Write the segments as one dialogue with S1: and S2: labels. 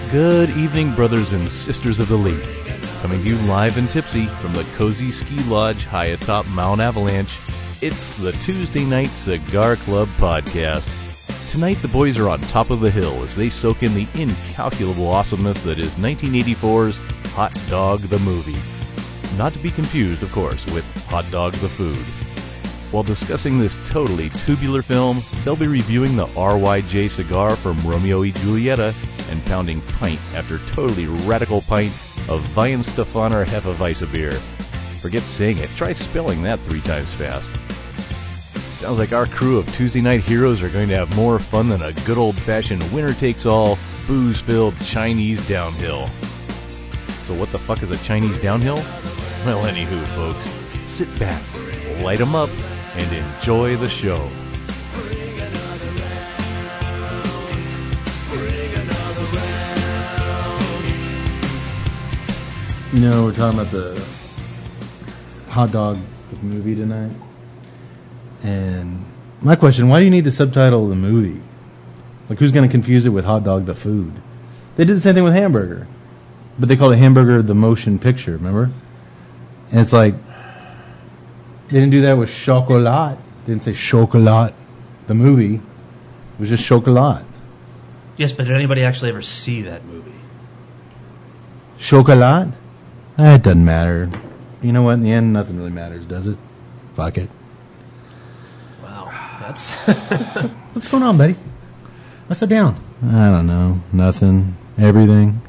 S1: Good evening, brothers and sisters of the Leaf. Coming to you live and tipsy from the Cozy Ski Lodge high atop Mount Avalanche, it's the Tuesday Night Cigar Club podcast. Tonight the boys are on top of the hill as they soak in the incalculable awesomeness that is 1984's Hot Dog the Movie. Not to be confused, of course, with Hot Dog the Food. While discussing this totally tubular film, they'll be reviewing the RYJ cigar from Romeo y Julieta and pounding pint after totally radical pint of Weihenstephaner Hefeweizen beer. Forget saying it, try spelling that 3 times fast. Sounds like our crew of Tuesday night heroes are going to have more fun than a good old-fashioned winner-takes-all, booze-filled Chinese downhill. So what the fuck is a Chinese downhill? Well, anywho, folks, sit back, light 'em up, and enjoy the show.
S2: You know, we're talking about the Hot Dog the movie tonight. And my question, why do you need the subtitle of the movie? Like, who's going to confuse it with Hot Dog the Food? They did the same thing with Hamburger. But they called it Hamburger the Motion Picture, remember? And it's like, they didn't do that with Chocolat. They didn't say Chocolat, the movie. It was just Chocolat.
S3: Yes, but did anybody actually ever see that movie?
S2: Chocolat? It doesn't matter. You know what? In the end, nothing really matters, does it? Fuck it.
S3: Wow, that's...
S4: What's going on, buddy? What's so down?
S2: I don't know. Nothing. Everything.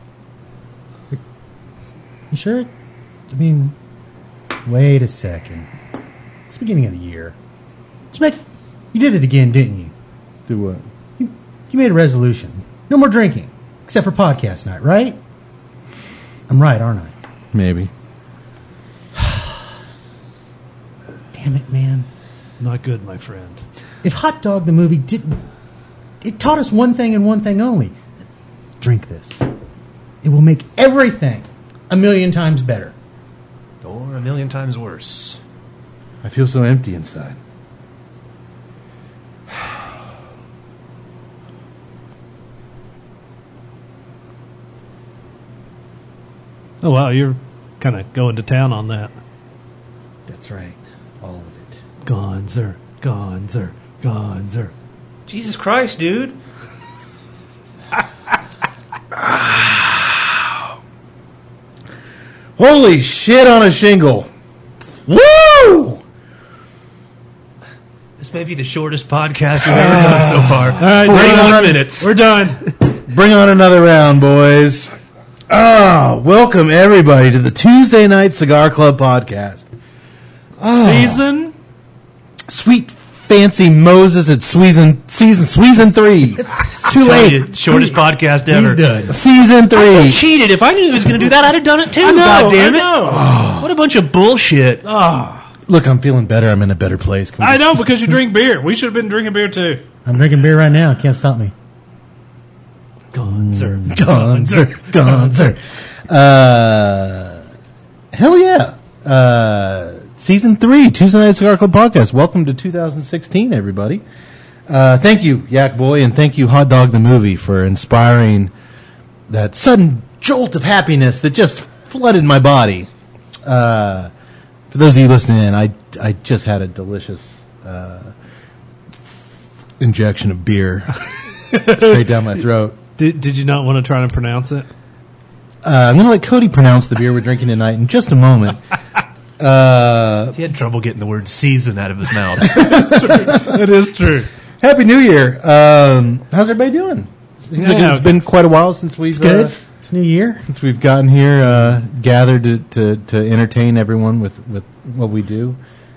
S4: You sure? I mean, wait a second. It's the beginning of the year. You did it again, didn't you?
S2: Do what?
S4: You made a resolution. No more drinking. Except for podcast night, right? I'm right, aren't I?
S2: Maybe.
S4: Damn it, man.
S5: Not good, my friend.
S4: If Hot Dog the movie didn't... It taught us one thing and one thing only. Drink this. It will make everything 1,000,000 times better.
S3: Or 1,000,000 times worse.
S2: I feel so empty inside.
S5: Oh, wow, you're kind of going to town on that.
S4: That's right. All of it.
S5: Gonzer, Gonzer, Gonzer.
S3: Jesus Christ, dude.
S2: Holy shit on a shingle. Woo!
S3: This may be the shortest podcast we've ever done so far.
S5: All right,
S3: 41 minutes.
S5: We're done.
S2: Bring on another round, boys. Welcome everybody to the Tuesday Night Cigar Club podcast.
S5: Season?
S2: Sweet fancy Moses at season 3. It's too late.
S3: Shortest podcast ever.
S4: He's done.
S2: Season 3.
S3: I cheated. If I knew he was going to do that, I'd have done it too. God damn it. What a bunch of bullshit.
S2: Look, I'm feeling better. I'm in a better place. Can we
S5: I
S2: just-
S5: know, because you drink beer. We should have been drinking beer, too.
S4: I'm drinking beer right now. Can't stop me.
S5: Gonzer.
S2: Gonzer. Hell yeah. Season 3, Tuesday Night Cigar Club podcast. Welcome to 2016, everybody. Thank you, Yak Boy, and thank you, Hot Dog the Movie, for inspiring that sudden jolt of happiness that just flooded my body. For those of you listening in, I just had a delicious injection of beer straight down my throat.
S5: Did you not want to try to pronounce it?
S2: I'm going to let Cody pronounce the beer we're drinking tonight in just a moment.
S3: He had trouble getting the word season out of his mouth.
S5: It is true.
S2: Happy New Year. How's everybody doing? Seems like it's been quite a while since we've
S4: Good. It's New Year.
S2: since we've gotten here, gathered to entertain everyone with what we do.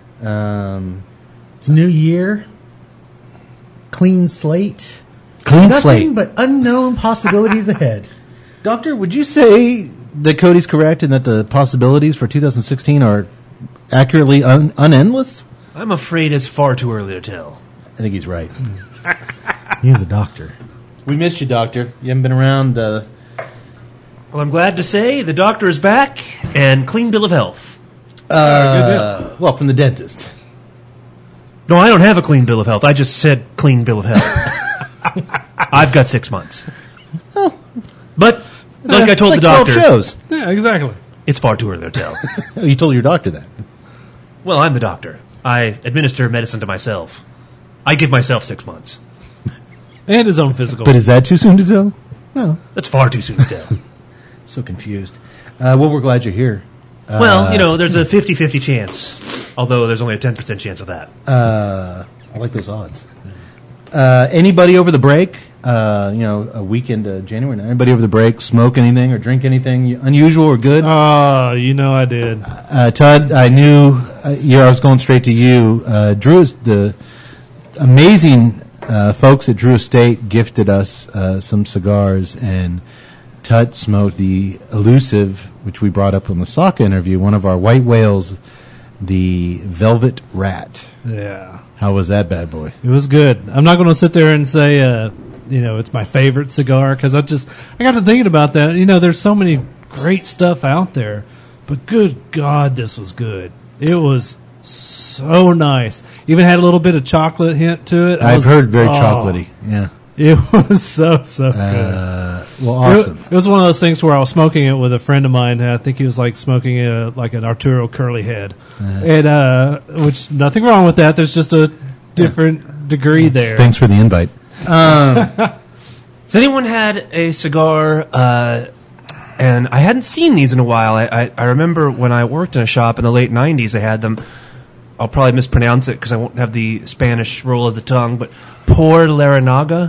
S4: It's New Year. Clean slate.
S2: Clean
S4: Nothing
S2: slate.
S4: but unknown possibilities ahead.
S2: Doctor, would you say that Cody's correct and that the possibilities for 2016 are accurately unendless?
S3: I'm afraid it's far too early to tell.
S2: I think he's right.
S4: He's a doctor.
S2: We missed you, Doctor. You haven't been around.
S3: Well, I'm glad to say the doctor is back and clean bill of health.
S2: Well, from the dentist.
S3: No, I don't have a clean bill of health. I just said clean bill of health. I've got 6 months. But Like I told
S2: It's
S3: the
S2: like 12
S3: doctor,
S2: shows.
S5: Yeah, exactly.
S3: it's far too early to tell.
S2: Oh, you told your doctor that.
S3: Well, I'm the doctor. I administer medicine to myself. I give myself 6 months.
S5: And his own physical.
S2: But is that too soon to tell? No.
S3: That's far too soon to tell.
S2: So confused. Well, we're glad you're here.
S3: Well, there's a 50-50 chance, although there's only a 10% chance of that.
S2: I like those odds. Anybody over the break, a weekend January, anybody over the break smoke anything or drink anything unusual or good?
S5: Oh, I did.
S2: Todd, I knew I was going straight to you. The amazing folks at Drew Estate gifted us some cigars, and Tut smoked the elusive, which we brought up on the Saka interview, one of our white whales, the Velvet Rat.
S5: Yeah.
S2: How was that bad boy?
S5: It was good. I'm not going to sit there and say, it's my favorite cigar, because I got to thinking about that. There's so many great stuff out there, but good God, this was good. It was so nice. Even had a little bit of chocolate hint to it.
S2: I've heard very chocolatey. Yeah.
S5: It was so good.
S2: Well, awesome.
S5: It was one of those things where I was smoking it with a friend of mine. I think he was like smoking an Arturo Curly Head, and which nothing wrong with that. There's just a different degree there.
S2: Thanks for the invite.
S3: Has anyone had a cigar? And I hadn't seen these in a while. I remember when I worked in a shop in the late 90s, they had them. I'll probably mispronounce it because I won't have the Spanish roll of the tongue, but Por Laranaga?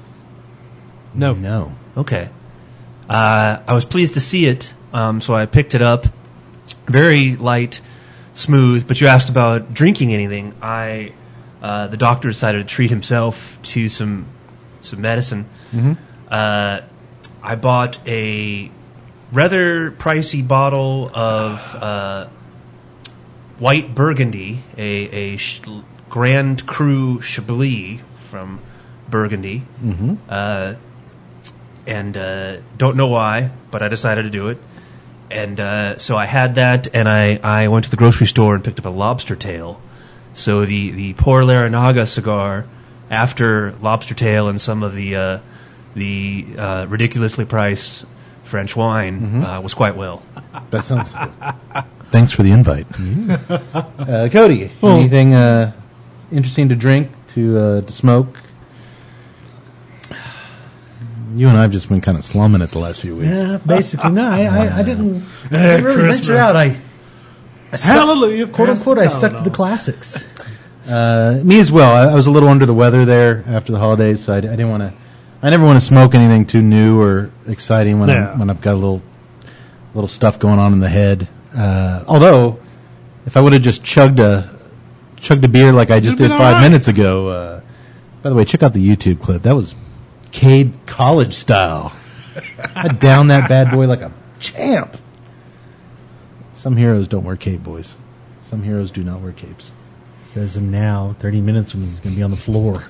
S2: No.
S3: Okay. I was pleased to see it, so I picked it up. Very light, smooth, but you asked about drinking anything. The doctor decided to treat himself to some medicine.
S2: Mm-hmm.
S3: I bought a rather pricey bottle of white Burgundy, a Grand Cru Chablis from Burgundy.
S2: Mm-hmm.
S3: And don't know why, but I decided to do it. And so I had that, and I went to the grocery store and picked up a lobster tail. So the Por Laranaga cigar, after lobster tail and some of the ridiculously priced French wine, was quite well.
S2: That sounds good. Thanks for the invite. Cody, anything interesting to drink, to smoke? You and I have just been kind of slumming it the last few weeks.
S4: Yeah, basically. No, I didn't really venture out. I
S5: Hallelujah.
S4: quote unquote, I stuck to the classics.
S2: Me as well. I was a little under the weather there after the holidays, so I didn't want to. I never want to smoke anything too new or exciting when I've got a little stuff going on in the head. Although, if I would have just chugged a beer like I just did 5 minutes ago. By the way, check out the YouTube clip. That was Cade college style. I downed that bad boy like a champ. Some heroes don't wear cape, boys. Some heroes do not wear capes.
S4: Says him now. 30 minutes from he's going to be on the floor.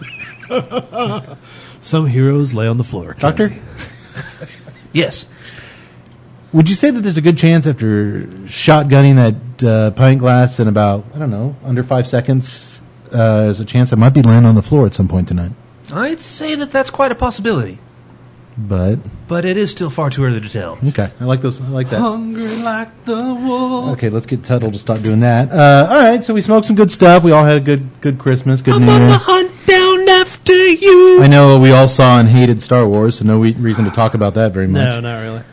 S5: Some heroes lay on the floor.
S2: Doctor?
S3: Yes.
S2: Would you say that there's a good chance after shotgunning that pint glass in about, under 5 seconds, there's a chance I might be laying on the floor at some point tonight?
S3: I'd say that's quite a possibility.
S2: But
S3: it is still far too early to tell.
S2: Okay, I like those. I like that.
S5: Hungry like the wolf.
S2: Okay, let's get Tuttle to stop doing that. All right, so we smoked some good stuff. We all had a good Christmas, good New Year.
S3: I'm on the hunt down after you.
S2: I know we all saw and hated Star Wars, so no reason to talk about that very much.
S5: No, not really.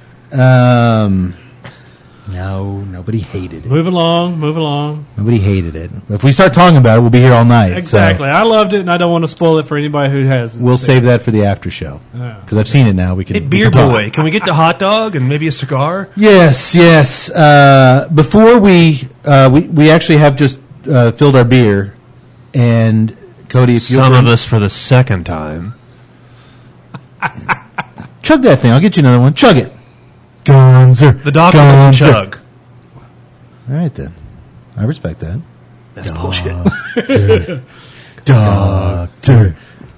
S2: No, nobody hated it.
S5: Move along.
S2: Nobody hated it. If we start talking about it, we'll be here all night.
S5: Exactly.
S2: So
S5: I loved it, and I don't want to spoil it for anybody who hasn't.
S2: we'll save that for the after show because I've seen it now. We can.
S3: Hey, Beer Boy, can we get the hot dog and maybe a cigar?
S2: Yes. Before we actually have just filled our beer, and Cody, if
S3: Some of us for the second time.
S2: chug that thing, I'll get you another one. Chug it. Gonzer.
S3: The doctor doesn't chug.
S2: All right then, I respect that.
S3: That's bullshit.
S2: Doctor.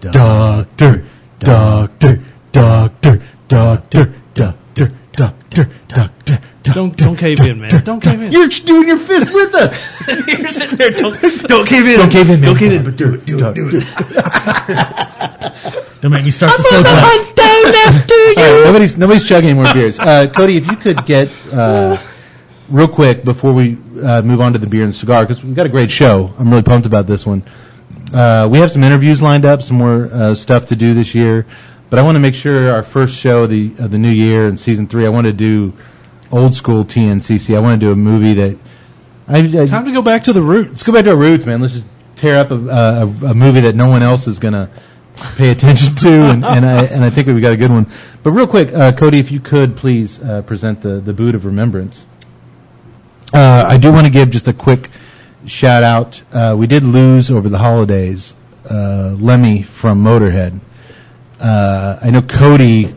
S5: Don't cave in, man. Don't cave in.
S2: You're doing your fist with us.
S3: You're sitting there. Don't cave in.
S2: Don't cave in, man.
S3: Don't cave in, but do it.
S4: Don't make me start the slow clap.
S2: All right, nobody's chugging any more beers. Cody, if you could get real quick before we move on to the beer and cigar, because we've got a great show. I'm really pumped about this one. We have some interviews lined up, some more stuff to do this year, but I want to make sure our first show of the new year in season 3, I want to do old school TNCC. I want to do a movie that
S5: Time to go back to the roots.
S2: Let's go back to our roots, man. Let's just tear up a movie that no one else is going to pay attention to, and I think we got a good one. But real quick, Cody, if you could please present the Boot of Remembrance. I do want to give just a quick shout out. We did lose over the holidays Lemmy from Motorhead. I know Cody,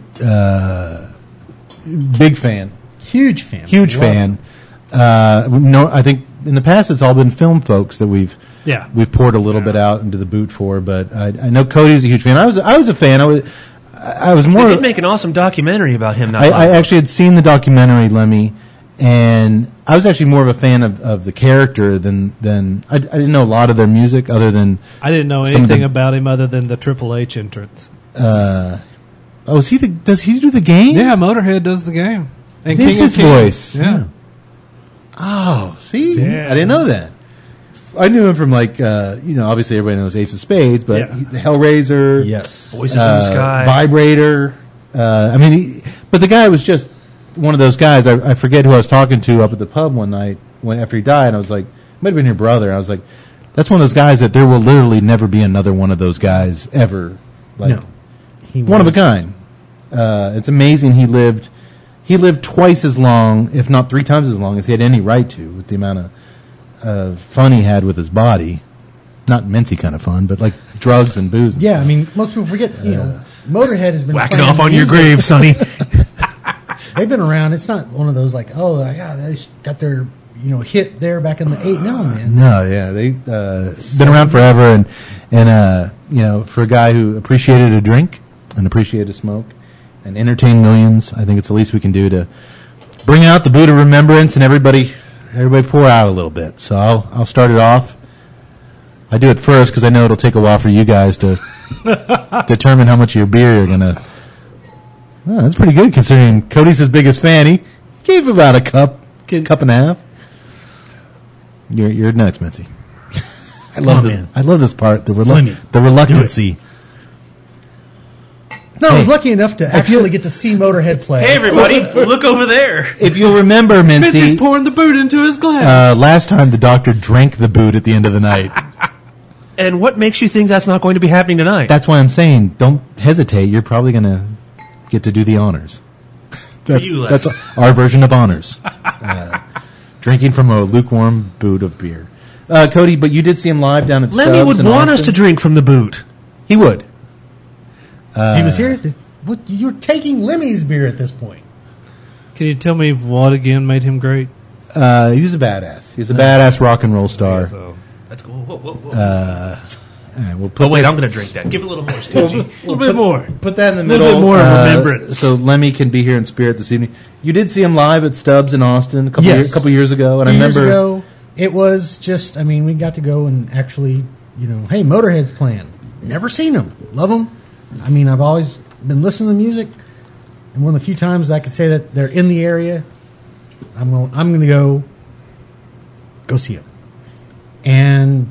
S2: big fan,
S4: Huge fan.
S2: huge fan. No, I think in the past it's all been film folks that we've poured a little bit out into the boot for, but I know Cody's a huge fan. I was a fan. I was more.
S3: They did make an awesome documentary about him.
S2: I actually had seen the documentary Lemmy, and I was actually more of a fan of the character than I didn't know a lot of their music other than
S5: I didn't know
S2: some of
S5: anything
S2: the-
S5: about him other than the Triple H entrance.
S2: Does he do the game?
S5: Yeah, Motorhead does the game. And
S2: It is
S5: King of
S2: his
S5: Kings.
S2: voice.
S5: Yeah.
S2: Oh, see,
S5: Yeah.
S2: I didn't know that. I knew him from obviously everybody knows Ace of Spades, but
S5: Yeah.
S2: the Hellraiser,
S4: Yes.
S3: Voices in the Sky.
S2: Vibrator. But the guy was just one of those guys. I forget who I was talking to up at the pub one night after he died. And I was like, might have been your brother. I was like, that's one of those guys that there will literally never be another one of those guys ever. Like,
S4: No. He
S2: one of a
S4: was-
S2: kind. It's amazing he lived twice as long, if not 3 times as long, as he had any right to, with the amount of fun he had with his body. Not mincy kind of fun, but like drugs and booze. And
S4: Yeah,
S2: stuff.
S4: I mean, most people forget, Motorhead has been
S3: Whacking
S4: playing
S3: off on your
S4: music.
S3: grave, Sonny.
S4: They've been around. It's not one of those like, oh, yeah, they got their, hit there back in the 80s. No, man.
S2: No, yeah, they've been around forever, and for a guy who appreciated a drink and appreciated a smoke and entertained millions, I think it's the least we can do to bring out the Boot of Remembrance and everybody pour out a little bit. So I'll start it off. I do it first because I know it'll take a while for you guys to determine how much of your beer you're gonna. Oh, that's pretty good considering Cody's his biggest fan. He gave about a cup and a half. You're next, Mitzi. I love
S4: man.
S2: I love this part. The
S4: Slimmy.
S2: reluctancy.
S4: No, I was lucky enough to actually get to see Motorhead play.
S3: Hey, everybody, look over there.
S2: If you'll remember,
S5: Smithy's
S2: Mincy,
S5: pouring the boot into his glass.
S2: last time the doctor drank the boot at the end of the night.
S3: And what makes you think that's not going to be happening tonight?
S2: That's why I'm saying don't hesitate. You're probably going to get to do the honors. That's
S3: you, Len.
S2: that's our version of honors. Drinking from a lukewarm boot of beer. Cody, but you did see him live down at
S3: Lemmy
S2: Stubbs
S3: would
S2: in
S3: want us
S2: Austin?
S3: to drink from the boot.
S2: He would.
S4: He was here. You're taking Lemmy's beer at this point.
S5: Can you tell me what again made him great?
S2: He was a badass. He was a badass rock and roll star.
S5: So,
S3: Let's go. Whoa, whoa, whoa.
S2: All right, we'll put
S3: Oh, wait,
S2: this-
S3: I'm going to drink that. Give it a little more, Stoogie.
S5: a little bit more.
S2: Put that in the
S5: A
S2: middle.
S5: little bit more remembrance.
S2: So Lemmy can be here in spirit this evening. You did see him live at Stubbs in Austin a couple years ago, and I
S4: Years
S2: remember
S4: ago, it was just, we got to go and actually, hey, Motorhead's playing. Never seen them. Love them. I've always been listening to music, and one of the few times I could say that they're in the area, I'm going to go see them. And,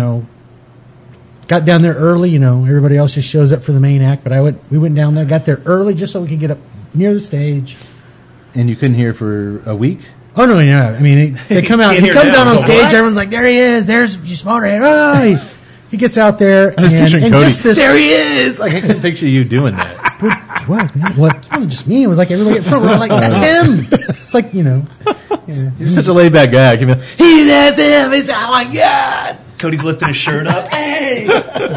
S4: got down there early, everybody else just shows up for the main act, but we went down there, got there early just so we could get up near the stage.
S2: and you couldn't hear for a week.
S4: Oh no! They come out.
S3: Can't
S4: He
S3: hear
S4: comes
S3: now.
S4: out on
S3: So
S4: stage.
S3: what?
S4: Everyone's like, "There he is! There's Motorhead!" Oh, he gets out there,
S2: I was picturing
S4: and
S2: Cody.
S4: just this.
S2: There he is! Like I can picture you doing that.
S4: It was, man. Well, it wasn't just me. It was like everybody in front. We're like, "That's him!" It's like yeah.
S2: You're such a laid back guy. I can be like, that's him. It's oh my god.
S3: Cody's lifting his shirt up. Hey!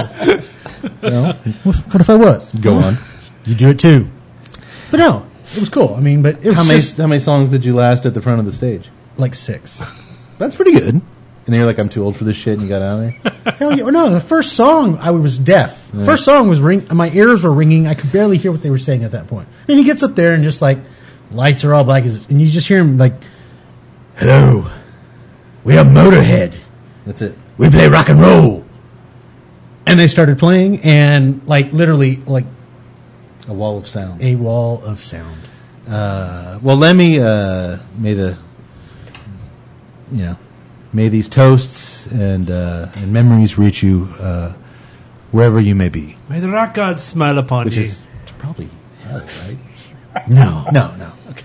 S4: What if I was?
S2: Go on.
S4: You do it too. But no, it was cool. But it was just
S2: How many songs did you last at the front of the stage?
S4: like 6.
S2: That's pretty good. And then you're like, I'm too old for this shit, and you got out of there.
S4: Hell yeah! No, the first song I was deaf. The first song was my ears were ringing. I could barely hear what they were saying at that point. And he gets up there and just like lights are all black, and you just hear him like, "Hello, we are Motorhead.
S2: That's it.
S4: We play rock and roll." And they started playing, and like literally, like
S2: A wall of sound.
S4: a wall of sound.
S2: Well, Lemmy, may these toasts and memories reach you wherever you may be.
S5: May the rock god smile upon
S2: Which
S5: you.
S2: is probably hell, right?
S4: No.
S2: No. Okay.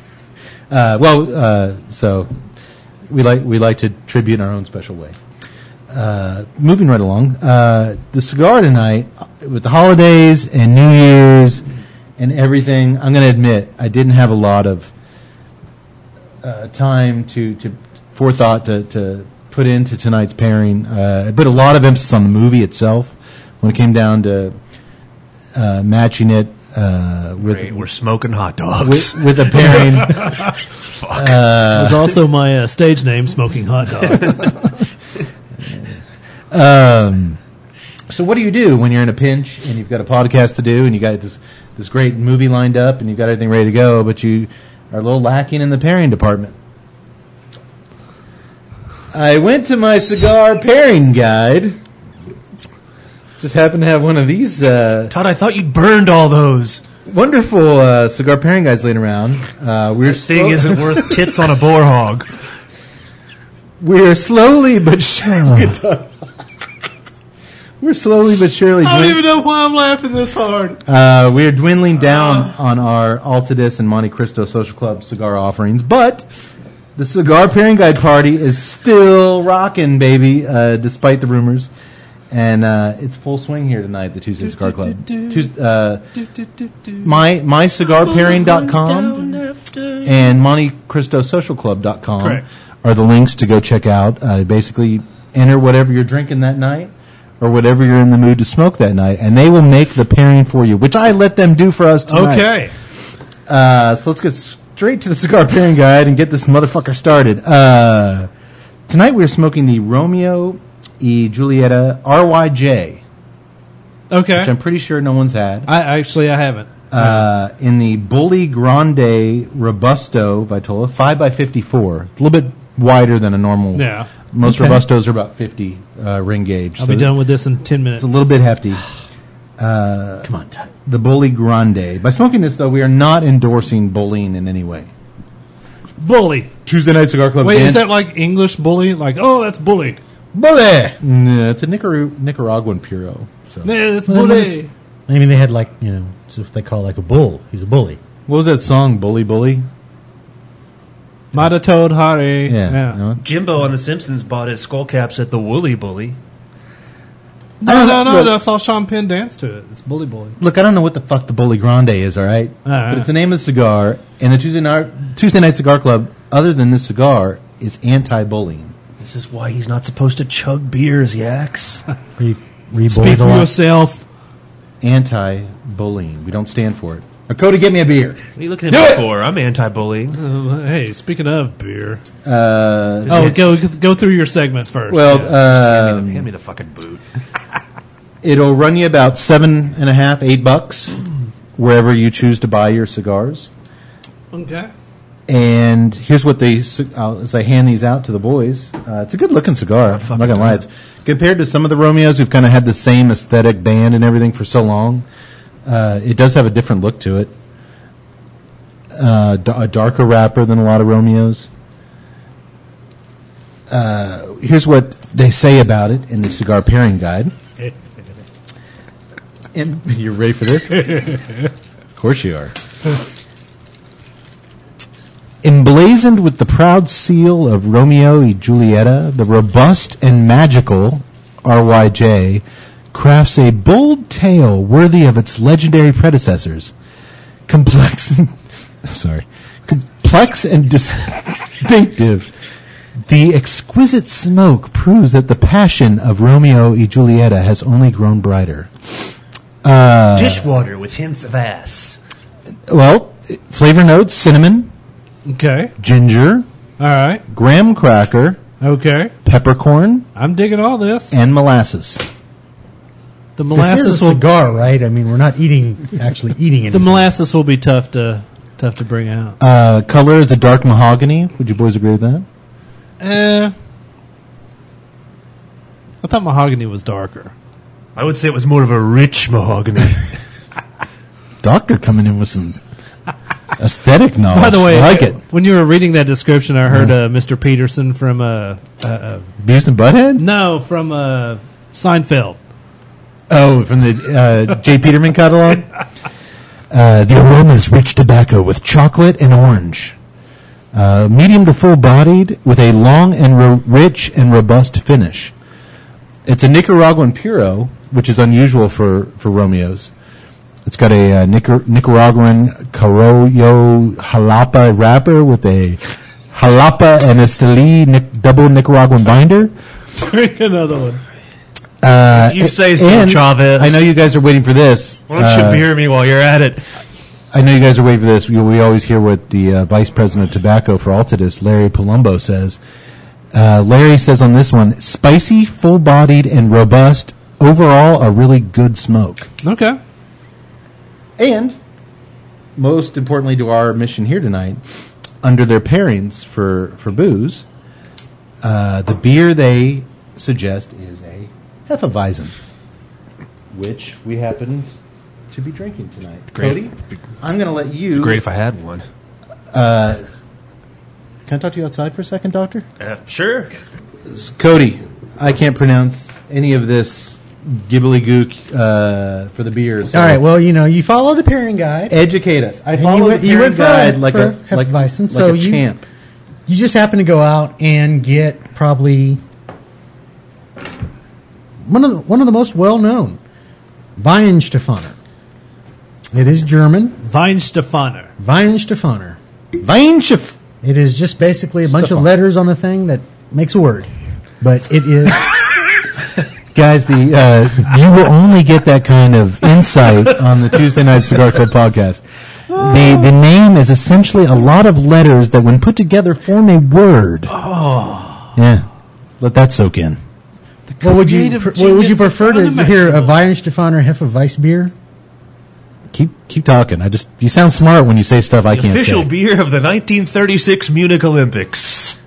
S2: So we like to tribute in our own special way. Moving right along, the cigar tonight with the holidays and New Year's and everything. I'm going to admit I didn't have a lot of time to forethought to put into tonight's pairing. I put a lot of emphasis on the movie itself when it came down to matching it with
S3: Great, we're smoking hot dogs.
S2: with a pairing.
S5: It was also my stage name, Smoking Hot Dog.
S2: So what do you do when you're in a pinch and you've got a podcast to do and you got this great movie lined up and you've got everything ready to go, but you are a little lacking in the pairing department? I went to my cigar pairing guide. Just happened to have one of these
S3: Todd, I thought you'd burned all those.
S2: wonderful cigar pairing guides laying around. We're
S3: Thing isn't worth tits on a boar hog.
S2: We're slowly but surely. We're slowly but surely.
S5: I don't even know why I'm laughing this hard.
S2: We are dwindling down on our Altadis and Monte Cristo Social Club cigar offerings, but the cigar pairing guide party is still rocking, baby, despite the rumors. And it's full swing here tonight, the Tuesday Cigar Club. MyCigarPairing.com and MonteCristoSocialClub.com
S5: Correct.
S2: are the links to go check out. Basically, enter whatever you're drinking that night or whatever you're in the mood to smoke that night, and they will make the pairing for you, which I let them do for us tonight.
S5: Okay.
S2: So let's get straight to the cigar pairing guide and get this motherfucker started. Tonight we're smoking the Romeo y Julieta RYJ,
S5: Okay.
S2: which I'm pretty sure no one's had.
S5: I haven't.
S2: In the Bully Grande Robusto Vitola, 5x54. It's a little bit wider than a normal.
S5: Yeah.
S2: Most
S4: Okay.
S2: Robustos are about 50 ring gauge.
S5: I'll
S2: so
S5: be done with this in 10 minutes.
S2: It's a little bit hefty.
S4: Come on, Todd.
S2: The Bully Grande. By smoking this, though, we are not endorsing bullying in any way.
S5: Bully.
S2: Tuesday Night Cigar Club.
S5: Wait, is that like English bully? Like, oh, that's bully.
S2: Bully? No, it's a Nicaraguan Puro. So.
S5: Yeah, that's
S4: Well,
S5: bully.
S4: I mean, they had like, it's what they call like a bull. He's a bully.
S2: What was that song, Bully Bully?
S5: Mata Toad Hari.
S2: Yeah. You know what?
S3: Jimbo on The Simpsons bought his skull caps at the Woolly Bully.
S5: No, I saw Sean Penn dance to it. It's bully bully.
S2: Look, I don't know what the fuck the Bully Grande is, all right? But it's the name of the cigar, and the Tuesday Night Cigar Club, other than this cigar, is anti-bullying.
S3: This is why he's not supposed to chug beers, yaks.
S5: Speak for yourself.
S2: Anti-bullying. We don't stand for it. Now, Cody, get me a beer.
S3: What are you looking at me for? I'm anti-bullying.
S5: Hey, speaking of beer.
S2: Uh,
S5: Go through your segments first.
S2: well,
S3: Hand me the fucking boot.
S2: it'll run you about $7.5, $8 wherever you choose to buy your cigars.
S5: Okay.
S2: And here's what as I hand these out to the boys. It's a good looking cigar. I'm not gonna lie. It's compared to some of the Romeos who've kind of had the same aesthetic band and everything for so long. It does have a different look to it. A darker wrapper than a lot of Romeos. Here's what they say about it in the cigar pairing guide. And you're ready for this? Of course you are. Emblazoned with the proud seal of Romeo y Julieta, the robust and magical RYJ crafts a bold tale worthy of its legendary predecessors. Complex and distinctive. The exquisite smoke proves that the passion of Romeo y Julieta has only grown brighter.
S3: Dishwater with hints of ass.
S2: Well, flavor notes: cinnamon,
S5: Okay.
S2: ginger,
S5: All right.
S2: graham cracker,
S5: Okay.
S2: peppercorn,
S5: I'm digging all this.
S2: and molasses.
S5: The
S4: This
S5: molasses
S4: is a
S5: will
S4: cigar, right? I mean, we're not actually eating
S5: the
S4: anything.
S5: molasses will be tough to bring out.
S2: Color is a dark mahogany. Would you boys agree with that?
S5: I thought mahogany was darker.
S3: I would say it was more of a rich mahogany.
S2: Doctor coming in with some aesthetic knowledge.
S5: By the way,
S2: I like it.
S5: When you were reading that description, I heard Mr. Peterson from
S2: Beavis and Butthead?
S5: no, from Seinfeld.
S2: Oh, from the J. Peterman catalog? The aroma is rich tobacco with chocolate and orange. Medium to full-bodied with a long and rich and robust finish. It's a Nicaraguan Puro, which is unusual for Romeo's. It's got a Nicaraguan Corojo Jalapa wrapper with a Jalapa and Esteli double Nicaraguan binder.
S5: Drink another one.
S3: You say so,
S2: and
S3: Chavez.
S2: I know you guys are waiting for this.
S3: Why don't you beer me while you're at it?
S2: I know you guys are waiting for this. We always hear what the Vice President of Tobacco for Altadis, Larry Palumbo, says. Larry says on this one, spicy, full-bodied, and robust. Overall, a really good smoke.
S5: Okay.
S2: And, most importantly to our mission here tonight, under their pairings for booze, the beer they suggest is a Hefeweizen, which we happen to be drinking tonight.
S3: Great.
S2: Cody, I'm going to let you...
S3: Great if I had one.
S2: Can I talk to you outside for a second, Doctor?
S3: Sure.
S2: Cody, I can't pronounce any of this gibbly-gook for the beers. So
S4: All right, well, you follow the pairing guide.
S2: educate us. I
S4: And
S2: follow the
S4: you
S2: pairing
S4: went for
S2: guide like a
S4: Hefeweizen,
S2: like
S4: so
S2: a champ.
S4: You just happen to go out and get probably one of the most well-known, Weihenstephaner. It is German,
S5: Weihenstephaner.
S4: Weihenstephaner.
S2: Weinschiff.
S4: It is just basically a bunch of
S2: Stefan.
S4: letters on a thing that makes a word. But it is...
S2: Guys, you will only get that kind of insight on the Tuesday Night Cigar Club podcast. The name is essentially a lot of letters that, when put together, form a word. Oh, yeah. Let that soak in.
S4: Well, would you
S5: creative
S4: would you
S5: genius
S4: prefer to hear a
S5: unimaginable.
S4: Weihenstephaner Hefeweiss beer?
S2: Keep talking. You sound smart when you say stuff I can't
S3: Official
S2: say.
S3: beer of the 1936 Munich Olympics.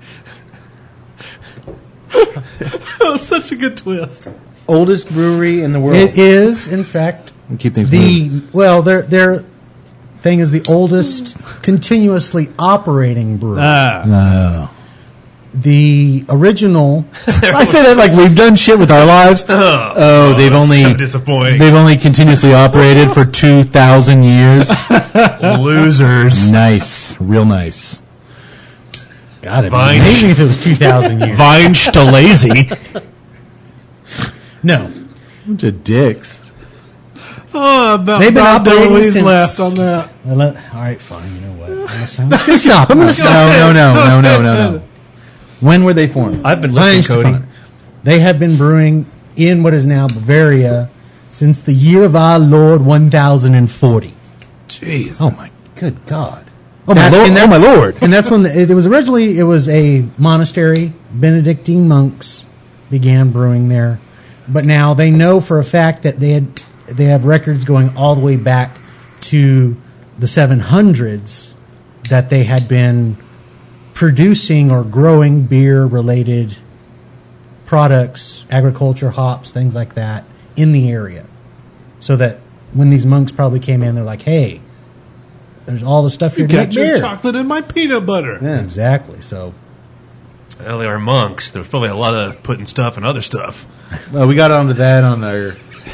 S5: That was such a good twist.
S2: Oldest brewery in the world.
S4: It is, in fact,
S2: We'll keep things moving.
S4: their thing is the oldest continuously operating brewery.
S2: Oh.
S4: The original,
S2: I say that like we've done shit with our lives. They've only
S3: so disappointing.
S2: They've only continuously operated for 2,000 years.
S3: Losers.
S2: Nice, real nice.
S4: God, it'd be
S3: Wein-
S4: amazing if it was 2,000 years.
S3: Weinstalese.
S4: No,
S2: Bunch of dicks.
S5: Oh, about
S4: They've been
S5: Bob
S4: operating
S5: DeLuise
S4: since-
S5: left on that.
S4: all right, fine. You know what? I'm gonna stop. I'm gonna stop.
S2: No. When were they formed?
S3: I've been listening, Cody.
S4: Weihenstephaner. They have been brewing in what is now Bavaria since the year of our Lord 1040.
S3: Jeez.
S2: Oh my good God!
S4: Oh my
S2: Lord!
S4: And that's when it was originally a monastery. Benedictine monks began brewing there, but now they know for a fact that they have records going all the way back to the 700s that they had been producing or growing beer-related products, agriculture, hops, things like that, in the area. So that when these monks probably came in, they're like, "Hey, there's all the stuff here
S5: You
S4: to make
S5: got your
S4: beer."
S5: chocolate in my peanut butter.
S2: Yeah.
S4: Exactly. So
S3: Well, they were monks. There was probably a lot of putting stuff in other stuff.
S2: Well, we got onto that on our,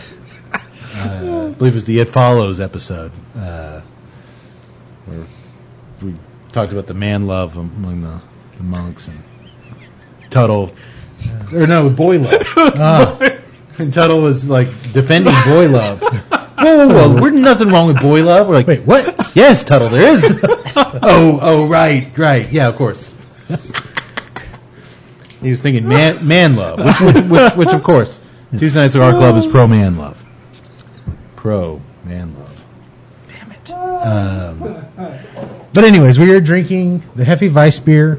S2: I believe it was the It Follows episode, where we talked about the man love among the monks and Tuttle, or no, boy love. And Tuttle was like defending boy love. Whoa, we're nothing wrong with boy love. We're like,
S4: wait, what?
S2: yes, Tuttle, there is. right, yeah, of course. He was thinking man love, which of course, Tuesday Night Cigar Club is pro man love. Pro man love.
S4: Damn it. But anyways, we are drinking the Hefeweiss beer.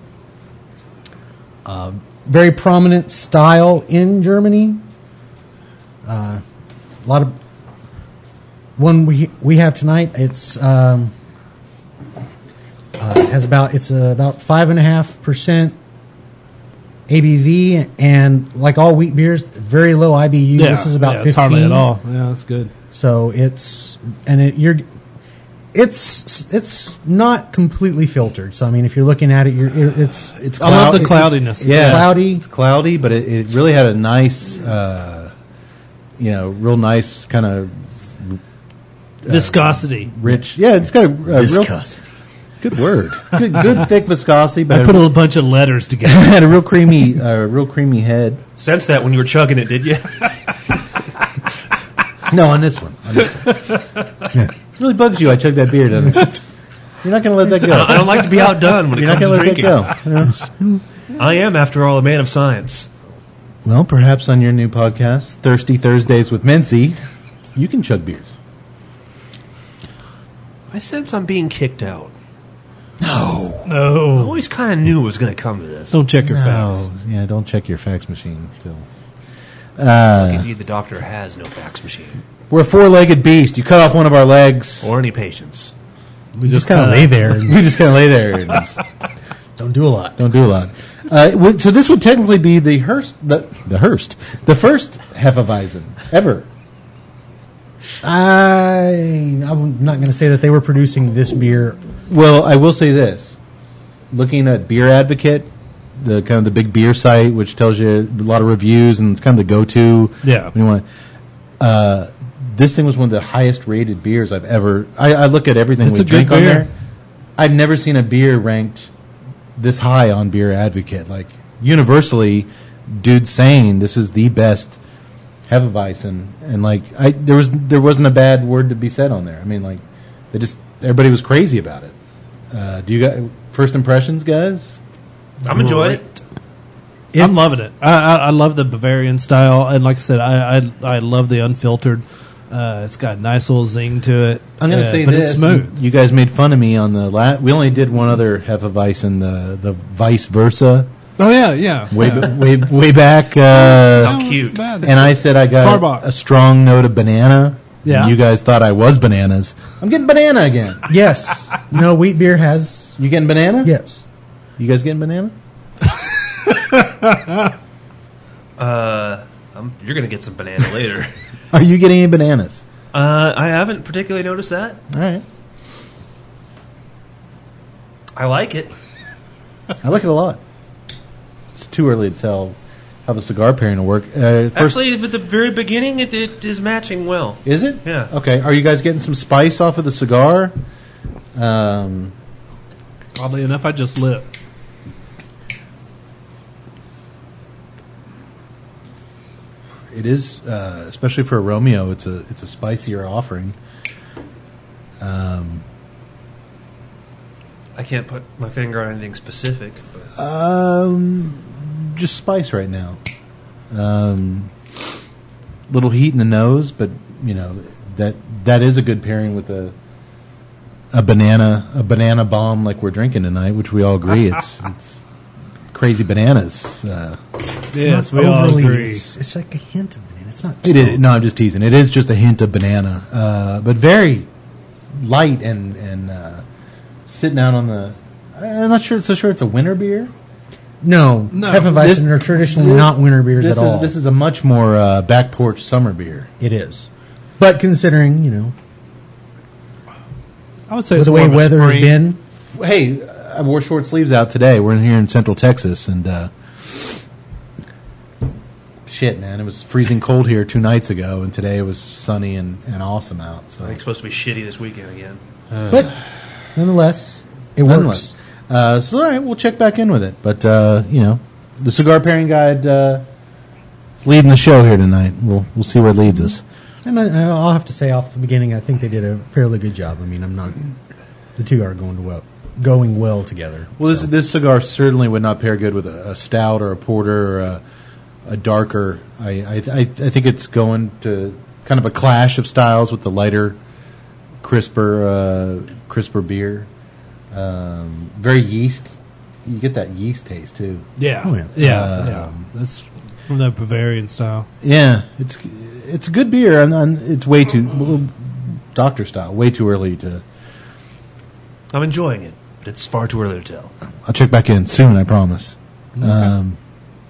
S4: Very prominent style in Germany. A lot of one we have tonight. It's has about 5.5% ABV, and like all wheat beers, very low IBU. This is about 15.
S5: It's hardly at all. Yeah, that's good.
S4: So it's not completely filtered. So I mean, if you're looking at it, it's
S5: I love the cloudiness.
S4: It's cloudy.
S2: It's cloudy, but it really had a nice, real nice kind of
S5: Viscosity.
S2: rich. Yeah, it's got a viscosity. Good word. Good thick viscosity, but
S5: I put a bunch of letters together.
S2: had a real creamy head.
S3: Sense that when you were chugging it, did you?
S2: No, on this one. Yeah. It really bugs you. I chug that beer, doesn't it? You're not going to let that go.
S3: I don't like to be outdone when it
S2: You're not
S3: comes to
S2: going to let
S3: drinking.
S2: that go.
S3: I am, after all, a man of science.
S2: Well, perhaps on your new podcast, Thirsty Thursdays with Mincy, you can chug beers.
S3: I sense I'm being kicked out.
S2: No.
S3: I
S5: No.
S3: always kind of knew it was going to come to this.
S5: Don't check your facts.
S2: Yeah, don't check your fax machine still.
S3: If you, the doctor, has no fax machine
S2: We're a four-legged beast. You cut off one of our legs.
S3: or any patience.
S5: We
S4: Just kind of lay there and
S2: We just kind of lay there and
S4: don't do a lot.
S2: don't do a lot. So this would technically be the first Hefeweizen ever.
S4: I'm not going to say that they were producing this beer.
S2: Well, I will say this: looking at Beer Advocate, the kind of the big beer site, which tells you a lot of reviews and it's kind of the go-to.
S5: Yeah.
S2: When you want. This thing was one of the highest-rated beers I've ever. I look at everything
S5: It's
S2: we
S5: a good
S2: drink on
S5: beer.
S2: there. I've never seen a beer ranked this high on Beer Advocate. Like universally, dudes saying this is the best Hefeweizen, and like there wasn't a bad word to be said on there. I mean, like everybody was crazy about it. Do you got first impressions, guys?
S3: I'm enjoying it.
S5: I'm loving it. I love the Bavarian style, and like I said, I love the unfiltered. It's got a nice little zing to it.
S2: I'm going to say
S5: but
S2: this.
S5: it's smooth.
S2: You guys made fun of me on the we only did one other Hefeweizen, the vice versa,
S5: Oh yeah.
S2: way back.
S3: How
S5: No,
S3: cute.
S5: it's bad.
S2: And I said I got
S5: Farbach.
S2: a strong note of banana.
S5: Yeah.
S2: And you guys thought I was bananas. I'm getting banana again.
S4: Yes. Wheat beer has.
S2: You getting banana?
S4: Yes.
S2: You guys getting banana?
S3: You're going to get some banana later.
S2: Are you getting any bananas?
S3: I haven't particularly noticed that.
S2: All right.
S3: I like it.
S2: I like it a lot. It's too early to tell how the cigar pairing will work. First,
S3: Actually, at the very beginning, it is matching well.
S2: is it?
S3: Yeah.
S2: Okay. Are you guys getting some spice off of the cigar?
S5: Oddly enough, I just lit.
S2: It is, especially for a Romeo. It's a spicier offering.
S3: I can't put my finger on anything specific. But
S2: Just spice right now. Little heat in the nose, but that is a good pairing with a banana bomb like we're drinking tonight, which we all agree it's crazy bananas.
S5: Yes,
S4: not
S5: we all
S4: overly-
S5: agree.
S4: It's like a hint of banana. It's not.
S2: It is. No, I'm just teasing. It is just a hint of banana, but very light and sitting out on the. I'm not sure. So sure, it's a winter beer.
S4: No. Hefeweizen are traditionally not winter beers at all.
S2: This is a much more back porch summer beer.
S4: It is. But considering,
S5: I would say it's
S4: the way
S5: more of a
S4: weather has
S5: spring.
S4: been,
S2: Hey, I wore short sleeves out today. We're here in Central Texas, and shit, man, it was freezing cold here 2 nights ago, and today it was sunny and awesome out.
S3: I
S2: So,
S3: think it's supposed to be shitty this weekend again.
S4: but nonetheless, it
S2: nonetheless.
S4: works.
S2: So all right, we'll check back in with it. But the cigar pairing guide leading the show here tonight. We'll see where it leads us.
S4: And I'll have to say off the beginning, I think they did a fairly good job. I mean, the two are going well together.
S2: Well,
S4: so.
S2: this cigar certainly would not pair good with a stout or a porter or a darker. I think it's going to kind of a clash of styles with the lighter, crisper beer. Very yeast. You get that yeast taste too.
S5: Yeah.
S4: Oh, yeah.
S5: Yeah. That's from the Bavarian style.
S2: Yeah, it's a good beer, and it's way too doctor style. Way too early to.
S3: I'm enjoying it, but it's far too early to tell.
S2: I'll check back in soon. I promise.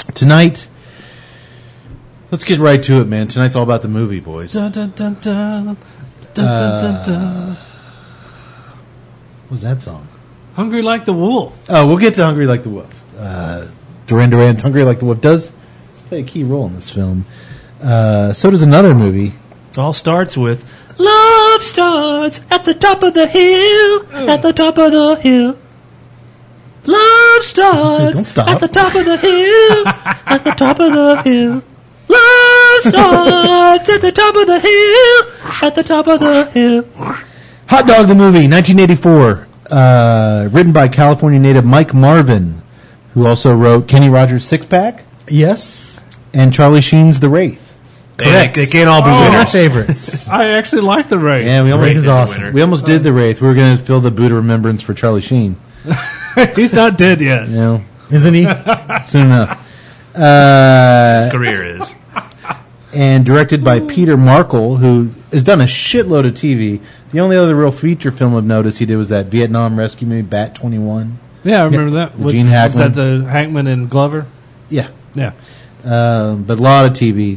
S2: Tonight, let's get right to it, man. Tonight's all about the movie, boys.
S5: Dun, dun, dun, dun. Dun, dun, dun, dun.
S2: What was that song?
S5: Hungry Like the Wolf.
S2: Oh, we'll get to Hungry Like the Wolf. Duran Duran's Hungry Like the Wolf does play a key role in this film. So does another movie.
S3: It all starts with love starts at the top of the hill, at the top of the hill. Love starts
S2: Don't stop.
S3: at the top of the hill, at the top of the hill. Love starts at the top of the hill, at the top of the hill.
S2: Hot Dog the movie, 1984. Written by California native Mike Marvin, who also wrote Kenny Rogers' Six Pack
S4: Yes.
S2: and Charlie Sheen's The Wraith.
S3: They can't all be
S4: They're my
S3: winners.
S4: favorites.
S5: I actually like the Wraith.
S2: Yeah, we almost,
S4: Wraith is awesome.
S2: we almost did The Wraith. We were going to fill the boot of remembrance for Charlie Sheen.
S5: He's not dead yet.
S2: You know,
S4: Isn't he?
S2: soon enough.
S3: His career is.
S2: And directed by Peter Markle, who has done a shitload of TV. The only other real feature film of notice he did was that Vietnam rescue movie, Bat 21.
S5: Yeah, I remember that.
S2: With Gene Hackman.
S5: Was that the Hackman and Glover?
S2: Yeah.
S5: Yeah.
S2: But a lot of TV.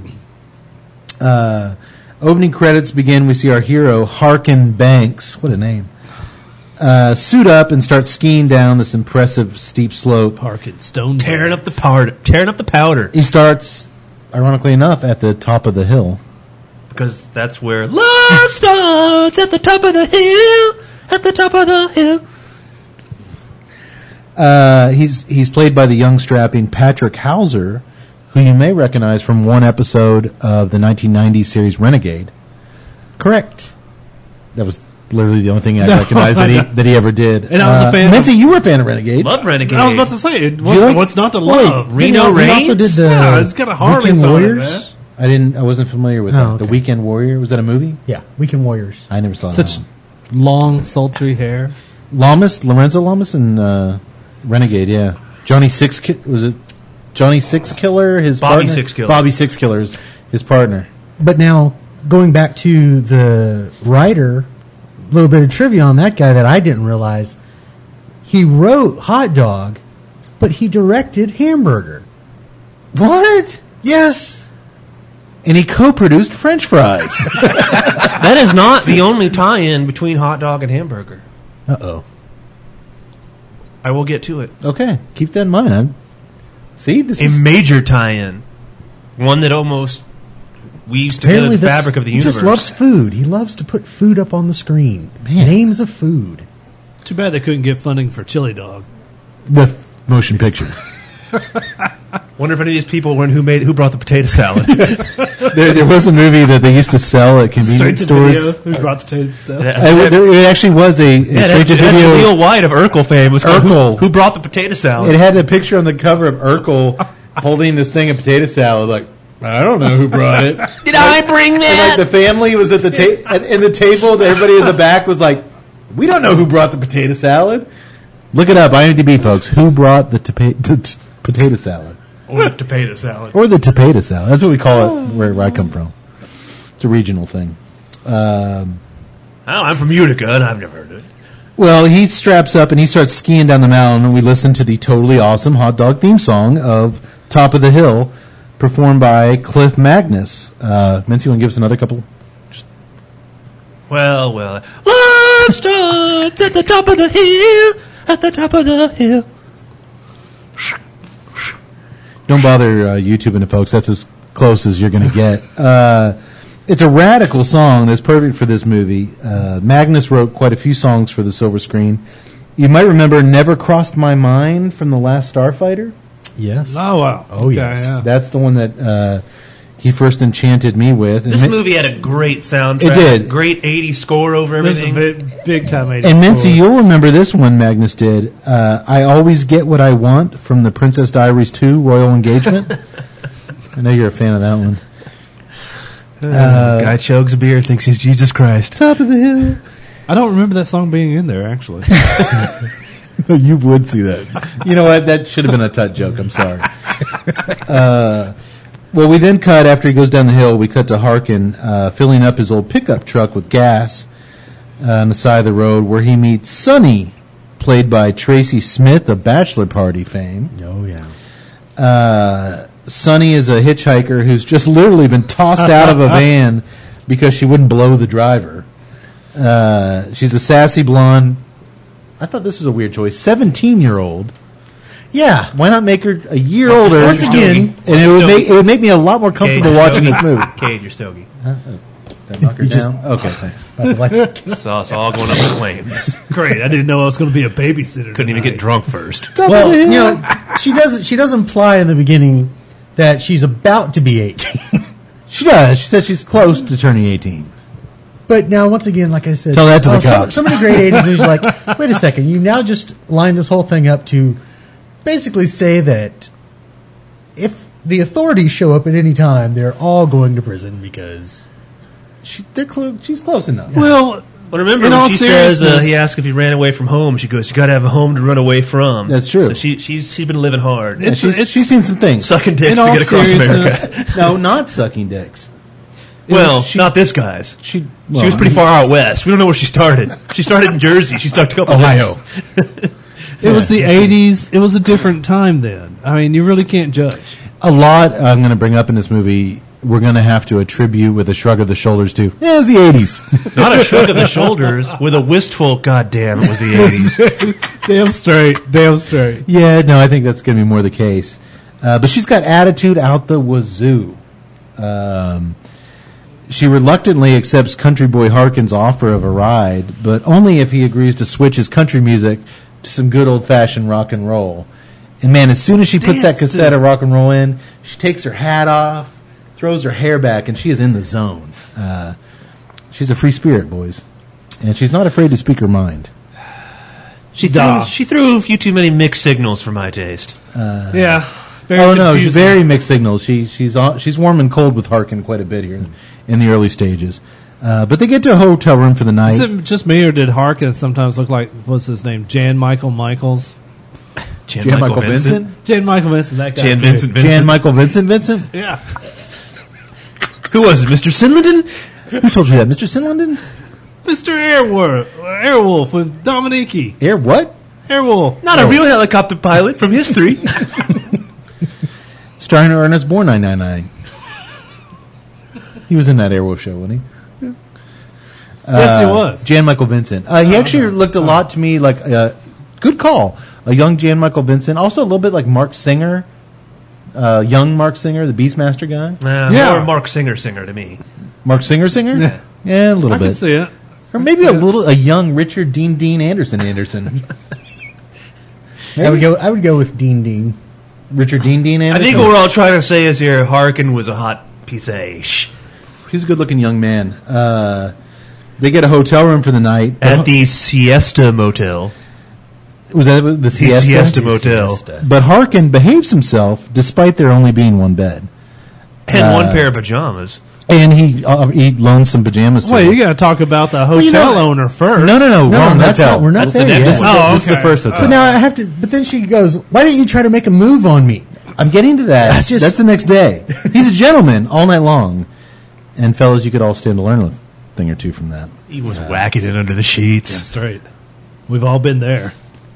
S2: Opening credits begin. We see our hero, Harkin Banks. What a name. Suit up and start skiing down this impressive steep slope.
S5: Park at Stone.
S3: Tearing up the powder.
S2: He starts, ironically enough, at the top of the hill.
S3: Because that's where love starts at the top of the hill, at the top of the hill.
S2: He's played by the young strapping Patrick Hauser, who you may recognize from one episode of the 1990s series Renegade.
S4: Correct.
S2: That was literally the only thing I recognized that he ever did.
S5: And I was a fan
S2: Mincy,
S5: of-
S2: you were a fan of Renegade.
S3: Love Renegade.
S5: I was about to say,
S2: you like-
S5: what's not to
S4: Wait,
S5: love?
S3: Reno
S4: He also
S3: Reigns?
S4: did the
S5: Yeah, it's got a Harley
S4: Weekend
S5: song in
S4: Warriors.
S5: that.
S2: I wasn't familiar with
S4: Oh,
S2: that.
S4: okay.
S2: The Weekend Warrior, was that a movie?
S4: Yeah, Weekend Warriors.
S2: I never saw
S5: Such
S2: that one.
S5: long, sultry hair.
S2: Lorenzo Lamas and Renegade, yeah. Was it Johnny Sixkiller, his
S3: Bobby
S2: partner?
S3: Sixkiller.
S2: Bobby Sixkiller's his partner.
S4: But now, going back to the writer, a little bit of trivia on that guy that I didn't realize. He wrote Hot Dog, but he directed Hamburger.
S2: What?
S4: Yes.
S2: And he co-produced French Fries.
S3: That is not the only tie-in between hot dog and hamburger.
S2: Uh-oh.
S3: I will get to it.
S2: Okay, keep that in mind. See, this
S3: A
S2: is...
S3: major tie-in. One that almost weaves together
S4: Apparently,
S3: the fabric of the
S4: he
S3: universe.
S4: just loves food. He loves to put food up on the screen. Names of food.
S5: Too bad they couldn't get funding for Chili Dog.
S2: the motion picture.
S3: Wonder if any of these people were who brought the potato salad.
S2: there was a movie that they used to sell at convenience stores.
S5: Who brought the tape stuff?
S2: It actually was a straight to
S3: It had
S2: video.
S3: Neil White of Urkel fame. Was called
S2: Urkel.
S3: Who brought the potato salad?
S2: It had a picture on the cover of Urkel holding this thing of potato salad. Like, I don't know who brought it.
S3: Did I bring
S2: And
S3: that?
S2: like the family was at the in the table. Everybody in the back was like, "We don't know who brought the potato salad." Look it up, IMDb, folks. Who brought the potato salad
S3: Or the potato salad.
S2: or the potato salad? That's what we call it where I come from. It's a regional thing.
S3: I'm from Utica, and I've never heard of it.
S2: Well, he straps up and he starts skiing down the mountain, and we listen to the totally awesome Hot Dog theme song of "Top of the Hill," performed by Cliff Magnus. Mincy, you want to give us another couple?
S3: Well. Love starts at the top of the hill, at the top of the hill.
S2: Don't bother YouTubing it, folks. That's as close as you're going to get. It's a radical song that's perfect for this movie. Magnus wrote quite a few songs for the silver screen. You might remember "Never Crossed My Mind" from The Last Starfighter.
S4: Yes.
S5: Oh, wow.
S4: Oh, yes.
S5: Yeah.
S2: That's the one that he first enchanted me with.
S3: This
S2: And
S3: movie had a great soundtrack.
S2: It did.
S3: Great 80s score over
S5: There's a
S3: everything.
S5: big time 80s
S2: And Mincy,
S5: score.
S2: you'll remember this one Magnus did. "I Always Get What I Want" from the Princess Diaries 2 Royal Engagement. I know you're a fan of that one.
S3: Guy chugs a beer, thinks he's Jesus Christ.
S2: Top of the hill.
S5: I don't remember that song being in there, actually.
S2: You would see that. You know what? That should have been a tut joke. I'm sorry. Well, we then cut, after he goes down the hill, we cut to Harkin filling up his old pickup truck with gas on the side of the road, where he meets Sonny, played by Tracy Smith of Bachelor Party fame.
S4: Oh, yeah.
S2: Sunny is a hitchhiker who's just literally been tossed out of a van because she wouldn't blow the driver. She's a sassy blonde. I thought this was a weird choice. 17-year-old.
S4: Yeah.
S2: Why not make her a year older?
S4: Once again,
S2: and it would make me a lot more comfortable watching this movie.
S3: Cade, you're stogie.
S2: Did I knock her down? Okay, thanks.
S3: Saw us all going up in flames.
S5: Great. I didn't know I was going to be a babysitter.
S3: Couldn't even get drunk first.
S4: well, you know, she does imply in the beginning that she's about to be 18.
S2: She does. She said she's close to turning 18.
S4: But now, once again, like I said,
S2: Tell that to the cops.
S4: So many great 80s movies are like, wait a second, you now just lined this whole thing up to basically say that if the authorities show up at any time, they're all going to prison because
S2: she's close enough.
S5: Well,
S3: But remember,
S5: in
S3: when
S5: all
S3: she says
S5: seriousness-
S3: he asked if he ran away from home, she goes, "You got to have a home to run away from."
S2: That's true.
S3: So she's been living hard.
S2: Yeah, she's seen some things.
S3: Sucking dicks
S5: in
S3: to
S5: all
S3: get across
S5: seriousness-
S3: America.
S2: No, not sucking dicks.
S3: Well, not this guy's.
S2: She
S3: was pretty far out west. We don't know where she started. She started in Jersey. She stuck a couple
S2: Ohio.
S3: dicks.
S5: It was the 80s. It was a different time then. I mean, you really can't judge.
S2: A lot I'm going to bring up in this movie, we're going to have to attribute with a shrug of the shoulders to, it was the 80s.
S3: Not a shrug of the shoulders with a wistful, goddamn, it was the 80s.
S5: Damn straight. Damn straight.
S2: Yeah, no, I think that's going to be more the case. But she's got attitude out the wazoo. She reluctantly accepts Country Boy Harkin's offer of a ride, but only if he agrees to switch his country music to some good old-fashioned rock and roll. And man, as soon as she puts that cassette of rock and roll in, she takes her hat off, throws her hair back, and she is in the zone. She's a free spirit, boys. And she's not afraid to speak her mind.
S3: She threw a few too many mixed signals for my taste.
S5: Yeah.
S2: No, she's very mixed signals. She's warm and cold with Harkin quite a bit here in the early stages. But they get to a hotel room for the night.
S5: Is it just me, or did Harkin sometimes look like, what's his name, Jan Michael Michaels?
S2: Jan Michael Vincent?
S5: Jan Michael Vincent, that guy.
S3: Jan
S5: too.
S3: Vincent.
S2: Jan Michael Vincent?
S5: Yeah.
S3: Who was it, Mr. Sinlenden?
S2: Who told you that, Mr. Sinlanden?
S5: Mr. Airwolf with Dominique.
S2: Air what?
S5: Airwolf.
S3: Not a real helicopter pilot from history.
S2: Starring Ernest Borgnine 999. He was in that Airwolf show, wasn't he?
S5: Yes, he was.
S2: Jan Michael Vincent. He actually looked a lot to me like good call. A young Jan Michael Vincent. Also a little bit like Mark Singer. Young Mark Singer, the Beastmaster guy.
S3: More Mark Singer to me.
S2: Mark Singer? Yeah, a little
S5: I
S2: bit.
S5: can see it.
S2: Or maybe a young Richard Dean Anderson.
S4: I would go with Dean.
S2: Richard Dean
S3: I
S2: Anderson.
S3: think what we're all trying to say is here, Harkin was a hot piece of ish.
S2: He's a good-looking young man. They get a hotel room for the night.
S3: At the Siesta Motel.
S2: Was that the Siesta?
S3: Siesta Motel.
S2: But Harkin behaves himself despite there only being one bed.
S3: And one pair of pajamas.
S2: And he loans some pajamas to
S5: Wait,
S2: him.
S5: you got to talk about the hotel owner first.
S2: No, wrong
S4: that's
S2: hotel.
S4: not- we're not
S2: This
S4: there
S2: is the
S4: yet.
S2: next one.
S5: Oh,
S2: This is the
S5: okay.
S2: first hotel.
S4: But now I have to. But then she goes, "Why didn't you try to make a move on me?"
S2: I'm getting to that.
S4: That's just-
S2: That's the next day. He's a gentleman all night long. And fellas, you could all stand to learn a thing or two from that.
S3: He was whacking it under the sheets.
S5: Straight. We've all been there.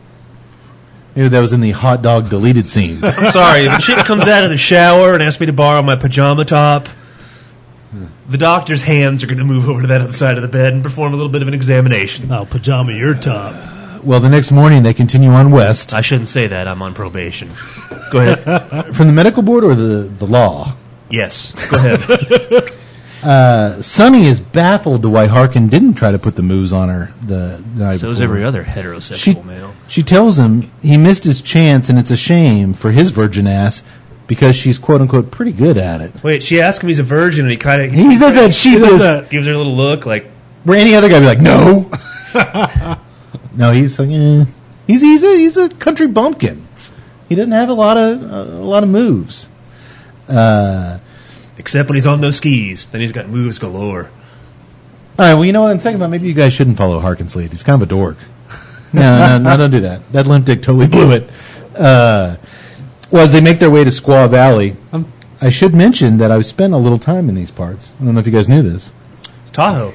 S2: Maybe that was in the hot dog deleted scenes.
S3: I'm sorry, if a chick comes out of the shower and asks me to borrow my pajama top, the doctor's hands are going to move over to that other side of the bed and perform a little bit of an examination.
S5: Oh, pajama your top.
S2: Well, the next morning they continue on west.
S3: I shouldn't say that. I'm on probation. Go ahead.
S2: From the medical board or the law?
S3: Yes. Go ahead.
S2: Sonny is baffled to why Harkin didn't try to put the moves on her the night
S3: So is
S2: before.
S3: every other heterosexual male.
S2: She tells him he missed his chance and it's a shame for his virgin ass because she's quote-unquote pretty good at it.
S3: Wait, she asked him he's a virgin and he kind of
S2: He does that sheepish,
S3: gives her a little look like,
S2: where any other guy would be like, no. No, he's like, he's a country bumpkin. He doesn't have a lot of moves.
S3: except when he's on those skis. Then he's got moves galore.
S2: All right, well, you know what I'm thinking about? Maybe you guys shouldn't follow Harkin's lead. He's kind of a dork. No, don't do that. That limp dick totally blew it. Well, as they make their way to Squaw Valley, I should mention that I've spent a little time in these parts. I don't know if you guys knew this.
S3: It's Tahoe.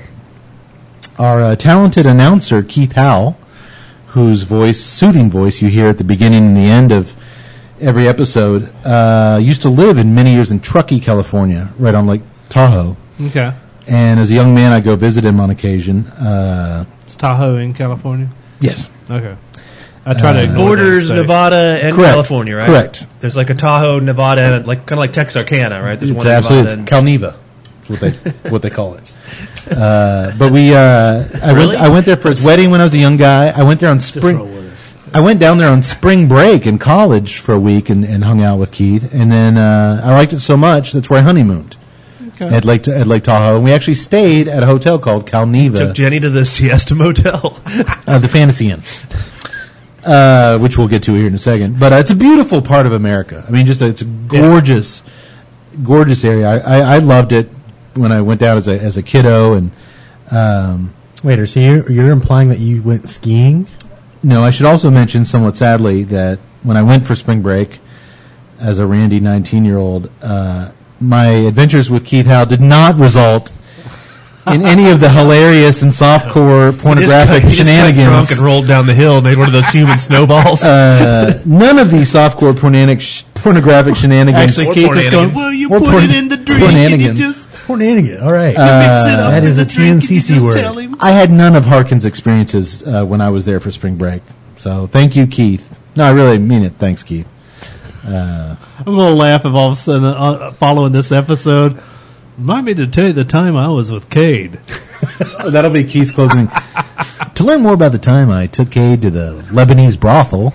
S2: Our talented announcer, Keith Howell, whose soothing voice you hear at the beginning and the end of every episode, used to live in many years in Truckee, California, right on Lake Tahoe.
S5: Okay.
S2: And as a young man, I'd go visit him on occasion.
S5: It's Tahoe in California?
S2: Yes.
S5: Okay. I try to ignore
S3: Borders
S5: that state.
S3: Nevada and
S2: Correct.
S3: California, right?
S2: Correct.
S3: There's like a Tahoe, Nevada, and like kind of like Texarkana, right? There's
S2: It's
S3: one in
S2: absolutely
S3: Nevada.
S2: Calneva. That's what they call it. But we, I went there for his wedding when I was a young guy. I went there on spring. I went down there on spring break in college for a week and hung out with Keith. And then I liked it so much that's where I honeymooned at Lake Tahoe. And we actually stayed at a hotel called Calneva,
S3: Took Jenny to the Siesta Motel.
S2: the Fantasy Inn, which we'll get to here in a second. But it's a beautiful part of America. I mean, it's a gorgeous, gorgeous area. I loved it when I went down as a kiddo. And
S4: Wait, so you're implying that you went skiing?
S2: no, I should also mention, somewhat sadly, that when I went for spring break as a randy 19-year-old, my adventures with Keith Howe did not result in any of the hilarious and softcore pornographic
S3: He just got drunk
S2: shenanigans.
S3: and rolled down the hill, made one of those human snowballs.
S2: None of these softcore pornographic shenanigans.
S5: Actually,
S3: Or
S5: Keith is going,
S3: pornanigans.
S5: well, you
S2: Or
S5: put it in the drink and you
S2: pornanigans.
S5: just
S4: Pornanigan. All right.
S5: mix it up
S4: that
S5: in
S4: is
S5: the
S4: a
S5: drink and you
S4: TNCC
S5: just
S4: word.
S5: tell him.
S2: I had none of Harkin's experiences when I was there for spring break. So thank you, Keith. No, I really mean it. Thanks, Keith.
S5: I'm going to laugh if all of a sudden, following this episode, remind me to tell you the time I was with Cade.
S2: That'll be Keith's closing. To learn more about the time I took Cade to the Lebanese brothel.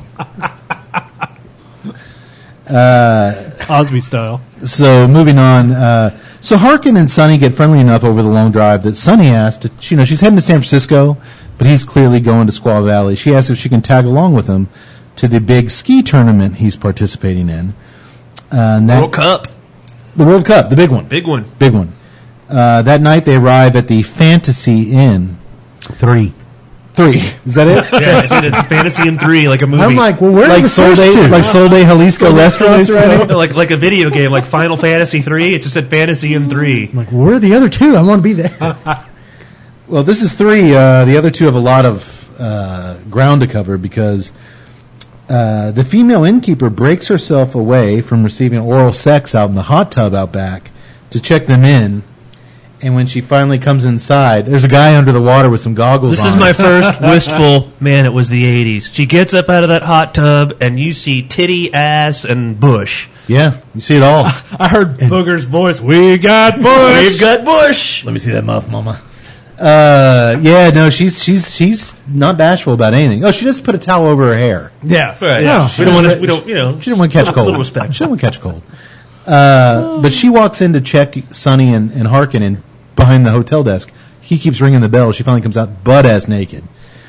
S5: Osby style.
S2: So moving on. So Harkin and Sonny get friendly enough over the long drive that Sonny asked, she's heading to San Francisco, but he's clearly going to Squaw Valley. She asks if she can tag along with him to the big ski tournament he's participating in. And that,
S3: World Cup.
S2: the World Cup, the big one.
S3: Big one.
S2: Big one. That night they arrive at the Fantasy Inn.
S4: 3.
S2: Is that it?
S3: Yes, it's Fantasy in 3, like a movie.
S4: I'm like, well, where are
S2: Like
S4: the first two?
S2: Solde Jalisco restaurants, right?
S3: like a video game, like Final Fantasy 3. It just said Fantasy in 3.
S4: I'm like, where are the other two? I want to be there.
S2: Well, this is 3. The other 2 have a lot of ground to cover because the female innkeeper breaks herself away from receiving oral sex out in the hot tub out back to check them in. And when she finally comes inside, there's a guy under the water with some goggles
S3: This
S2: on.
S3: is my first wistful, man, it was the 80s. She gets up out of that hot tub, and you see titty, ass, and bush.
S2: Yeah, you see it all.
S5: I heard Booger's voice. We got Bush.
S3: We've got bush!
S2: Let me see that muff, mama. Yeah, no, she's not bashful about anything. Oh, she just put a towel over her hair.
S5: Yes.
S3: Right.
S5: Yeah.
S3: We don't want to, we don't, you know.
S2: She didn't want to catch
S3: a
S2: cold.
S3: little respect.
S2: She didn't want to catch cold. But she walks in to check Sonny and Harkin in behind the hotel desk. He keeps ringing the bell. She finally comes out butt-ass naked.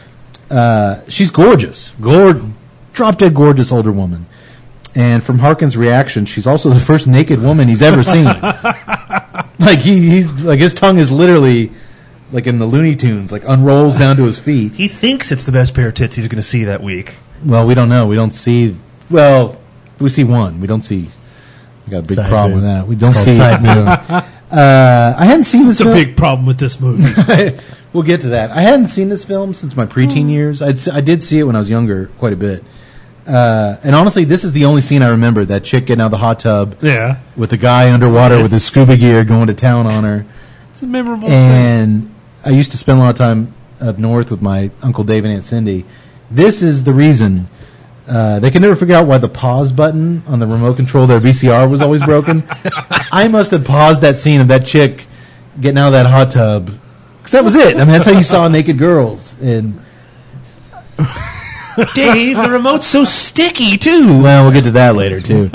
S2: She's gorgeous. Drop-dead gorgeous older woman. And from Harkin's reaction, she's also the first naked woman he's ever seen. Like he's like his tongue is literally like in the Looney Tunes, like unrolls down to his feet.
S3: He thinks it's the best pair of tits he's going to see that week.
S2: Well, we don't know. We don't see. Well, we see one. We don't see. I got a big
S4: Side
S2: problem
S4: boob.
S2: with that. We don't
S4: It's
S2: see.
S4: called side
S2: I hadn't seen this.
S5: It's a
S2: film.
S5: big problem with this movie.
S2: We'll get to that. I hadn't seen this film since my preteen years. I did see it when I was younger, quite a bit. And honestly, this is the only scene I remember. That chick getting out of the hot tub
S5: Yeah.
S2: with the guy underwater with his scuba gear going to town on her.
S5: It's a memorable thing.
S2: And I used to spend a lot of time up north with my Uncle Dave and Aunt Cindy. This is the reason. They can never figure out why the pause button on the remote control of their VCR was always broken. I must have paused that scene of that chick getting out of that hot tub. Because that was it. I mean, that's how you saw naked girls. And,
S3: Dave, the remote's so sticky, too.
S2: well, we'll get to that later, too.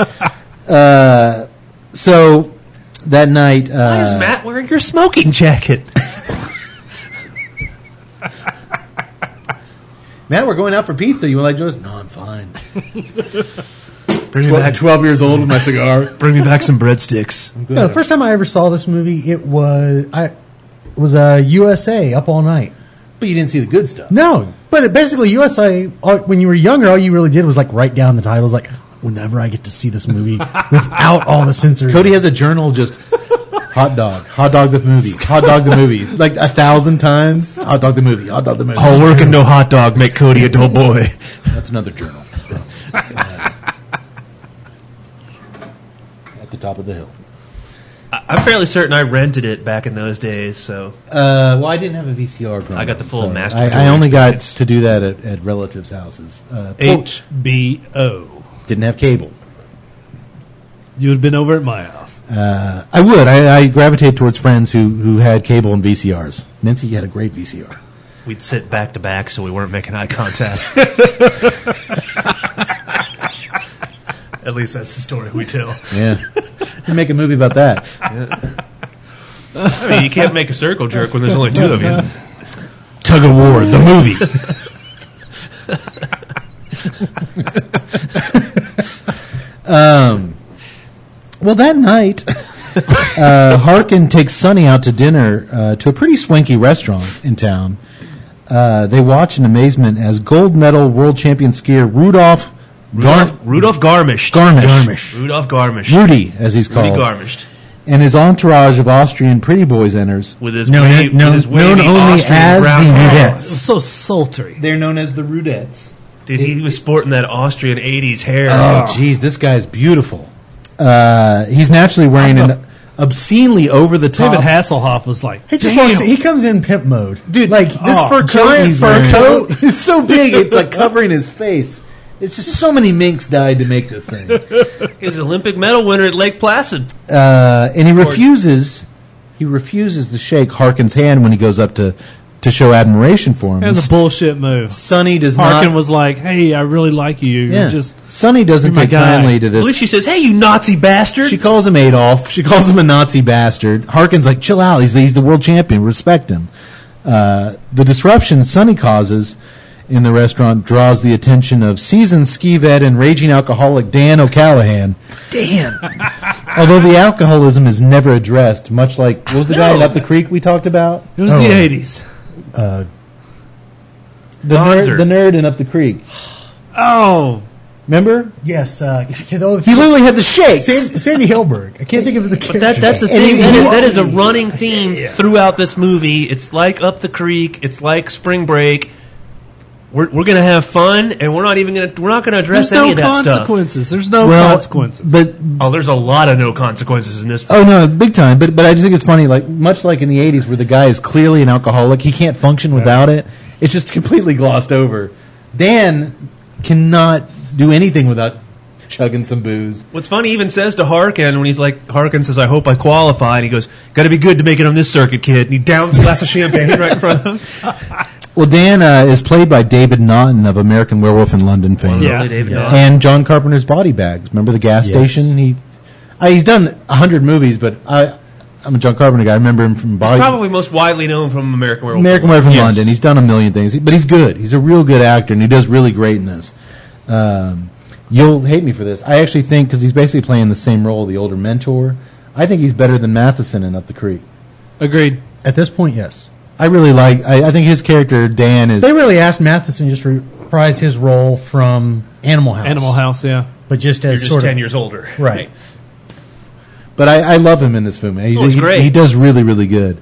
S2: So, that night...
S3: Why is Matt wearing your smoking jacket?
S2: Matt, we're going out for pizza. You would like Joe's? No, I'm fine.
S3: Bring me back
S2: 12 years old with my cigar.
S3: Bring me back some breadsticks.
S4: No, the first time I ever saw this movie, it was USA Up All Night.
S2: But you didn't see the good stuff.
S4: No, but basically USA. When you were younger, all you really did was like write down the titles. Like, whenever I get to see this movie without all the censors.
S2: Cody has a journal just hot dog the movie, hot dog the movie, like 1,000 times. Hot dog the movie, hot dog the movie.
S3: All work and no hot dog make Cody a dull boy.
S2: That's another journal. the top of the hill.
S3: I'm fairly certain I rented it back in those days, so
S2: Well, I didn't have a VCR. Growing
S3: I got the
S2: up,
S3: full
S2: so
S3: master
S2: I only got
S3: experience.
S2: to do that at relatives' houses.
S5: HBO.
S2: Didn't have cable.
S5: You would have been over at my house.
S2: I would. I gravitate towards friends who had cable and VCRs. Nancy had a great VCR.
S3: we'd sit back to back so we weren't making eye contact. At least that's the story we tell.
S2: Yeah. You make a movie about that.
S3: I mean, you can't make a circle jerk when there's only two of you.
S2: Tug of War, the movie. Well, that night, Harkin takes Sonny out to dinner to a pretty swanky restaurant in town. They watch in amazement as gold medal world champion skier Rudolph
S3: Garmisch.
S2: Garmisch.
S3: Rudolph Garmisch.
S2: Rudy, as he's
S3: Rudy
S2: called.
S3: Garmisch.
S2: And his entourage of Austrian pretty boys enters.
S3: With his
S2: known
S3: wavy
S2: only
S3: Austrian
S2: as
S3: brown
S2: the
S3: hair.
S5: It was
S2: Rudettes.
S5: so sultry.
S2: They're known as the Rudettes.
S3: Dude, he was sporting that Austrian 80s hair.
S2: Oh, jeez, this guy's beautiful. He's naturally wearing an obscenely over-the-top...
S5: David Hasselhoff was like,
S4: He just
S5: damn.
S4: walks. He comes in pimp mode,
S2: Dude,
S4: Like this fur coat.
S2: giant
S4: He's
S2: fur
S4: wearing.
S2: coat is so big, it's like covering his face. It's just so many minks died to make this thing.
S3: He's an Olympic medal winner at Lake Placid.
S2: And he refuses to shake Harkin's hand when he goes up to show admiration for him.
S5: And the bullshit move.
S2: Sonny does
S5: Harkin
S2: not...
S5: was like, hey, I really like you.
S2: Yeah.
S5: You're just
S2: Sonny doesn't
S5: you're my
S2: take
S5: guy.
S2: kindly to
S3: At
S2: this.
S3: least she says, hey, you Nazi bastard.
S2: She calls him Adolf. She calls him a Nazi bastard. Harkin's like, chill out. He's the world champion. Respect him. The disruption Sonny causes in the restaurant draws the attention of seasoned ski vet and raging alcoholic Dan O'Callahan. Dan. Although the alcoholism is never addressed, much like, what was the guy in Up the Creek we talked about?
S5: it was the 80s.
S2: The nerd in Up the Creek.
S5: Oh,
S2: Remember?
S4: Yes,
S2: He literally had the shakes.
S4: Sandy Hilberg. I can't think of the character.
S3: That's the
S2: And
S3: thing.
S2: he-
S3: That is a running theme throughout this movie. It's like Up the Creek. It's like Spring Break. We're going to have fun, and we're not going to address
S5: there's
S3: any
S5: no
S3: of that stuff.
S5: consequences. There's no
S2: Well,
S5: consequences.
S2: But
S3: Oh, there's a lot of no consequences in this.
S2: oh no, big time. But I just think it's funny, like much like in the '80s, where the guy is clearly an alcoholic, he can't function without it. It's just completely glossed over. Dan cannot do anything without chugging some booze.
S3: What's funny, he even says to Harkin when he's like, Harkin says, "I hope I qualify," and he goes, "Got to be good to make it on this circuit, kid." And he downs a glass of champagne right in front of him.
S2: Well, Dan is played by David Naughton of American Werewolf in London fame,
S5: Yeah.
S3: David
S5: Yeah.
S3: Naughton.
S2: and John Carpenter's Body Bags. Remember the gas
S4: Yes.
S2: station? He's done 100 movies, but I'm a John Carpenter guy. I remember him from Body.
S3: Probably most widely known from American Werewolf.
S2: American Werewolf in
S3: Yes.
S2: London. He's done a million things, but he's good. He's a real good actor, and he does really great in this. You'll hate me for this. I actually think, because he's basically playing the same role, the older mentor, I think he's better than Matheson in Up the Creek.
S5: Agreed.
S4: At this point, yes.
S2: I really like, I think his character, Dan, is...
S4: They really asked Matheson just to reprise his role from Animal House.
S5: Animal House, yeah.
S4: But just
S3: You're
S4: as
S3: just
S4: sort
S3: 10
S4: of
S3: years older.
S4: right.
S2: But I love him in this film.
S3: It's great.
S2: He does really, really good.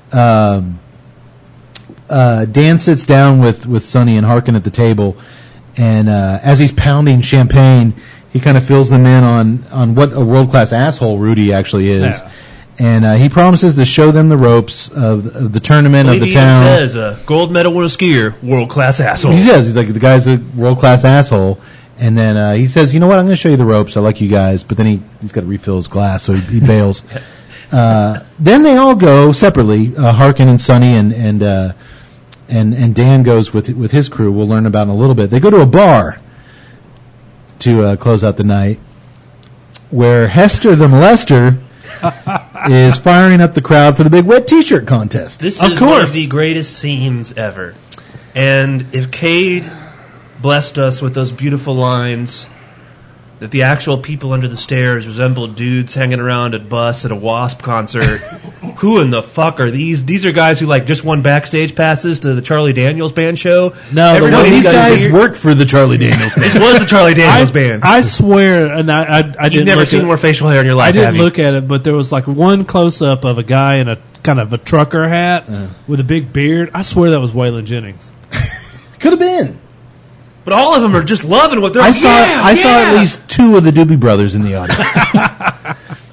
S2: Dan sits down with Sonny and Harkin at the table, and as he's pounding champagne, he kind of fills them in on what a world-class asshole Rudy actually is.
S5: Yeah.
S2: And he promises to show them the ropes of the tournament, of the
S3: He
S2: town.
S3: even says, gold medal winner skier, world-class asshole.
S2: He says, he's like, the guy's a world-class asshole. And then he says, you know what, I'm going to show you the ropes. I like you guys. But then he's got to refill his glass, so he bails. Then they all go separately, Harkin and Sonny, and Dan goes with his crew. We'll learn about in a little bit. They go to a bar to close out the night, where Hester the Molester is firing up the crowd for the big wet T-shirt contest.
S3: This
S5: Of
S3: is one of
S5: course.
S3: the greatest scenes ever. And if Cade blessed us with those beautiful lines that the actual people under the stairs resembled dudes hanging around at bus at a Wasp concert, who in the fuck are these? These are guys who like just won backstage passes to the Charlie Daniels Band show. Everybody
S2: these
S3: got
S2: guys
S3: weird-
S2: worked for the Charlie Daniels Band.
S3: This was the Charlie Daniels Band.
S5: I swear, and I
S3: You've
S5: didn't
S3: never
S5: look
S3: seen
S5: at,
S3: more facial hair in your life,
S5: I didn't
S3: have you?
S5: look at it, but there was like one close up of a guy in a kind of a trucker hat with a big beard. I swear that was Waylon Jennings.
S2: Could have been.
S3: But all of them are just loving what they're
S2: I
S3: like.
S2: saw at least two of the Doobie Brothers in the audience.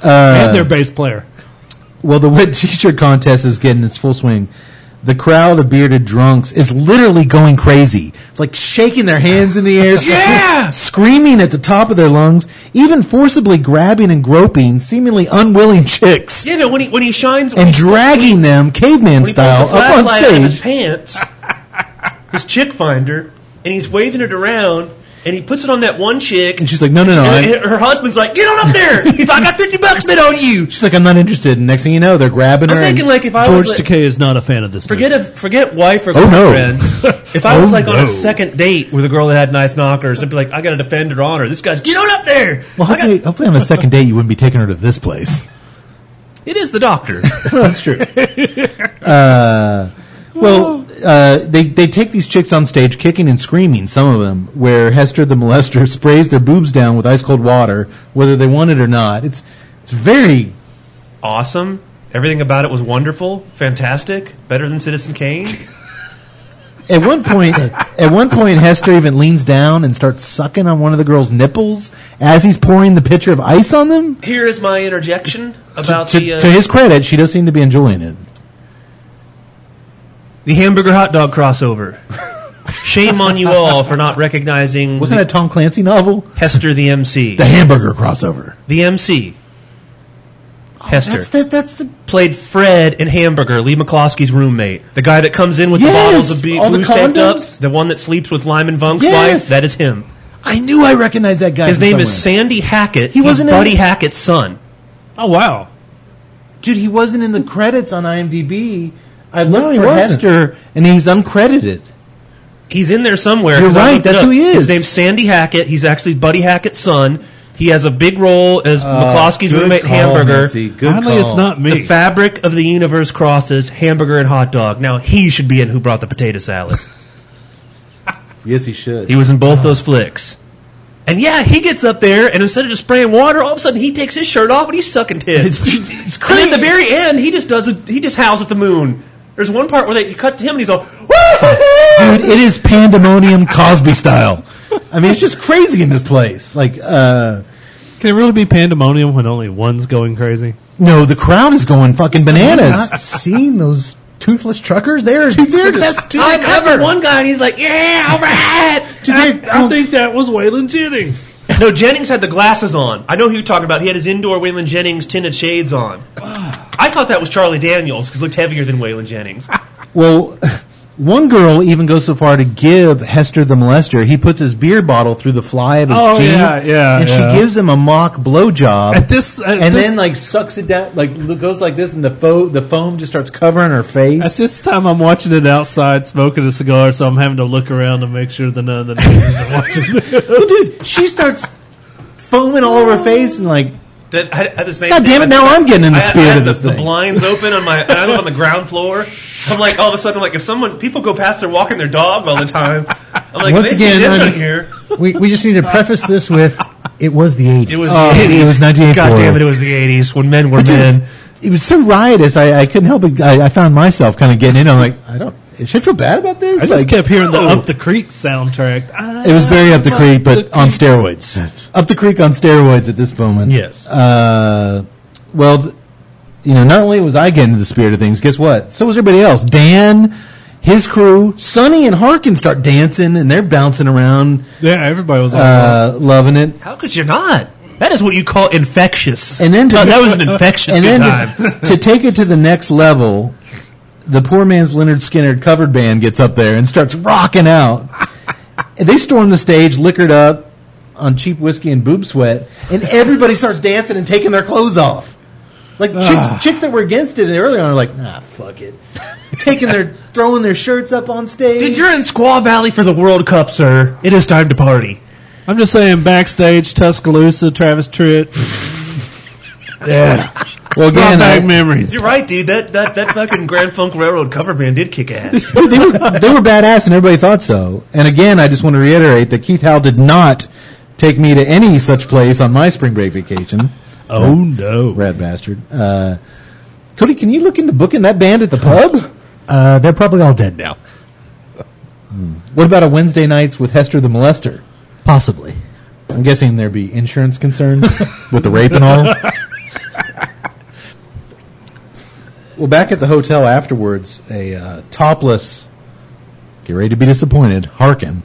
S5: And their bass player.
S2: Well, the wet t-shirt contest is getting its full swing. The crowd of bearded drunks is literally going crazy, like shaking their hands in the air, screaming at the top of their lungs, even forcibly grabbing and groping seemingly unwilling chicks,
S3: Yeah, no, when he shines
S2: and dragging them caveman
S3: when he
S2: style
S3: pulls the
S2: up on
S3: flashlight out of his
S2: stage.
S3: pants, his chick finder, and he's waving it around, and he puts it on that one chick,
S2: And she's like, no.
S3: and her husband's like, get on up there! He's like, I got $50 bet on you!
S2: She's like, I'm not interested. And next thing you know, they're grabbing
S3: I'm
S2: her.
S3: thinking,
S2: and-
S3: like, if I
S5: George
S3: was...
S5: Takei is not a fan of this movie.
S3: Forget wife or
S2: Oh, no.
S3: girlfriend. If I was
S5: Oh,
S3: like on
S5: no.
S3: a second date with a girl that had nice knockers, I'd be like, I got to defend her honor. This guy's, get on up there!
S2: well, hopefully on the second date, you wouldn't be taking her to this place.
S3: It is the doctor.
S2: That's true. They take these chicks on stage, kicking and screaming, some of them, where Hester the molester sprays their boobs down with ice cold water, whether they want it or not. It's very...
S3: Awesome. Everything about it was wonderful, fantastic, better than Citizen Kane.
S2: At one point, Hester even leans down and starts sucking on one of the girls' nipples as he's pouring the pitcher of ice on them.
S3: Here is my interjection about
S2: To his credit, she does seem to be enjoying it.
S3: the hamburger hot dog crossover. Shame on you all for not recognizing
S2: Wasn't that a Tom Clancy novel?
S3: Hester the MC.
S2: The hamburger crossover.
S3: The MC. Hester.
S2: That's the...
S3: Played Fred in Hamburger, Lee McCloskey's roommate. The guy that comes in with
S2: Yes!
S3: the bottles of
S2: All the
S3: booze taped up.
S2: condoms?
S3: The one that sleeps with Lyman Funk's
S2: Yes!
S3: wife. That is him.
S2: I knew I recognized that guy.
S3: His
S2: from
S3: name is
S2: somewhere.
S3: Sandy Hackett.
S2: He wasn't
S3: He's
S2: in
S3: Buddy
S2: it?
S3: Hackett's son.
S5: Oh, wow.
S2: Dude, he wasn't in the credits on IMDb. I looked
S4: he
S2: for
S4: wasn't.
S2: Hester, and he was uncredited.
S3: He's in there somewhere.
S2: You're
S3: 'cause I
S2: right,
S3: looked it
S2: that's
S3: up.
S2: who he is.
S3: His name's Sandy Hackett. He's actually Buddy Hackett's son. He has a big role as McCloskey's
S2: Good
S3: roommate in
S2: call,
S3: Hamburger.
S2: Nancy. Good
S5: Finally,
S2: call.
S5: it's not me.
S3: The fabric of the universe crosses hamburger and hot dog. Now he should be in Who Brought the Potato Salad.
S2: Yes, he should.
S3: He was in both those flicks. And yeah, he gets up there, and instead of just spraying water, all of a sudden he takes his shirt off and he's sucking tits.
S2: It's
S3: And
S2: crazy.
S3: at the very end, he just howls at the moon. There's one part where you cut to him and he's all, woo!
S2: Dude, it is pandemonium Cosby style. I mean, it's just crazy in this place. Like,
S5: Can it really be pandemonium when only one's going crazy?
S2: no, the crowd is going fucking
S4: Have you
S2: bananas.
S4: not seen those toothless truckers? They're
S2: the
S4: best
S3: Dude, they
S4: time
S3: cut to
S4: ever.
S3: one guy and he's like, yeah, all right!
S5: I think that was Waylon Jennings.
S3: No, Jennings had the glasses on. I know who you're talking about. He had his indoor Waylon Jennings tinted shades on. I thought that was Charlie Daniels because he looked heavier than Waylon Jennings.
S2: Well, one girl even goes so far to give Hester the molester. He puts his beer bottle through the fly of his
S5: Oh,
S2: jeans,
S5: yeah,
S2: and
S5: yeah.
S2: she gives him a mock blowjob.
S5: At
S2: Then like sucks it down, like goes like this, and the foam just starts covering her face.
S5: At this time, I'm watching it outside, smoking a cigar, so I'm having to look around to make sure that none of the neighbors are watching this.
S2: Well, dude, she starts foaming all over her face, and like,
S3: I had the same
S2: God
S3: thing.
S2: damn it, now I'm getting in the
S3: I
S2: spirit
S3: had
S2: of this
S3: the
S2: thing.
S3: blinds open on my. I live on the ground floor. I'm like, all of a sudden, I'm like, if people go past, they're walking their dog all the time. I'm like,
S4: Once
S3: they see
S4: again,
S3: this
S4: I'm-
S3: in here.
S4: We just need to preface this with, it was the 80s.
S3: It was
S2: Oh,
S3: the 80s.
S2: it was 1984.
S3: God damn it, it was the 80s when men were men.
S2: it was so riotous. I couldn't help it. I found myself kind of getting in. I'm like, should I feel bad about this?
S5: I just
S2: Like,
S5: kept hearing the Up the Creek soundtrack.
S2: It was very Up the Creek, but on steroids. Up the Creek on steroids at this moment.
S4: Yes.
S2: Well, not only was I getting into the spirit of things, guess what? So was everybody else. Dan, his crew, Sonny and Harkin start dancing, and they're bouncing around,
S5: Yeah, everybody was like,
S2: loving it.
S3: How could you not? That is what you call infectious.
S2: And then
S3: that was an infectious
S2: and
S3: good
S2: then
S3: time.
S2: to take it to the next level, the poor man's Leonard Skinner covered band gets up there and starts rocking out. And they storm the stage, liquored up on cheap whiskey and boob sweat, and everybody starts dancing and taking their clothes off. Like chicks that were against it earlier on are like, nah, fuck it. Throwing their shirts up on stage.
S3: Dude, you're in Squaw Valley for the World Cup, sir. It is time to party.
S5: I'm just saying, backstage, Tuscaloosa, Travis Tritt. Yeah.
S2: well,
S5: Brought
S2: again,
S5: back memories.
S3: You're right, dude. That fucking Grand Funk Railroad cover band did kick ass.
S2: dude, they were badass, and everybody thought so. And again, I just want to reiterate that Keith Howell did not take me to any such place on my spring break vacation.
S5: Oh, no.
S2: Rad bastard. Cody, can you look into booking that band at the pub?
S4: They're probably all dead now.
S2: What about a Wednesday nights with Hester the molester?
S4: Possibly.
S2: I'm guessing there'd be insurance concerns with the rape and all. Well, back at the hotel afterwards, a topless, get ready to be disappointed, Harkin,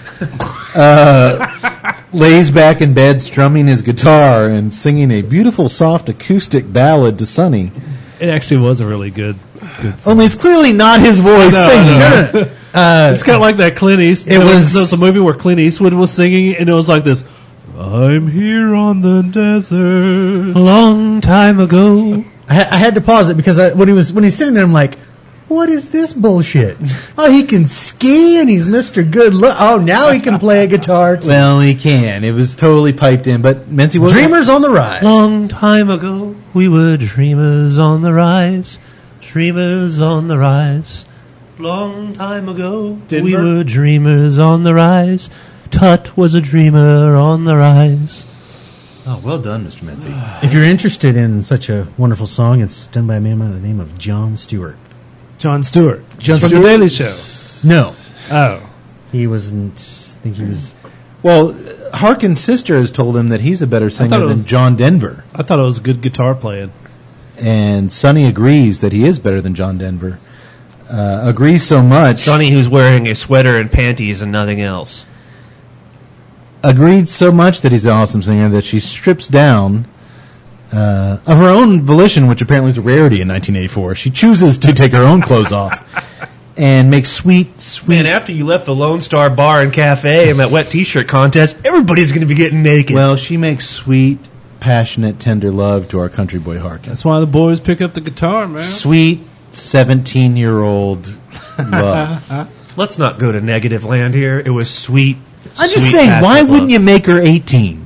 S2: lays back in bed strumming his guitar and singing a beautiful, soft acoustic ballad to Sonny.
S5: It actually was a really good song.
S2: Only it's clearly not his voice singing.
S5: It's kind of like that Clint Eastwood.
S4: It was-
S5: There was a movie where Clint Eastwood was singing, and it was like this. I'm here on the desert.
S3: A long time ago.
S4: I had to pause it because when he's sitting there, I'm like, what is this bullshit? Oh, he can ski and he's Mr. Good Look. Oh, now he can play a guitar. Too.
S2: Well, he can. It was totally piped in, but Mincy was
S4: Dreamers on the rise.
S3: Long time ago, we were dreamers on the rise. Dreamers on the rise. Long time ago, we
S5: Denver?
S3: were dreamers on the rise. Tut was a dreamer on the rise.
S2: Oh, well done, Mr. Mincy.
S4: If you're interested in such a wonderful song, it's done by a man by the name of Jon Stewart.
S5: Jon Stewart.
S2: Jon
S5: from
S2: Stewart?
S5: The Daily Show.
S4: No,
S5: Oh.
S4: he wasn't. I think he was.
S2: Well, Harkin's sister has told him that he's a better singer
S5: it was-
S2: than John Denver.
S5: I thought it was good guitar playing.
S2: And Sonny agrees that he is better than John Denver. Agrees so much.
S3: Sonny, who's wearing a sweater and panties and nothing else.
S2: Agreed so much that he's an awesome singer that she strips down of her own volition, which apparently is a rarity in 1984. She chooses to take her own clothes off and make sweet.
S3: Man, after you left the Lone Star Bar and Cafe and that wet T-shirt contest, everybody's going to be getting naked.
S2: Well, she makes sweet, passionate, tender love to our country boy Harkin.
S5: That's why the boys pick up the guitar, man.
S2: Sweet, 17-year-old love.
S3: Let's not go to negative land here. It was sweet.
S2: I'm just
S3: sweet,
S2: saying, why
S3: passionate
S2: wouldn't
S3: love.
S2: you make her 18?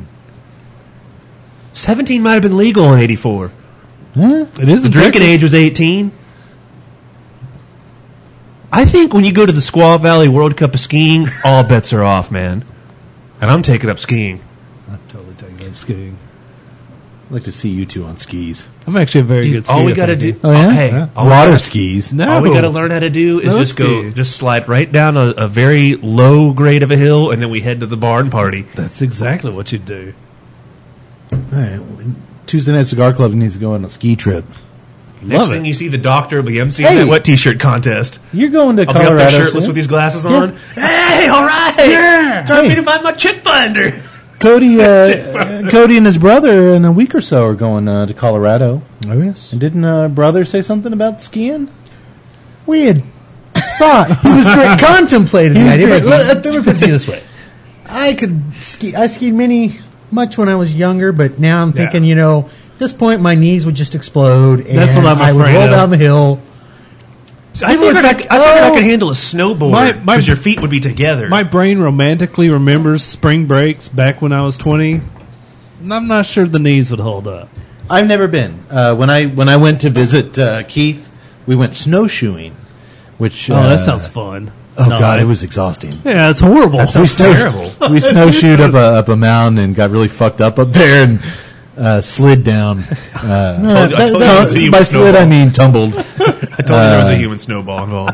S3: 17 might have been legal in 84.
S5: It is
S3: The drinking age was 18. I think when you go to the Squaw Valley World Cup of Skiing, all bets are off, man. And I'm taking up skiing.
S5: I'm totally taking up skiing.
S2: I'd like to see you two on skis.
S5: I'm actually a very good skier.
S3: All we got to do,
S2: Oh, yeah?
S3: hey,
S5: Yeah.
S3: all we
S2: Water
S3: gotta-
S2: skis.
S5: No.
S3: All we got to learn how to do is
S5: Snow
S3: just go,
S5: ski.
S3: just slide right down a very low grade of a hill, and then we head to the barn party.
S5: That's exactly what you do.
S2: All right. Tuesday Night Cigar Club needs to go on a ski trip.
S3: Next
S5: Love
S3: thing
S5: it.
S3: you see the doctor will be emceeing
S2: Hey.
S3: that wet T-shirt contest.
S2: You're going to
S3: I'll be up
S2: Colorado
S3: there shirtless
S2: soon?
S3: with these glasses
S2: Yeah.
S3: on. Hey, all right.
S2: Yeah.
S3: Time for
S2: Hey.
S3: me to find my chick finder.
S2: Cody and his brother in a week or so are going to Colorado.
S4: Oh yes,
S2: And didn't brother say something about skiing?
S4: we had thought he was contemplated the
S2: was
S4: idea. But
S2: drinking.
S4: let me put it to you this way: I could ski. I skied much when I was younger, but now I'm thinking, at this point my knees would just explode, and
S5: That's what I'm
S4: I would
S5: afraid
S4: roll
S5: of.
S4: down the hill.
S3: I
S4: People would
S3: figured,
S4: think,
S3: I
S4: oh.
S3: could handle a snowboard
S5: My-
S3: because your feet would be together.
S5: My brain romantically remembers spring breaks back when I was 20. And I'm not sure the knees would hold up.
S2: I've never been. When I went to visit Keith, we went snowshoeing, which
S5: Oh, that sounds fun.
S2: Oh
S5: No,
S2: God, it was exhausting.
S5: Yeah, it's horrible.
S2: We snowshoed up a mountain and got really fucked up there and slid down.
S3: I told you there was a human
S2: By slid,
S3: snowball.
S2: I mean tumbled.
S3: I told you there was a human snowball involved.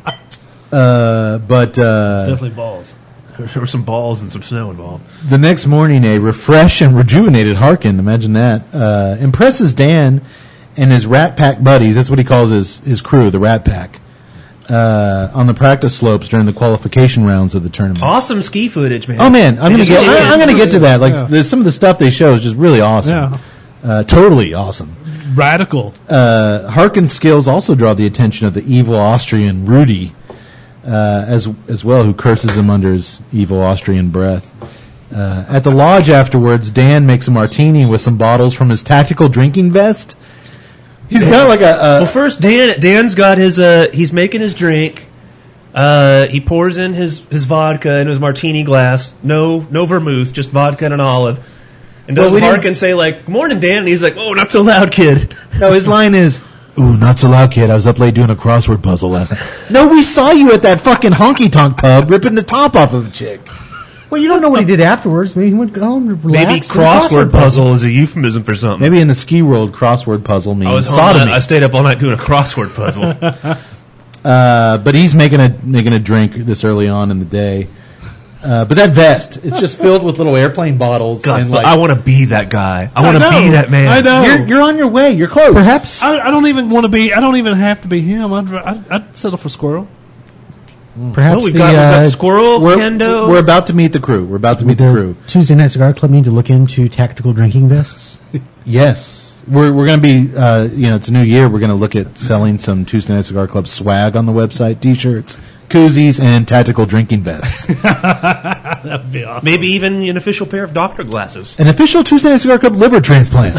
S2: But
S5: Definitely balls.
S3: There were some balls and some snow involved.
S2: the next morning, a refreshed and rejuvenated Harkin, imagine that, impresses Dan and his Rat Pack buddies, that's what he calls his crew, the Rat Pack, on the practice slopes during the qualification rounds of the tournament.
S3: Awesome ski footage, man.
S2: Oh man, I'm
S3: Did
S2: gonna
S3: you see
S2: get.
S3: it?
S2: I'm gonna get to that. Like,
S5: Yeah.
S2: there's some of the stuff they show is just really awesome. Totally awesome.
S5: Radical.
S2: Harkin's skills also draw the attention of the evil Austrian Rudy, as well, who curses him under his evil Austrian breath. At the lodge afterwards, Dan makes a martini with some bottles from his tactical drinking vest. He's got like
S3: Well, first, Dan's got his. He's making his drink. He pours in his vodka in his martini glass. No vermouth, just vodka and an olive. And
S2: Well,
S3: doesn't
S2: we didn't-
S3: Harkin say like, "Morning, Dan?" And he's like, "Oh, not so loud, kid."
S2: no, his line is, "Ooh, not so loud, kid. I was up late doing a crossword puzzle last night." No, we saw you at that fucking honky tonk pub ripping the top off of a chick.
S4: Well, you don't know what he did afterwards. Maybe he went home to relax.
S3: Maybe
S4: and
S3: crossword puzzle is a euphemism for something.
S2: Maybe in the ski world, crossword puzzle means
S3: I was home.
S2: sodomy.
S3: I stayed up all night doing a crossword puzzle.
S2: But he's making a drink this early on in the day. But that vest, it's just filled with little airplane bottles.
S3: God,
S2: and
S3: but
S2: like,
S3: I want to be that guy. I want to
S5: know.
S3: be that man.
S5: I know.
S2: you're on your way. You're close.
S4: Perhaps
S5: I don't even want to be. I don't even have to be him. I'd settle for Squirrel.
S4: perhaps
S3: Well, we've
S4: the,
S3: got Squirrel,
S2: We're,
S3: Kendo.
S2: we're about to meet the crew. We're about to meet the crew.
S4: Tuesday Night Cigar Club need to look into tactical drinking vests.
S2: Yes. We're going to be, it's a new year. We're going to look at selling some Tuesday Night Cigar Club swag on the website. T-shirts, koozies, and tactical drinking vests.
S5: That'd be awesome.
S3: Maybe even an official pair of doctor glasses.
S2: An official Tuesday Night Cigar Club liver transplant.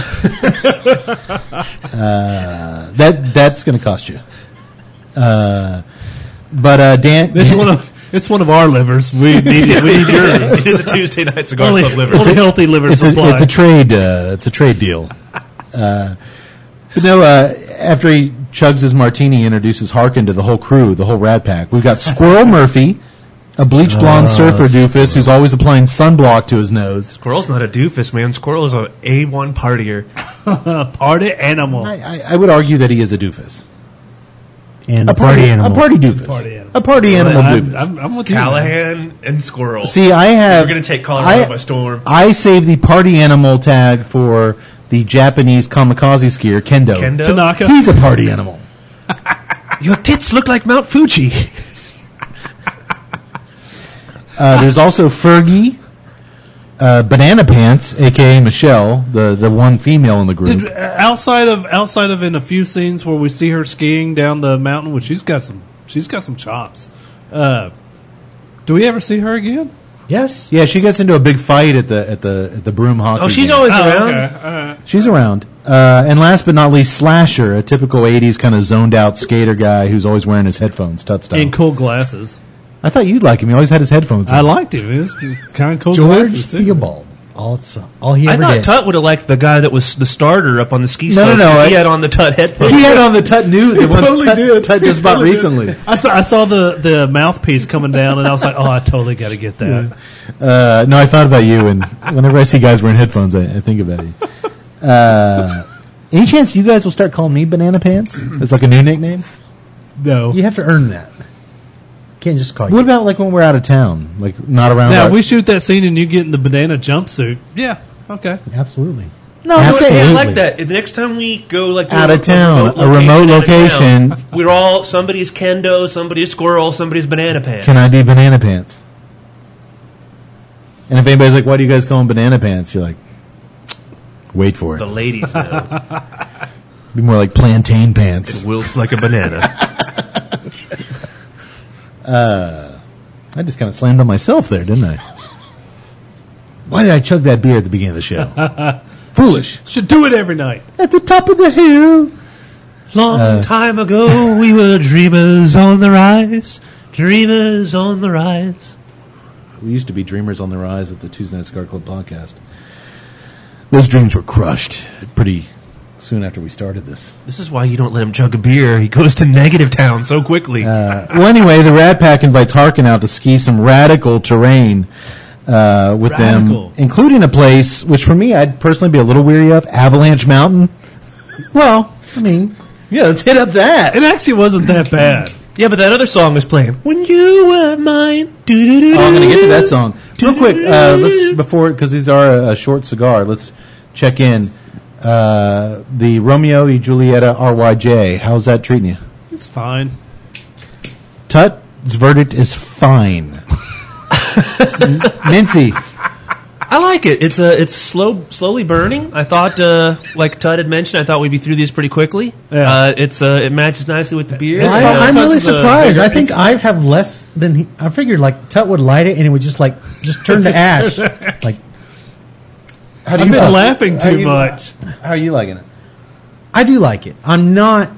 S2: That's going to cost you. But Dan...
S5: It's one of our livers. We need yours.
S3: It is a Tuesday Night Cigar
S5: Only,
S3: Club liver.
S5: only healthy liver supply.
S2: It's a trade deal. But no, after he chugs his martini, he introduces Harkin to the whole crew, the whole Rat Pack. We've got Squirrel Murphy, a bleach blonde surfer doofus who's always applying sunblock to his nose.
S3: Squirrel's not a doofus, man. Squirrel is a A1 partier.
S5: Party animal.
S2: I would argue that he is a doofus.
S4: And
S2: A party
S4: animal.
S2: A party doofus.
S5: Party animal.
S2: A party animal doofus.
S5: I'm with you.
S3: Callahan and Squirrel.
S2: See, I have...
S3: We're going to take Colorado by storm.
S2: I saved the party animal tag for the Japanese kamikaze skier, Kendo.
S3: Kendo?
S5: Tanaka.
S2: He's a party animal.
S3: Your tits look like Mount Fuji.
S2: There's also Fergie, Banana Pants, a.k.a. Michelle, the one female in the group.
S5: Did, outside of in a few scenes where we see her skiing down the mountain, which she's got some chops. Do we ever see her again?
S4: Yes.
S2: Yeah, she gets into a big fight at the broom hockey.
S3: Oh, she's
S2: game.
S3: always around.
S5: Okay.
S2: She's around. And last but not least, Slasher, a typical 80s kind of zoned out skater guy who's always wearing his headphones, tut style.
S5: And cool glasses.
S2: I thought you'd like him. He always had his headphones
S5: I
S2: on.
S5: liked him. It was kind of cool
S4: George
S5: glasses, too.
S4: Theobald. All he
S3: I
S4: ever
S3: thought
S4: did.
S3: Tut would have liked the guy that was the starter up on the ski
S2: No,
S3: slope.
S2: no, no,
S3: 'cause he
S2: I-
S3: had on the Tut headphones.
S2: He had on the Tut new. The ones
S5: totally
S2: Tut,
S5: did.
S2: Tut just bought recently.
S5: I saw the mouthpiece coming down, and I was like, oh, I totally got to get that.
S2: No, I thought about you, and whenever I see guys wearing headphones, I think about you. Any chance you guys will start calling me Banana Pants? It's like a new nickname.
S5: No.
S4: You have to earn that. Can't just call you.
S2: What about like when we're out of town, like not around?
S5: Now,
S2: our-
S5: if we shoot that scene and you get in the banana jumpsuit, yeah, okay.
S4: Absolutely.
S2: no, I'm
S4: Absolutely.
S3: I
S2: saying
S3: like that. The next time we go like to
S2: Out of town, a remote
S3: out of
S2: location.
S3: town, we're all somebody's Kendo, somebody's Squirrel, somebody's Banana Pants.
S2: Can I be Banana Pants? And if anybody's like, "Why do you guys call them Banana Pants?" You're like, "Wait for it."
S3: The ladies know.
S2: Be more like Plantain Pants.
S3: It wilts like a banana.
S2: I just kind of slammed on myself there, didn't I? Why did I chug that beer at the beginning of the show? Foolish.
S5: Should do it every night.
S2: At the top of the hill.
S3: Long time ago, we were dreamers on the rise. Dreamers on the rise.
S2: We used to be dreamers on the rise at the Tuesday Night Cigar Club podcast. Those dreams were crushed pretty soon after we started this.
S3: This is why you don't let him chug a beer. He goes to negative town so quickly.
S2: Well, anyway, the Rat Pack invites Harkin out to ski some radical terrain with
S5: Radical.
S2: them, including a place which, for me, I'd personally be a little weary of, Avalanche Mountain.
S4: Well, I mean,
S2: Yeah, let's hit up that.
S5: It actually wasn't that bad.
S3: Yeah, but that other song was playing. When you were mine.
S2: Oh, I'm going to get to that song. Real quick, let's, because these are a short cigar, let's check in. The Romeo y Julieta RYJ, how's that treating you?
S5: It's fine.
S2: Tut's verdict is fine. Mincy.
S3: I like it. It's slowly burning. I thought, like Tut had mentioned, I thought we'd be through these pretty quickly.
S5: Yeah.
S3: It matches nicely with the beer.
S4: I'm really
S5: because of the
S4: surprised.
S5: bigger
S4: I think
S5: pizza.
S4: I have less than I figured. Like Tut would light it and it would just turn to ash. Like
S2: How
S5: I've been laughing too much.
S2: How are you liking it?
S4: I do like it. I'm not.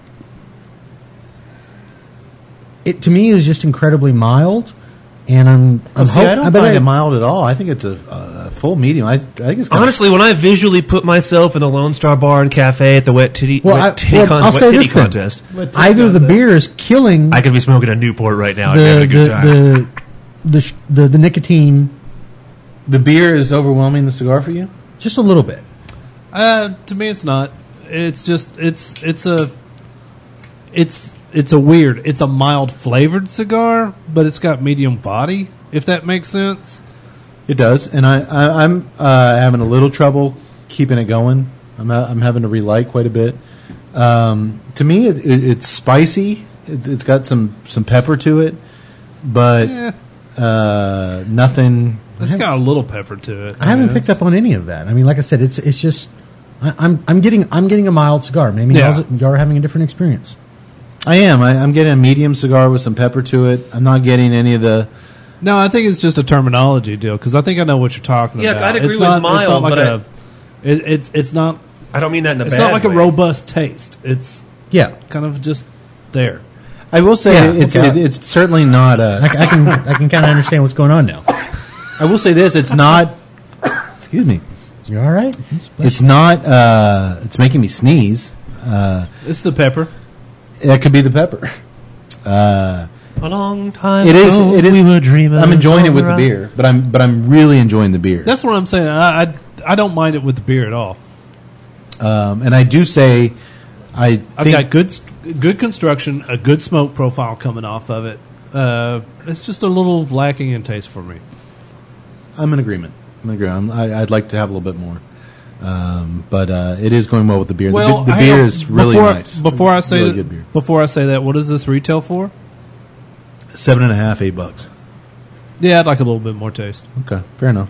S4: It to me is just incredibly mild, and I'm
S2: I don't
S4: but
S2: find it mild at all. I think it's a full medium. I think it's
S3: Honestly, when I visually put myself in the Lone Star Bar and Cafe at the Wet Titty,
S4: I'll say this then.
S3: contest,
S4: Either the beer is killing
S3: I could be smoking a Newport right now. I'd be having a good time.
S4: the nicotine
S2: the beer is overwhelming the cigar for you.
S4: just a little bit.
S5: To me, it's not. It's just it's a weird. It's a mild flavored cigar, but it's got medium body, if that makes sense.
S2: It does, and I'm having a little trouble keeping it going. I'm having to relight quite a bit. To me, it's spicy. It's got some pepper to it, but nothing.
S5: It's got a little pepper to it.
S4: I haven't picked up on any of that. I mean, like I said, it's just I'm getting a mild cigar. Maybe you're having a different experience.
S2: I am. I'm getting a medium cigar with some pepper to it. I'm not getting any of the.
S5: No, I think it's just a terminology deal because I think I know what you're talking about.
S3: Yeah, I'd agree
S5: it's
S3: with
S5: not,
S3: mild,
S5: it's not
S3: but
S5: like it's not.
S3: I don't mean that in a
S5: It's
S3: bad
S5: not like
S3: way.
S5: a robust taste. It's kind of just there.
S2: I will say
S4: okay.
S2: it's certainly not
S4: I can kind of understand what's going on now.
S2: I will say this: it's not. Excuse me.
S4: You all right?
S2: It's not. It's making me sneeze.
S5: It's the pepper.
S2: It could be the pepper.
S3: A long time
S2: It is.
S3: ago,
S2: It is.
S3: we were dreaming.
S2: I'm enjoying it with the
S3: around.
S2: beer, but I'm really enjoying the beer.
S5: That's what I'm saying. I don't mind it with the beer at all.
S2: And I do say,
S5: I've got good construction, a good smoke profile coming off of it. It's just a little lacking in taste for me.
S2: I'm in agreement. I'd like to have a little bit more, but it is going well with the beer.
S5: Well,
S2: the beer is really nice.
S5: Before I say
S2: really good beer.
S5: before I say that, what does this retail for?
S2: $7.50, $8.
S5: Yeah, I'd like a little bit more taste.
S2: Okay, fair enough.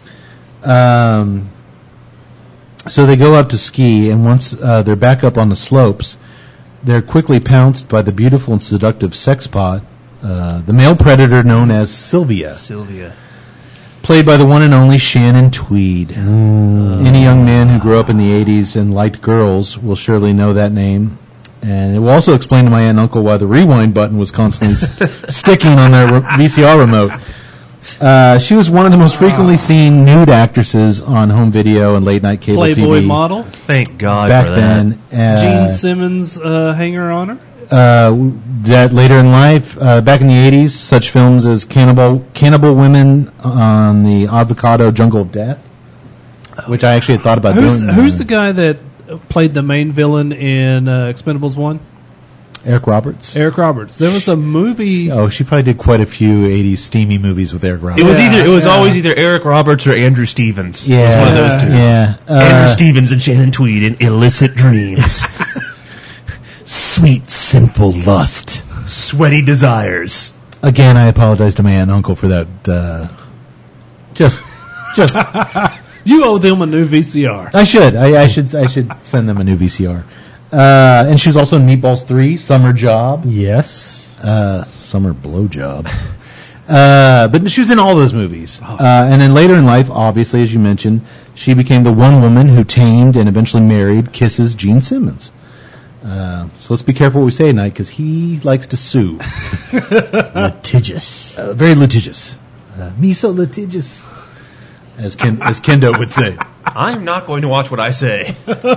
S2: So they go out to ski, and once they're back up on the slopes, they're quickly pounced by the beautiful and seductive sexpot, the male predator known as Sylvia, played by the one and only Shannon Tweed. Any young man who grew up in the 80s and liked girls will surely know that name. And it will also explain to my aunt and uncle why the rewind button was constantly sticking on their VCR remote. She was one of the most frequently seen nude actresses on home video and late night cable
S5: Playboy
S2: TV.
S5: model.
S3: Thank God
S2: Back
S3: for that.
S2: then.
S5: Gene Simmons hanger on her.
S2: That later in life, back in the 80s, such films as Cannibal Women on the Avocado Jungle of Death, which I actually had thought about doing.
S5: Who's the guy that played the main villain in Expendables 1?
S2: Eric Roberts.
S5: Eric Roberts. There was a movie.
S2: Oh, she probably did quite a few 80s steamy movies with Eric Roberts.
S3: It was always either Eric Roberts or Andrew Stevens. It was one of those two.
S2: Yeah.
S3: Andrew Stevens and Shannon Tweed in Illicit Dreams.
S2: Sweet, sinful lust.
S3: Sweaty Desires.
S2: Again, I apologize to my aunt and uncle for that. Just.
S5: You owe them a new VCR.
S2: I should. I should send them a new VCR. And she was also in Meatballs 3, Summer Job.
S4: Yes.
S2: Summer Blowjob. But she was in all those movies. And then later in life, obviously, as you mentioned, she became the one woman who tamed and eventually married Kiss's Gene Simmons. So let's be careful what we say tonight, because he likes to sue.
S4: Litigious.
S2: Very litigious. Me so litigious. As Kendo would say.
S3: I'm not going to watch what I say.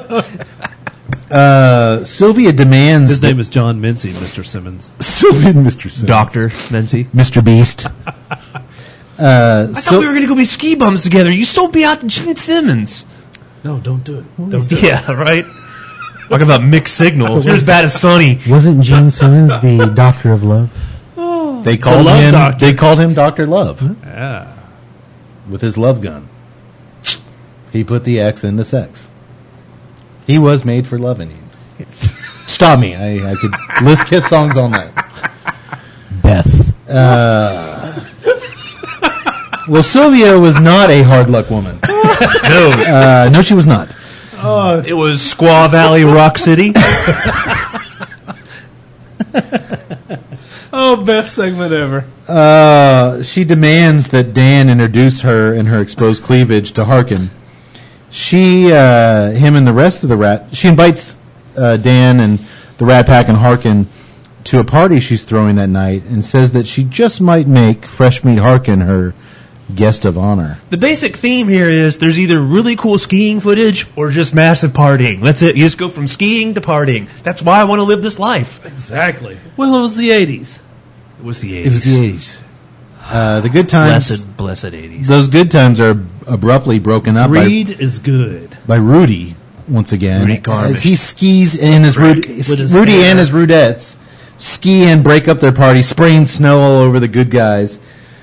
S2: Sylvia demands...
S5: His name is John Mincy, Mr. Simmons.
S2: Sylvia and Mr. Simmons.
S3: Dr. Menzie.
S2: Mr. Beast.
S3: I thought we were going to go be ski bums together. You sold me out to Gene Simmons.
S5: No, don't do it. Don't do it.
S3: Yeah, right? Talking about mixed signals. You're as bad as Sonny.
S4: Wasn't Gene Simmons the Doctor of Love?
S2: They called
S5: Love
S2: him.
S5: Doctor.
S2: They called him Dr. Love
S5: Yeah.
S2: with his love gun. He put the X into sex. He was made for loving. Stop me! I could list Kiss songs all night.
S4: Beth.
S2: Well, Sylvia was not a hard luck woman.
S3: No.
S2: No, she was not.
S3: It was Squaw Valley, Rock City.
S5: Oh, best segment ever.
S2: She demands that Dan introduce her and her exposed cleavage to Harkin. Him and the rest of the Rat... She invites Dan and the Rat Pack and Harkin to a party she's throwing that night and says that she just might make Fresh Meat Harkin her guest of honor.
S3: The basic theme here is there's either really cool skiing footage or just massive partying. That's it. You just go from skiing to partying. That's why I want to live this life.
S5: Exactly. Well, it was the 80s.
S3: It was the 80s.
S2: It was the 80s. The good times...
S3: Blessed 80s.
S2: Those good times are abruptly broken up
S5: Reed is good.
S2: by Rudy once again.
S3: Rudy Garbage.
S2: As he skis in his Rudy
S5: hair.
S2: and his Rudettes ski and break up their party, spraying snow all over the good guys.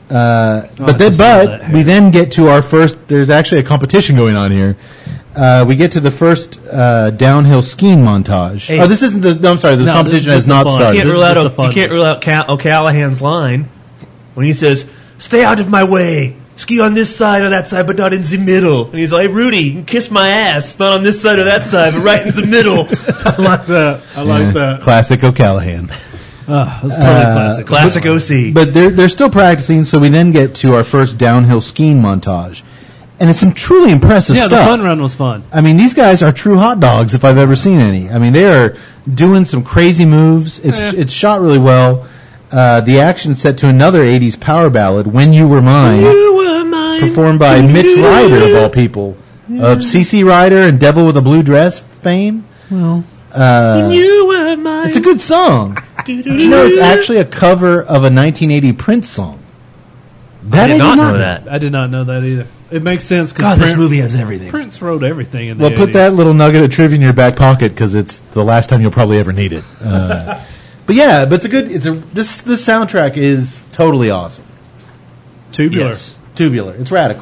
S2: But we then get to our first. There's actually a competition going on here. We get to the first downhill skiing montage.
S3: Hey.
S2: Oh, this isn't the. No, I'm sorry. The competition has not started.
S3: You
S5: This
S3: can't rule out O'Callahan's line when he says, "Stay out of my way. Ski on this side or that side, but not in the middle." And he's like, "Rudy, you can kiss my ass. Not on this side or that side, but right in the middle."
S5: I like that. I like that.
S2: Classic O'Callahan.
S5: That's totally classic.
S3: Classic OC.
S2: But they're still practicing, so we then get to our first downhill skiing montage. And it's some truly impressive
S5: Yeah,
S2: stuff.
S5: the fun run was fun.
S2: I mean, these guys are true hot dogs if I've ever seen any. I mean, they are doing some crazy moves. It's shot really well. The action is set to another 80s power ballad, When You Were Mine, performed by Mitch Ryder, of all people, of CC Ryder and Devil with a Blue Dress fame.
S5: Well,
S3: You were mine.
S2: It's a good song. But you know, it's actually a cover of a 1980 Prince song.
S3: I did not know that.
S5: I did not know that either. It makes sense
S3: God,
S5: because
S3: this movie has everything.
S5: Prince wrote everything in the
S2: Well, put
S5: 80s.
S2: that little nugget of trivia in your back pocket because it's the last time you'll probably ever need it. But yeah, but this soundtrack is totally awesome.
S5: Tubular.
S3: Yes.
S2: Tubular. It's radical.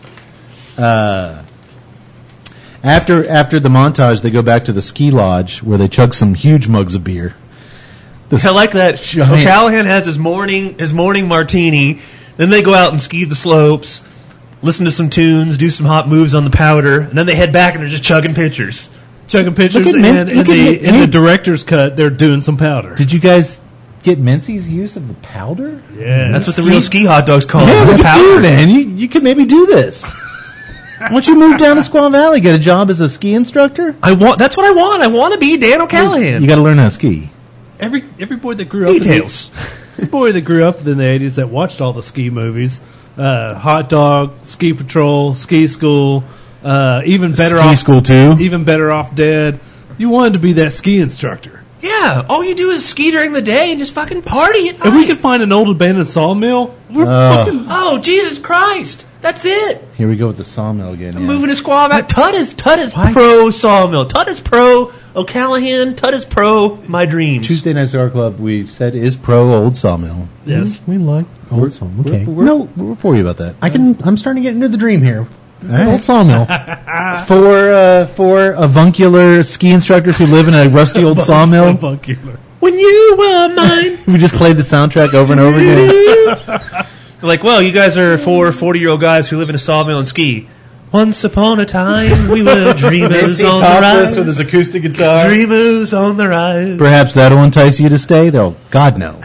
S2: After the montage, they go back to the ski lodge where they chug some huge mugs of beer.
S3: I like that.
S2: Giant-
S3: O'Callahan has his morning martini. Then they go out and ski the slopes, listen to some tunes, do some hot moves on the powder, and then they head back and they're just chugging pitchers.
S5: Chugging pictures,
S2: Look at
S5: and
S2: Min- look at Min-
S5: in the director's cut, they're doing some powder.
S2: Did you guys get Mincy's use of the powder?
S5: Yeah,
S3: That's what the real ski hot dogs call
S2: Yeah,
S3: it.
S2: look at
S3: Powder.
S2: you, man. You could maybe do this. Why don't you move down to Squaw Valley, get a job as a ski instructor?
S3: That's what I want. I want to be Dan O'Callahan.
S2: You got to learn how to ski.
S5: every boy that grew up
S3: Details.
S5: every boy that grew up in the 80s that watched all the ski movies, Hot Dog, Ski Patrol, Ski School, even better
S2: Ski
S5: off
S2: School 2.
S5: even better off dead. You wanted to be that ski instructor.
S3: Yeah, all you do is ski during the day and just fucking party at night.
S5: If we could find an old abandoned sawmill, we're fucking.
S3: Oh, Jesus Christ. That's it.
S2: Here we go with the sawmill again. Yeah.
S3: Moving to Squaw Valley. Tut is pro sawmill. Tut is pro O'Callahan. Tut is pro my dreams.
S2: Tuesday Night Cigar Club, we said, is pro old sawmill.
S5: Yes.
S4: We like old song. Okay.
S2: We're for you about that.
S4: I'm starting to get into the dream here. It's an
S2: All right.
S4: old sawmill.
S2: For avuncular ski instructors who live in a rusty old sawmill,
S5: Avuncular.
S3: When you were mine.
S2: we just played the soundtrack over and over again.
S3: Like, well, you guys are 40-year-old guys who live in a sawmill and ski. Once upon a time, we were dreamers on the rise.
S2: with his acoustic guitar.
S3: Dreamers on the rise.
S2: Perhaps that'll entice you to stay. They'll, God no.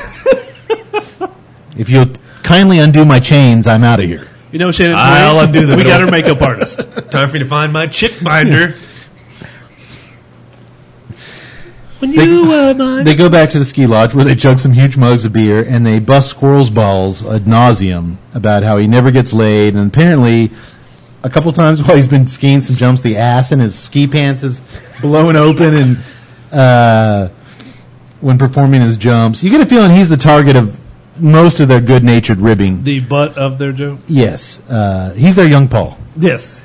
S2: If you'll kindly undo my chains, I'm out of here.
S5: You know, Shannon,
S3: I'll undo the
S5: we
S3: door.
S5: got our makeup artist.
S3: Time for me to find my chick binder. When you were mine.
S2: They go back to the ski lodge where they chug some huge mugs of beer and they bust Squirrel's balls ad nauseum about how he never gets laid. And apparently, a couple times while he's been skiing some jumps, the ass in his ski pants is blown open. And when performing his jumps, you get a feeling he's the target of most of their good-natured ribbing.
S5: The butt of their joke.
S2: Yes, he's their young Paul.
S5: Yes.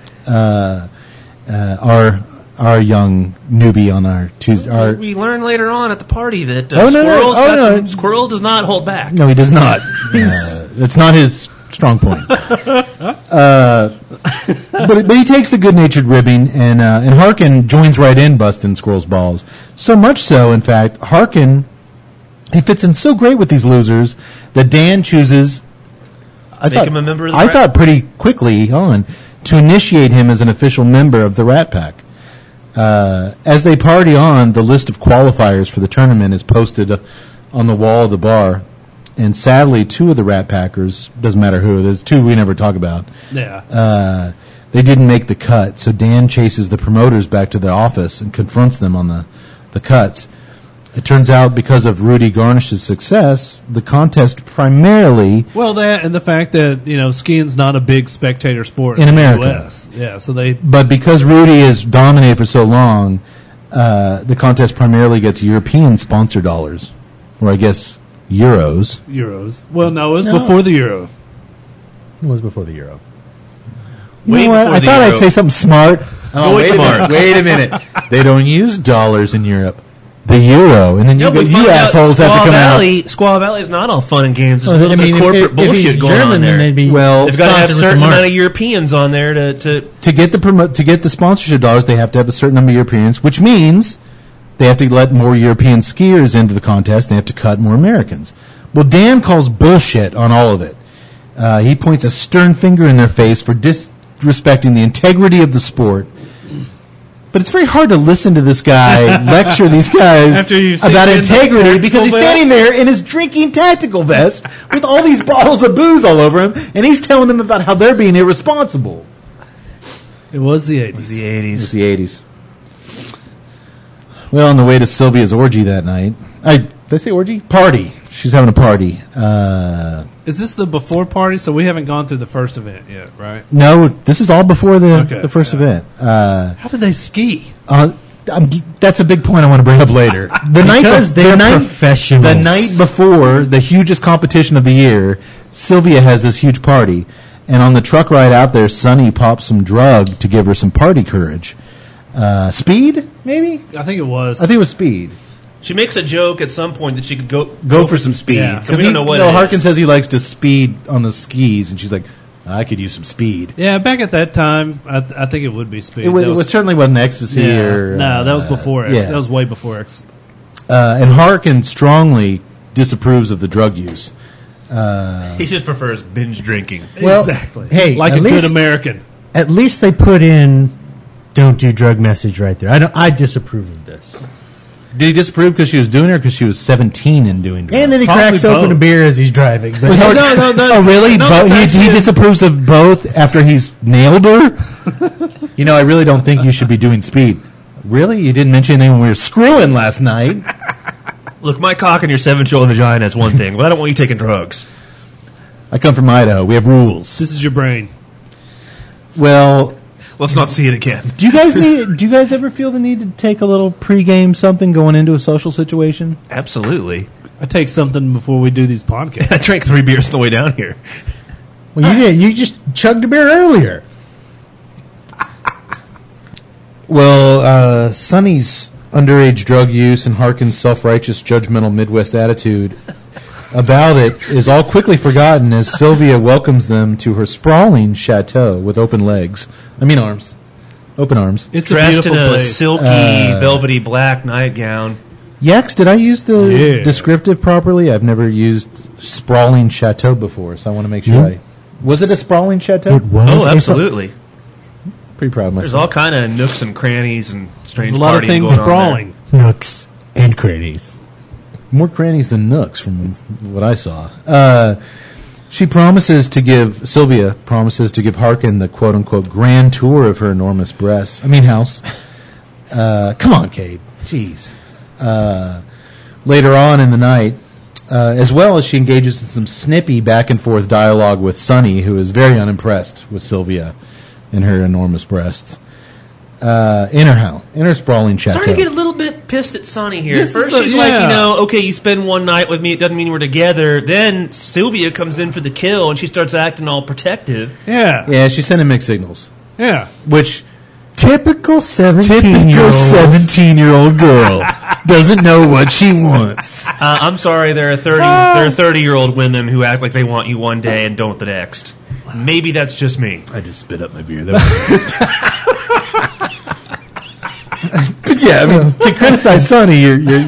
S2: Our young newbie on our Tuesday.
S3: We learn later on at the party that
S2: Oh, no, no.
S3: Squirrel does not hold back.
S2: No, he does not. That's not his strong point. But he takes the good-natured ribbing, and Harkin joins right in busting Squirrel's balls. So much so, in fact, Harkin, he fits in so great with these losers that Dan chooses.
S3: Make him a member of the
S2: I
S3: Rat-
S2: thought pretty quickly on to initiate him as an official member of the Rat Pack. As they party on, the list of qualifiers for the tournament is posted on the wall of the bar. And sadly, two of the Rat Packers, doesn't matter who, there's two we never talk about,
S5: Yeah.
S2: they didn't make the cut. So Dan chases the promoters back to their office and confronts them on the cuts. It turns out because of Rudy Garnish's success, the contest primarily
S5: Well, that and the fact that, you know, skiing's not a big spectator sport
S2: In
S5: the
S2: America.
S5: US. Yeah, so they.
S2: But because Rudy has dominated for so long, the contest primarily gets European sponsor dollars, or I guess euros.
S5: Euros. Well, no, it was
S2: No.
S5: before the Euro.
S4: It was before the Euro.
S3: Way
S2: You know what?
S3: before
S2: I
S3: the
S2: thought
S3: Euro.
S2: I'd say something smart.
S3: Go with
S2: wait a
S3: smart.
S2: minute. Wait a minute. They don't use dollars in Europe.
S6: the euro, and then you assholes have to come out.
S3: Squaw Valley is not all fun and games. There's
S2: Well,
S3: a little bit of corporate bullshit going on there.
S4: They'd be
S3: They've got to have a
S4: sponsored with
S3: certain
S4: the mark.
S3: amount of Europeans on there to
S6: get the sponsorship dollars. They have to have a certain number of Europeans, which means they have to let more European skiers into the contest. They have to cut more Americans. Well, Dan calls bullshit on all of it. He points a stern finger in their face for disrespecting the integrity of the sport. But it's very hard to listen to this guy lecture these guys
S5: After you've seen
S6: about
S5: him in the
S6: integrity because he's
S5: tactical
S6: standing there in his drinking tactical vest with all these bottles of booze all over him, and he's telling them about how they're being irresponsible.
S5: It was the 80s.
S6: It's the 80s. Well, on the way to Sylvia's orgy that night, did I say orgy? Party. She's having a party.
S5: Is this the before party? So we haven't gone through the first event yet, right?
S6: No, this is all before
S5: Okay,
S6: the first
S5: yeah.
S6: event.
S5: How did they ski?
S6: That's a big point I want to bring up later.
S4: Because they're professionals.
S6: The night before the hugest competition of the year, Sylvia has this huge party, and on the truck ride out there, Sonny pops some drug to give her some party courage. Speed, maybe?
S5: I think it was.
S6: I think it was speed.
S3: She makes a joke at some point that she could
S6: Go for some speed.
S5: Yeah.
S3: So we don't know what it
S6: Harkin
S3: is.
S6: says he likes to speed on the skis, and she's like, I could use some speed.
S5: Yeah, back at that time, I think it would be speed.
S6: It was certainly wasn't ecstasy or...
S5: no, that was before X.
S6: yeah.
S5: That was way before X.
S6: And Harkin strongly disapproves of the drug use.
S3: He just prefers binge drinking.
S4: Well,
S5: Exactly.
S4: hey,
S5: like
S4: at
S5: a
S4: least-
S5: good American.
S4: At least they put in "don't do drug" message right there. I disapprove of this.
S6: Did he disapprove because she was doing it or because she was 17 and doing drugs?
S4: And then he
S5: Probably
S4: cracks open a
S5: both.
S4: beer as he's driving. But
S6: Was Harkin- oh, really? He disapproves of both after he's nailed her? I really don't think you should be doing speed. Really? You didn't mention anything when we were screwing last night?
S3: Look, my cock in your 7-year-old vagina is one thing, but I don't want you taking drugs.
S6: I come from Idaho. We have rules.
S5: This is your brain.
S6: Well...
S3: Let's not see it again.
S6: Do you guys ever feel the need to take a little pregame something going into a social situation?
S3: Absolutely.
S5: I take something before we do these podcasts.
S3: I drank 3 beers on the way down here.
S4: well, you did. You just chugged a beer earlier.
S6: Well, Sonny's underage drug use and Harkin's self-righteous, judgmental Midwest attitude about it is all quickly forgotten as Sylvia welcomes them to her sprawling chateau with open legs. I mean arms. Open arms.
S5: It's a
S3: Dressed in
S5: beautiful
S3: a
S5: place.
S3: silky, velvety black nightgown.
S6: Yax, did I use the
S5: Yeah.
S6: descriptive properly? I've never used sprawling chateau before, so I want to make sure Was it a sprawling chateau?
S4: It was.
S3: Oh, absolutely.
S6: Pretty proud of
S3: There's
S6: myself.
S3: all kind of nooks and crannies and strange
S5: There's a lot of
S3: partying
S5: things
S3: going on
S5: sprawling.
S4: Nooks and crannies.
S6: More crannies than nooks from what I saw. Sylvia promises to give Harkin the quote-unquote grand tour of her enormous breasts. House. Come on, Kate. Jeez. Later on in the night, as well as she engages in some snippy back-and-forth dialogue with Sonny, who is very unimpressed with Sylvia and her enormous breasts. In her sprawling chateau.
S3: Starting to get a little bit pissed at Sonny here.
S5: This
S3: At first
S5: is the-
S3: she's
S5: yeah.
S3: like, okay, you spend one night with me, it doesn't mean we're together. Then Sylvia comes in for the kill, and she starts acting all protective.
S5: Yeah.
S6: Yeah, she's sending mixed signals.
S5: Yeah.
S6: Which...
S4: Typical 17-year-old.
S6: 17-year-old girl doesn't know what she wants.
S3: I'm sorry, there are 30-year-old women who act like they want you one day and don't the next. Maybe that's just me.
S6: I just spit up my beer. But yeah, to criticize Sonny,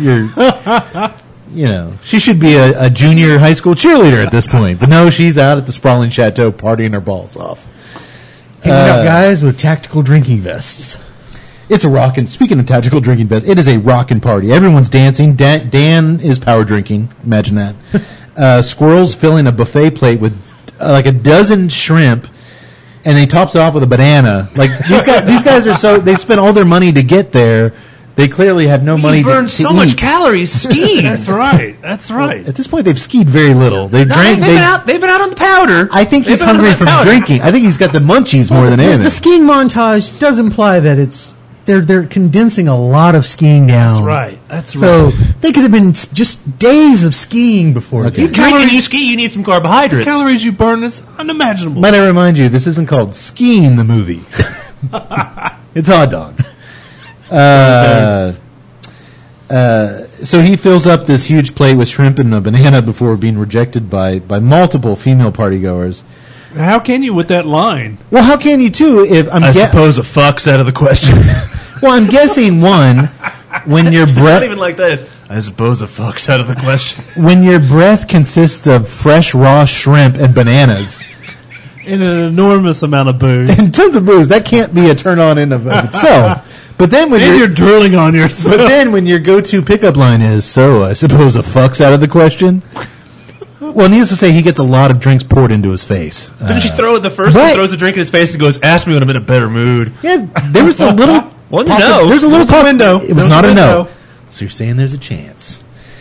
S6: she should be a junior high school cheerleader at this point. But no, she's out at the sprawling chateau partying her balls off.
S4: Hanging out guys with tactical drinking vests.
S6: It's a rockin'. Speaking of tactical drinking best, it is a rockin' party. Everyone's dancing. Dan is power drinking. Imagine that. Squirrel's filling a buffet plate with like a dozen shrimp, and he tops it off with a banana. Like these guys are so they spent all their money to get there. They clearly have no money
S3: He
S6: to
S3: burns so
S6: eat.
S3: much calories skiing.
S5: That's right. That's right.
S6: At this point, they've skied very little. They've
S3: No,
S6: drank.
S3: they've been out on the powder.
S6: I think he's
S3: They've been
S6: hungry
S3: on that
S6: from
S3: powder.
S6: drinking. I think he's got the munchies more than anything.
S4: The skiing montage does imply that they're condensing a lot of skiing down.
S5: That's right. That's
S4: So
S5: right.
S4: they could have been just days of skiing before.
S6: Okay.
S3: You drink and you ski, you need some carbohydrates.
S5: Calories you burn is unimaginable.
S6: Might I remind you, this isn't called Skiing the Movie. It's Hot Dog. So he fills up this huge plate with shrimp and a banana before being rejected by multiple female partygoers.
S5: How can you with that line?
S6: Well, how can you too? If
S3: I suppose a fuck's out of the question.
S6: well, I'm guessing one when your
S3: It's not
S6: breath
S3: even like that. It's, I suppose a fuck's out of the question.
S6: when your breath consists of fresh raw shrimp and bananas
S5: In an enormous amount of booze.
S6: and tons of booze, that can't be a turn on in of itself. But then when
S5: And
S6: you're
S5: you're drooling on yourself.
S6: But then when your go-to pickup line is, so I suppose a fuck's out of the question? Well, needless to say, he gets a lot of drinks poured into his face.
S3: Didn't she throw it the first
S6: right.
S3: one, throws a drink in his face and goes, ask me when I'm in a better mood.
S6: Yeah, there was a little...
S3: Well, no.
S6: There's a little
S5: There was a window.
S6: It was
S5: There was
S6: not
S5: a
S6: a no.
S5: window.
S6: So you're saying there's a chance.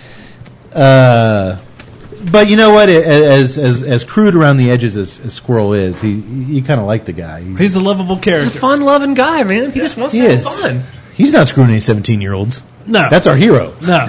S6: But you know what? As crude around the edges as Squirrel is, you kind of like the guy.
S5: He's a lovable
S3: He's
S5: character.
S3: a fun-loving guy, man. He just wants
S6: He
S3: to have
S6: is.
S3: fun.
S6: He's not screwing any 17-year-olds.
S5: No.
S6: That's our hero.
S5: No.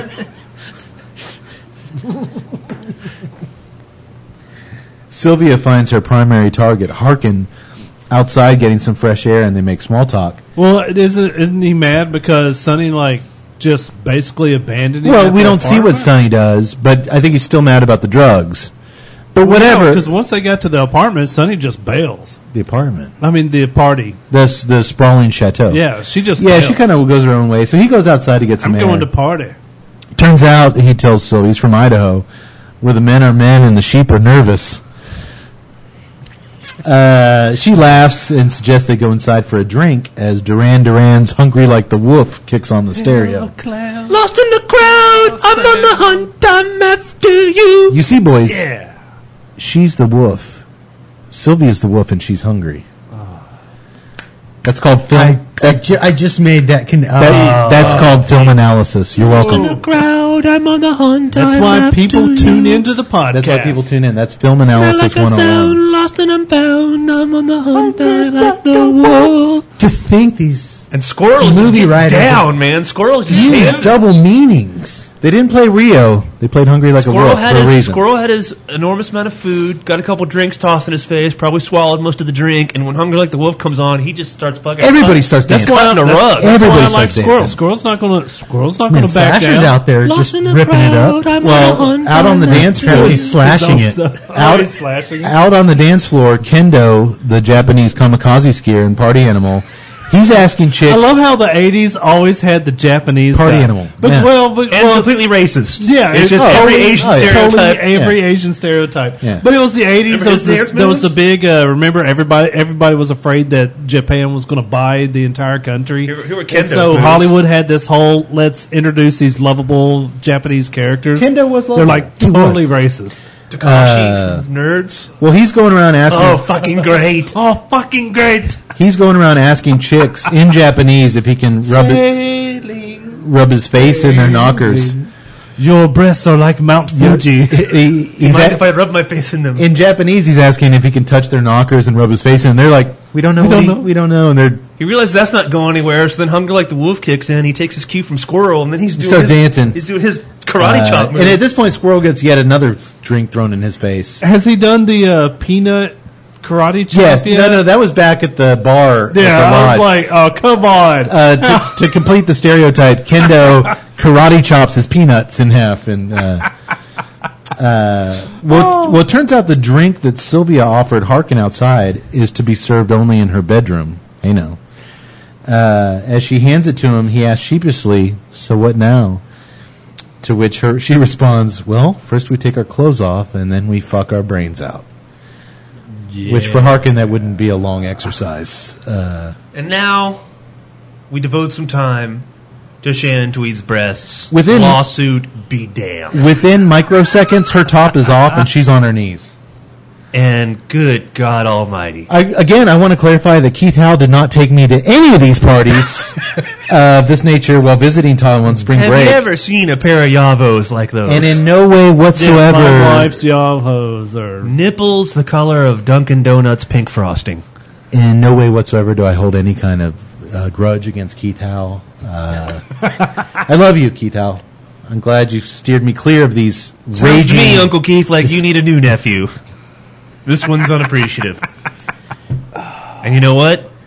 S6: Sylvia finds her primary target, Harkin, outside getting some fresh air, and they make small talk.
S5: Well, isn't he mad because Sonny, like, just basically abandoned him?
S6: Well,
S5: at
S6: we
S5: the
S6: don't see what
S5: apartment?
S6: Sonny does, but I think he's still mad about the drugs. But whatever.
S5: Because once they got to the apartment, Sonny just bails.
S6: The apartment.
S5: I mean, the party.
S6: The sprawling chateau.
S5: Yeah, she just
S6: Yeah,
S5: bails.
S6: she kind of goes her own way. So he goes outside to get some
S5: I'm
S6: air.
S5: going to party.
S6: Turns out, he tells Sylvia, he's from Idaho, where the men are men and the sheep are nervous. She laughs and suggests they go inside for a drink as Duran Duran's Hungry Like the Wolf kicks on the stereo.
S3: Lost in the crowd. I'm on the hunt. I'm after you.
S6: You see, boys,
S5: Yeah.
S6: she's the wolf. Sylvia's the wolf and she's hungry. That's called film.
S4: I just made that.
S6: That's called film analysis. You're welcome.
S3: Crowd. I'm on the hunt.
S5: That's why people tune into the podcast.
S6: That's why people tune in. That's film analysis 101.
S3: Lost and I'm found. I'm on the hunt. I like the wolf.
S4: To think these
S3: And Squirrel just
S4: Movie
S3: get
S4: writers
S3: down, man. Squirrel just
S4: use
S3: hands
S4: double meanings.
S6: They didn't play Rio. They played Hungry Like a Wolf for a reason.
S3: Squirrel had his enormous amount of food, got a couple drinks tossed in his face, probably swallowed most of the drink, and when Hungry Like the Wolf comes on, he just starts fucking.
S6: Everybody starts
S3: That's
S6: dancing.
S3: going on the rug.
S5: That's
S6: Everybody
S5: why I like
S6: starts
S5: Squirrel.
S6: dancing.
S5: Squirrel's not going
S4: Man,
S5: to back
S4: Slasher's
S5: down.
S4: out there
S3: Lost
S4: just
S3: in the
S4: ripping it up.
S3: crowd, I'm on the
S6: Well,
S3: hunt.
S6: out on the dance floor,
S4: He's slashing it.
S5: Out slashing.
S6: out on the dance floor, Kendo, the Japanese kamikaze skier and party animal, he's asking chicks.
S5: I love how the '80s always had the Japanese
S6: Party
S5: guy.
S6: animal.
S5: But
S6: Yeah.
S3: And completely racist.
S5: Yeah,
S3: it's just
S6: oh,
S3: every
S6: totally-
S3: Asian
S6: oh, yeah.
S3: stereotype.
S5: Totally every Asian stereotype.
S6: Yeah.
S5: But it was the '80s.
S3: Remember
S5: There was,
S3: his dance
S5: there was the
S3: moves?
S5: big. Remember, everybody was afraid that Japan was going to buy the entire country.
S3: Here were
S5: And
S3: Kendo's
S5: so
S3: moves.
S5: Hollywood had this whole let's introduce these lovable Japanese characters.
S6: Kendo was
S5: They're
S6: lovable.
S5: like
S6: He
S5: totally
S6: was.
S5: racist.
S3: Takashi, nerds.
S6: Well, he's going around asking.
S3: Oh, fucking great.
S5: Oh, fucking great!
S6: He's going around asking chicks in Japanese if he can rub his face in their knockers.
S5: Your breasts are like Mount Fuji.
S6: He's
S3: Mind if I rub my face in them?
S6: in Japanese, he's asking if he can touch their knockers and rub his face in. And they're like, we don't know. We don't know. And they're
S3: He realizes that's not going anywhere, so then Hungry Like the Wolf kicks in. He takes his cue from Squirrel, and then he's doing
S6: starts
S3: his,
S6: dancing.
S3: He's doing his karate chop moves.
S6: and at this point, Squirrel gets yet another drink thrown in his face.
S5: Has he done the peanut karate chop
S6: Yes,
S5: yet?
S6: no, that was back at the bar.
S5: Yeah,
S6: at the
S5: I
S6: lodge.
S5: was like, oh, come on.
S6: To complete the stereotype, Kendo karate chops his peanuts in half, and well, it turns out the drink that Sylvia offered Harkin outside is to be served only in her bedroom. Hey, no. As she hands it to him, he asks sheepishly, "So what now?" To which she responds, "Well, first we take our clothes off, and then we fuck our brains out." Which for Harkin, that wouldn't be a long exercise.
S3: And now we devote some time to Shannon Tweed's breasts.
S6: Within-
S3: lawsuit, be damned.
S6: Within microseconds, her top is off and she's on her knees.
S3: And good God Almighty.
S6: I want to clarify that Keith Howe did not take me to any of these parties of this nature while visiting Taiwan spring
S3: Have
S6: break.
S3: you ever seen a pair of Yavos like those?
S6: And in no way whatsoever.
S5: My wife's Yahos are
S3: nipples the color of Dunkin' Donuts pink frosting.
S6: In no way whatsoever do I hold any kind of grudge against Keith Howe. I love you, Keith Howe. I'm glad you steered me clear of these
S3: Sounds to
S6: raging.
S3: me, Uncle Keith, like you need a new nephew. This one's unappreciative. And you know what?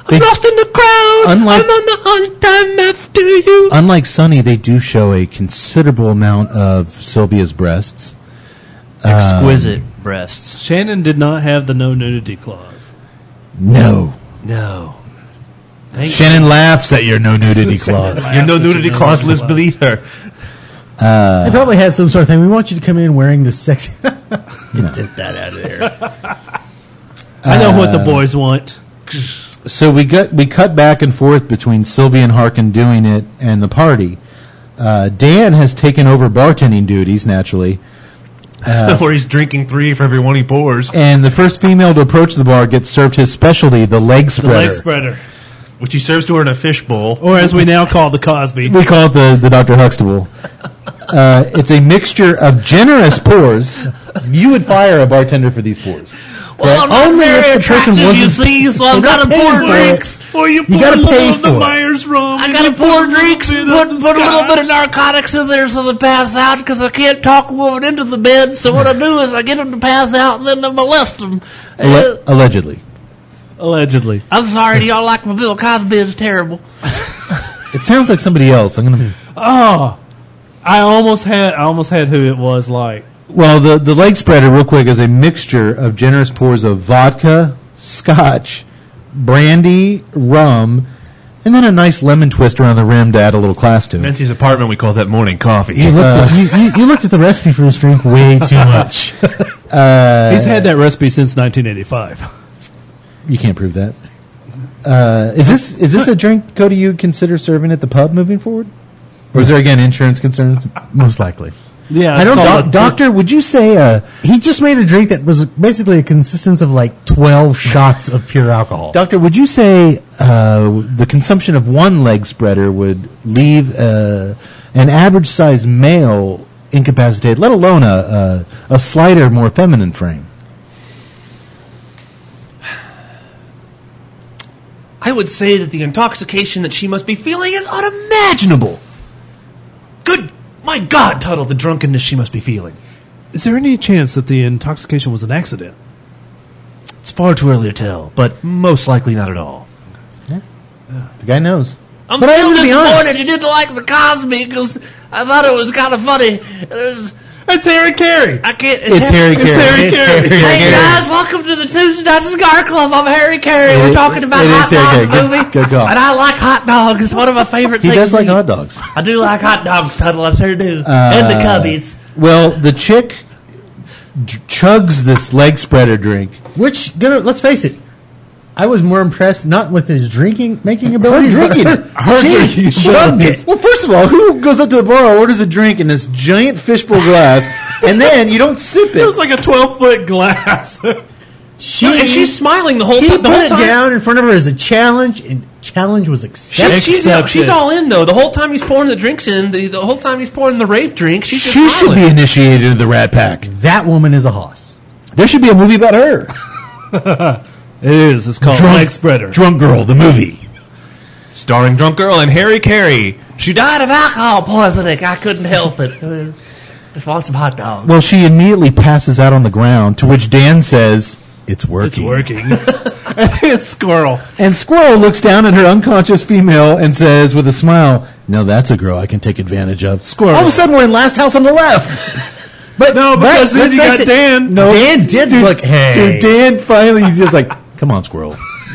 S3: I'm lost in the crowd.
S6: Unlike-
S3: I'm on the hunt. I'm after you.
S6: Unlike Sunny, they do show a considerable amount of Sylvia's breasts.
S3: Exquisite breasts.
S5: Shannon did not have the no nudity clause.
S6: No.
S3: No. Thank
S6: Shannon laughs at your no nudity clause.
S3: Your no nudity clause lives beneath her.
S4: They probably had some sort of thing. We want you to come in wearing this sexy. Get that out of there.
S5: I know what the boys want.
S6: So we cut back and forth between Sylvia and Harkin doing it and the party. Dan has taken over bartending duties, naturally.
S3: Where he's drinking 3 for every one he pours.
S6: And the first female to approach the bar gets served his specialty, the leg
S5: The
S6: spreader.
S5: leg spreader.
S3: Which he serves to her in a fishbowl.
S5: Or as we now call the Cosby.
S6: We call it the Dr. Huxtable. It's a mixture of generous pours. You would fire a bartender for these pours.
S3: Well, I'm not
S4: Only
S3: very
S4: if the person
S3: attractive, you
S4: wasn't-
S3: see, so I've got to
S4: paying
S3: pour
S4: for it.
S3: drinks.
S5: Or you put
S4: gotta
S5: a little
S4: pay
S5: of the
S4: for it.
S5: Myers rum.
S3: I
S5: and
S3: got to
S5: you
S3: pour
S5: put a little
S3: drinks
S5: bit
S3: and
S5: of
S3: put
S5: the
S3: a little bit of
S5: scotch.
S3: narcotics in there so they pass out because I can't talk a woman into the bed. So what I do is I get them to pass out and then I molest them.
S6: Allegedly.
S5: Allegedly.
S3: I'm sorry, do y'all like my Bill Cosby? It's terrible.
S6: It sounds like somebody else. I'm gonna.
S5: Oh, I almost had who it was like.
S6: Well, the leg spreader, real quick, is a mixture of generous pours of vodka, scotch, brandy, rum, and then a nice lemon twist around the rim to add a little class to it.
S3: Nancy's apartment, we call that morning coffee.
S4: You looked at the recipe for this drink way too much.
S5: He's had that recipe since 1985.
S6: You can't prove that. Is this a drink, Cody, you'd consider serving at the pub moving forward? Or is there, again, insurance concerns?
S2: Most likely.
S5: Yeah,
S6: I
S5: it's
S6: don't
S5: called a-
S6: Doctor, would you say...
S4: He just made a drink that was basically a consistence of like 12 shots of pure alcohol.
S6: Doctor, would you say the consumption of one leg spreader would leave an average-sized male incapacitated, let alone a slighter, more feminine frame?
S3: I would say that the intoxication that she must be feeling is unimaginable. Good, my God, Tuttle, the drunkenness she must be feeling.
S5: Is there any chance that the intoxication was an accident?
S3: It's far too early to tell, but most likely not at all.
S6: The guy knows.
S3: I'm
S4: But I
S3: still
S4: am to be honest.
S3: disappointed you didn't like the Cosby because I thought it was kind of funny.
S5: It's Harry Carey.
S3: I can't.
S6: It's Harry Carey.
S5: Harry Carey.
S3: Hey guys, welcome to the Tuesday Night Cigar Club. I'm Harry Carey. We're talking about
S6: it is
S3: Hot
S6: Harry
S3: Dog
S6: Carey.
S3: movie,
S6: Good call.
S3: and I like hot dogs. It's one of my favorite
S6: He
S3: things.
S6: does
S3: to
S6: like
S3: eat.
S6: hot dogs.
S3: I do like hot dogs, Tuttle. I sure do. And the Cubbies.
S6: Well, the chick chugs this leg spreader drink.
S4: Which, let's face it, I was more impressed not with his making abilities,
S6: drinking.
S4: but
S6: Her drinking.
S4: she chugged it.
S6: Well, first of all, who goes up to the bar, orders a drink in this giant fishbowl glass, and then you don't sip
S5: It was
S6: it?
S5: like a 12-foot glass.
S3: And she's smiling the whole
S4: He
S3: time.
S4: put it down in front of her as a challenge, and challenge was accepted.
S3: She's all in though. The whole time he's pouring the drinks in, the whole time he's pouring the rape drink, she's just
S6: She should
S3: smiling.
S6: be initiated into the Rat Pack.
S4: That woman is a hoss.
S6: There should be a movie about her.
S5: It is. It's called Leg Spreader.
S6: Drunk Girl, the movie.
S3: Starring Drunk Girl and Harry Carey. She died of alcohol poisoning. I couldn't help it. Just want some hot dogs.
S6: Well, she immediately passes out on the ground, to which Dan says, "It's working."
S5: It's working. It's Squirrel.
S6: And Squirrel looks down at her unconscious female and says with a smile, "No, that's a girl I can take advantage of."
S5: Squirrel.
S6: All of a sudden, we're in Last House on the Left.
S4: But
S5: No, because then
S4: let's
S5: you
S4: face
S5: got
S4: it,
S5: Dan.
S6: No,
S4: Dan did look. Hey,
S6: Dude, Dan finally just like, "Come on, Squirrel."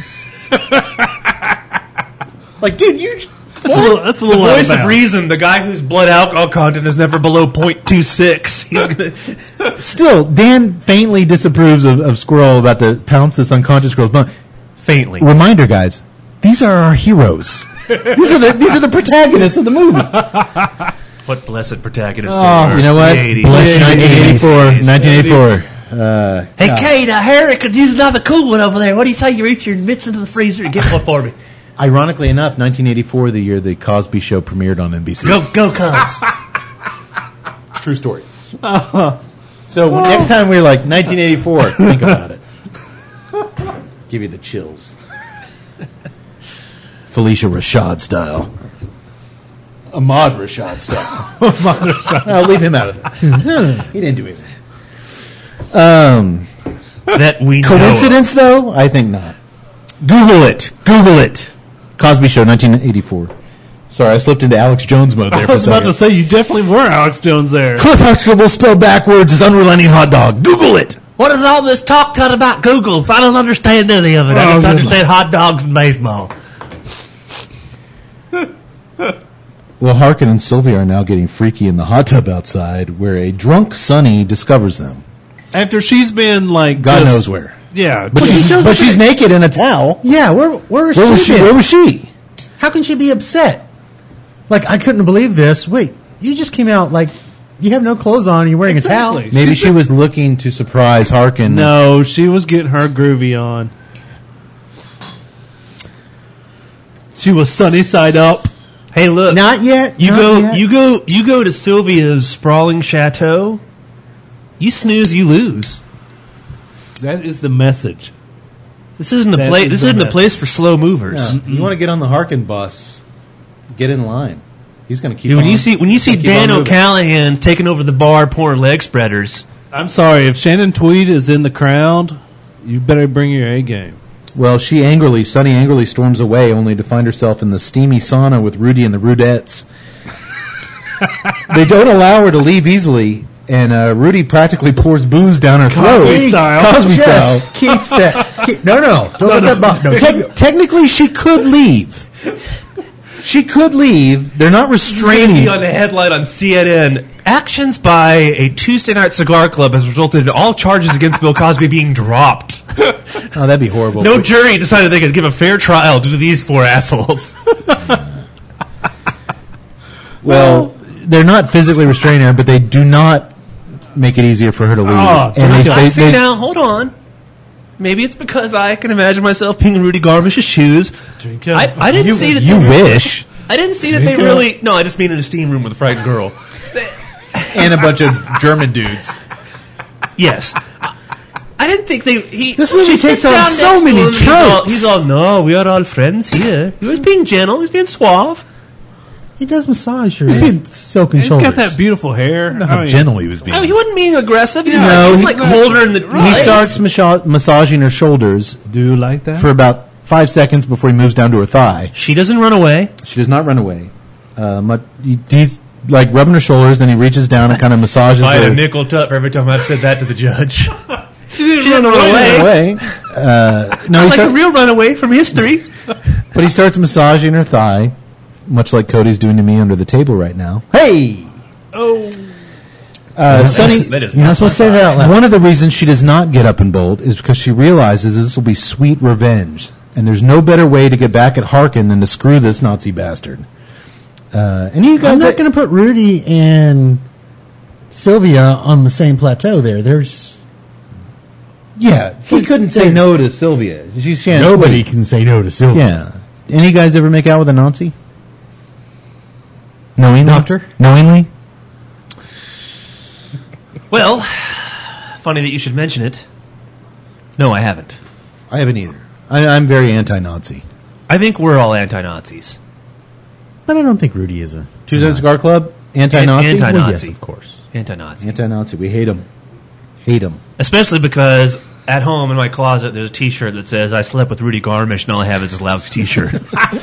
S6: Like, dude, you.
S5: That's a little out
S3: Voice of
S5: bounds.
S3: reason, the guy whose blood alcohol content is never below 0.26. He's gonna.
S6: Still, Dan faintly disapproves of Squirrel about to pounce this unconscious girl's bone.
S3: Faintly.
S6: Reminder, guys, these are our heroes. These are the protagonists of the movie.
S3: What blessed protagonist
S6: You know what?
S3: The 80s.
S6: Bless 1984. 1984.
S3: Hey, Kate, Harry could use another cool one over there. What do you say you reach your mitts into the freezer and get one for me?
S6: Ironically enough, 1984, the year the Cosby Show premiered on NBC.
S3: Go, Cubs.
S6: True story. So next time we're like 1984, think about it. Give you the chills. Felicia Rashad style. Ahmad Rashad style. I'll leave him out of it. He didn't do anything.
S3: That we know.
S6: Coincidence, though? I think not. Google it. Google it. Cosby Show, 1984. Sorry, I slipped into Alex Jones mode there
S5: I
S6: for a
S5: was about
S6: second.
S5: to say, you definitely were Alex Jones there.
S6: Cliff Huxtable spelled backwards is unrelenting hot dog. Google it.
S7: What is all this talk about Googles? I don't understand any of it. I
S5: Oh,
S7: just
S5: good
S7: understand hot dogs and baseball.
S6: Well, Harkin and Sylvia are now getting freaky in the hot tub outside, where a drunk Sonny discovers them.
S5: After she's been like,
S6: God
S5: just-
S6: knows where.
S5: Yeah,
S6: But, she's naked in a towel.
S4: Yeah, where was
S6: Where
S4: she?
S6: was she?
S4: then?
S6: Where was she?
S4: How can she be upset? Like, I couldn't believe this. Wait, you just came out like you have no clothes on and you're wearing a towel.
S5: Exactly.
S6: Maybe she was looking to surprise Harkin.
S5: no, she was getting her groovy on. She was sunny side up.
S3: Hey, look.
S4: Not yet.
S3: You
S4: not
S3: go,
S4: yet.
S3: you go to Sylvia's sprawling chateau. You snooze, you lose.
S5: That is the message.
S3: This isn't a
S5: That
S3: place.
S5: is
S3: This
S5: the
S3: isn't a
S5: message.
S3: place for slow movers.
S2: You want to get on the Harkin bus? Get in line. He's going to keep.
S3: Dude, when
S2: on.
S3: you see
S2: Keep
S3: Dan
S2: on moving.
S3: O'Callahan taking over the bar, pouring leg spreaders.
S5: I'm sorry, if Shannon Tweed is in the crowd, you better bring your A game.
S6: Well, Sonny angrily storms away, only to find herself in the steamy sauna with Rudy and the Rudettes. They don't allow her to leave easily, and Rudy practically pours booze down her throat.
S5: Cosby style.
S6: Cosby style.
S4: Just keeps that. No, don't let that box. No,
S6: Technically, she could leave. She could leave. They're not restraining.
S3: on the headline on CNN. Actions by a Tuesday night cigar club has resulted in all charges against Bill Cosby being dropped.
S6: Oh, that'd be horrible.
S3: No jury decided they could give a fair trial to these four assholes.
S6: Well, they're not physically restraining her, but they do not make it easier for her to leave.
S5: Oh,
S3: See, now, hold on. Maybe it's because I can imagine myself being in Rudy Garvish's shoes.
S5: Drink up.
S3: I didn't see that.
S6: you wish.
S3: I didn't see that they really. No, I just mean in a steam room with a frightened girl.
S6: And a bunch of German dudes.
S3: Yes. I didn't think they.
S4: This movie
S3: she
S4: takes
S3: sits
S4: on
S3: down
S4: so
S3: next to
S4: many
S3: him,
S4: tropes.
S3: He's all, no, we are all friends here. He was being gentle. He was being suave.
S4: He does massage her silken
S5: He's
S4: shoulders.
S5: got that beautiful hair.
S6: How gentle he was being.
S3: No, he wasn't being aggressive.
S6: No,
S3: he
S6: he-
S3: like hold her in the.
S6: He starts massaging her shoulders
S5: Do you like that?
S6: for about 5 seconds before he moves down to her thigh.
S3: She doesn't run away.
S6: She does not run away. He's like rubbing her shoulders, then he reaches down and kind of massages
S3: I had
S6: her.
S3: a nickel tut for every time I've said that to the judge.
S5: she didn't
S3: run away.
S6: away. No, he
S3: Like a
S6: start-
S3: real runaway from history.
S6: but he starts massaging her thigh, much like Cody's doing to me under the table right now. Hey!
S5: Oh.
S6: Sonny,
S3: That is
S4: You're not supposed to say that out loud.
S6: one of the reasons she does not get up and bolt is because she realizes this will be sweet revenge. And there's no better way to get back at Harkin than to screw this Nazi bastard. And you
S4: I'm
S6: guys,
S4: not going to put Rudy and Sylvia on the same plateau there. There's
S6: yeah, he couldn't say no to Sylvia. She's Shannon
S4: nobody
S6: Tweed.
S4: can say no to Sylvia.
S6: Yeah. Any guys ever make out with a Nazi? Knowingly?
S4: Doctor?
S6: Knowingly?
S3: Well, funny that you should mention it. No, I haven't.
S6: I haven't either. I'm very anti-Nazi.
S3: I think we're all anti-Nazis.
S4: But I don't think Rudy is a
S6: Tuesday Night Cigar Club? Anti-Nazi?
S3: Anti-
S4: Well, yes,
S3: Nazi.
S4: of course.
S3: Anti-Nazi.
S6: Anti-Nazi. We hate him. Hate him.
S3: Especially because at home in my closet there's a T-shirt that says "I slept with Rudy Garmish and all I have is this lousy T-shirt."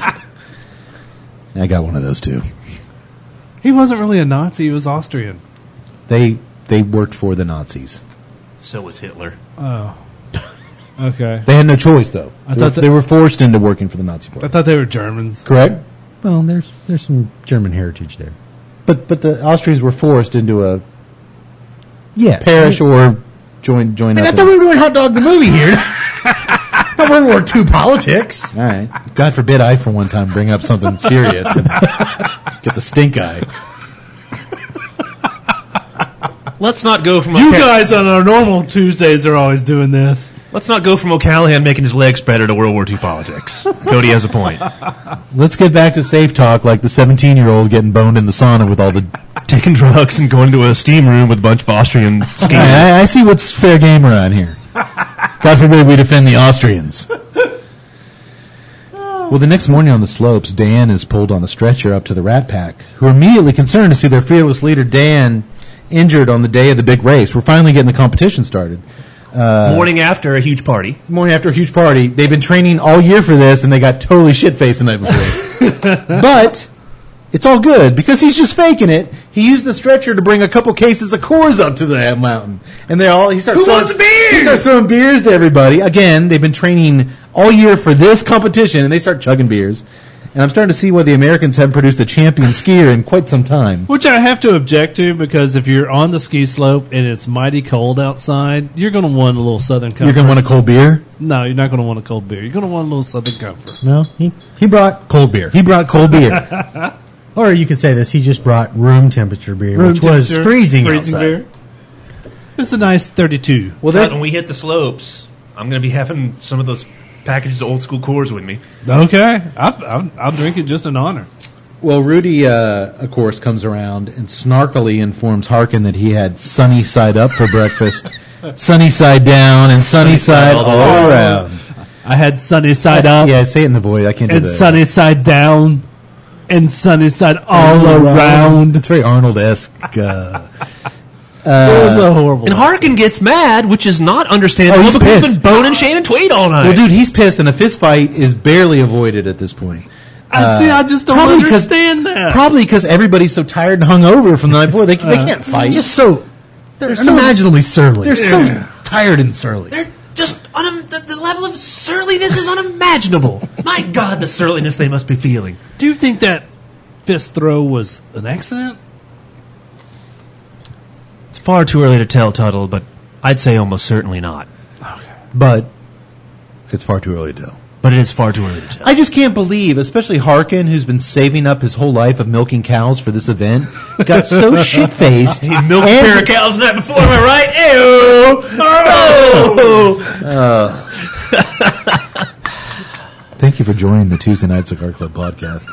S6: I got one of those too.
S5: He wasn't really a Nazi. He was Austrian.
S6: They worked for the Nazis.
S3: So was Hitler.
S5: Oh. Okay.
S6: They had no choice, though.
S5: I
S6: They
S5: thought
S6: were, they were forced into working for the Nazi
S5: I
S6: Party.
S5: thought they were Germans.
S6: Correct?
S4: Well, there's some German heritage there.
S6: But the Austrians were forced into a
S4: Yes.
S6: parish or join
S4: I
S6: up.
S4: thought we were doing Hot Dog the movie here. Not World War II politics.
S6: All right. God forbid I, for one time, bring up something serious and get the stink eye.
S3: Let's not go from
S5: You guys on our normal Tuesdays are always doing this.
S3: Let's not go from O'Callahan making his leg spreader to World War II politics. Cody has a point.
S6: Let's get back to safe talk like the 17-year-old getting boned in the sauna with all the...
S3: Taking drugs and going to a steam room with a bunch of Austrian skiers.
S6: I see what's fair game around here. God forbid we defend the Austrians. Well, the next morning on the slopes, Dan is pulled on a stretcher up to the Rat Pack, who are immediately concerned to see their fearless leader, Dan, injured on the day of the big race. We're finally getting the competition started.
S3: Morning after a huge party.
S6: Morning after a huge party. They've been training all year for this, and they got totally shit-faced the night before. But it's all good because he's just faking it. He used the stretcher to bring a couple cases of Coors up to the mountain, and he starts throwing beers to everybody. Again, they've been training all year for this competition, and they start chugging beers. And I'm starting to see why the Americans haven't produced a champion skier in quite some time.
S5: Which I have to object to, because if you're on the ski slope and it's mighty cold outside, you're going to want a little Southern Comfort.
S6: You're going to want a cold beer?
S5: No, you're not going to want a cold beer. You're going to want a little Southern Comfort.
S4: No, he brought cold beer.
S6: He brought cold beer.
S4: Or you could say this, he just brought room temperature beer, which was freezing outside.
S5: Beer. It's a nice 32.
S3: Well, when we hit the slopes, I'm going to be having some of those packages of old school Coors with me.
S5: Okay. I'll drink it just in honor.
S6: Well, Rudy, of course, comes around and snarkily informs Harkin that he had sunny side up for breakfast, sunny side down, and sunny side all around.
S5: I had sunny side up.
S6: Yeah, say it in the void. I can't do that.
S5: And sunny side down, and sunny side all around.
S6: It's very Arnold-esque.
S5: It was a horrible.
S3: And Harkin gets mad, which is not understandable.
S6: He's
S3: because he's
S6: pissed.
S3: been boning Shannon Tweed all night.
S6: Well, dude, he's pissed, and a fist fight is barely avoided at this point.
S5: I just don't understand that.
S6: Probably because everybody's so tired and hungover from the night before. They can't fight.
S4: Just so they're unimaginably surly.
S6: They're so tired and surly.
S3: They're just the level of surliness is unimaginable. My God, the surliness they must be feeling.
S5: Do you think that fist throw was an accident?
S3: It's far too early to tell, Tuttle, but I'd say almost certainly not.
S6: But it's far too early to tell.
S3: But it is far too early to tell.
S6: I just can't believe, especially Harkin, who's been saving up his whole life of milking cows for this event, got so shit-faced.
S3: He milked a pair of cows the night before, am I right? Ew!
S6: Thank you for joining the Tuesday Night Cigar Club podcast.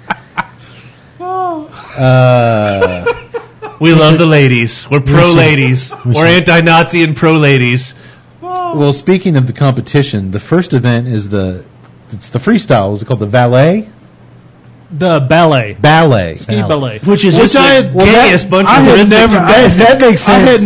S3: We love the ladies. We're pro-ladies. We're anti-Nazi and pro-ladies.
S6: Well, speaking of the competition, the first event is the freestyle. Is it called the valet?
S5: The ballet.
S6: Ballet.
S5: Ski ballet.
S3: Which is just the gayest bunch of rhythmic
S6: that makes sense.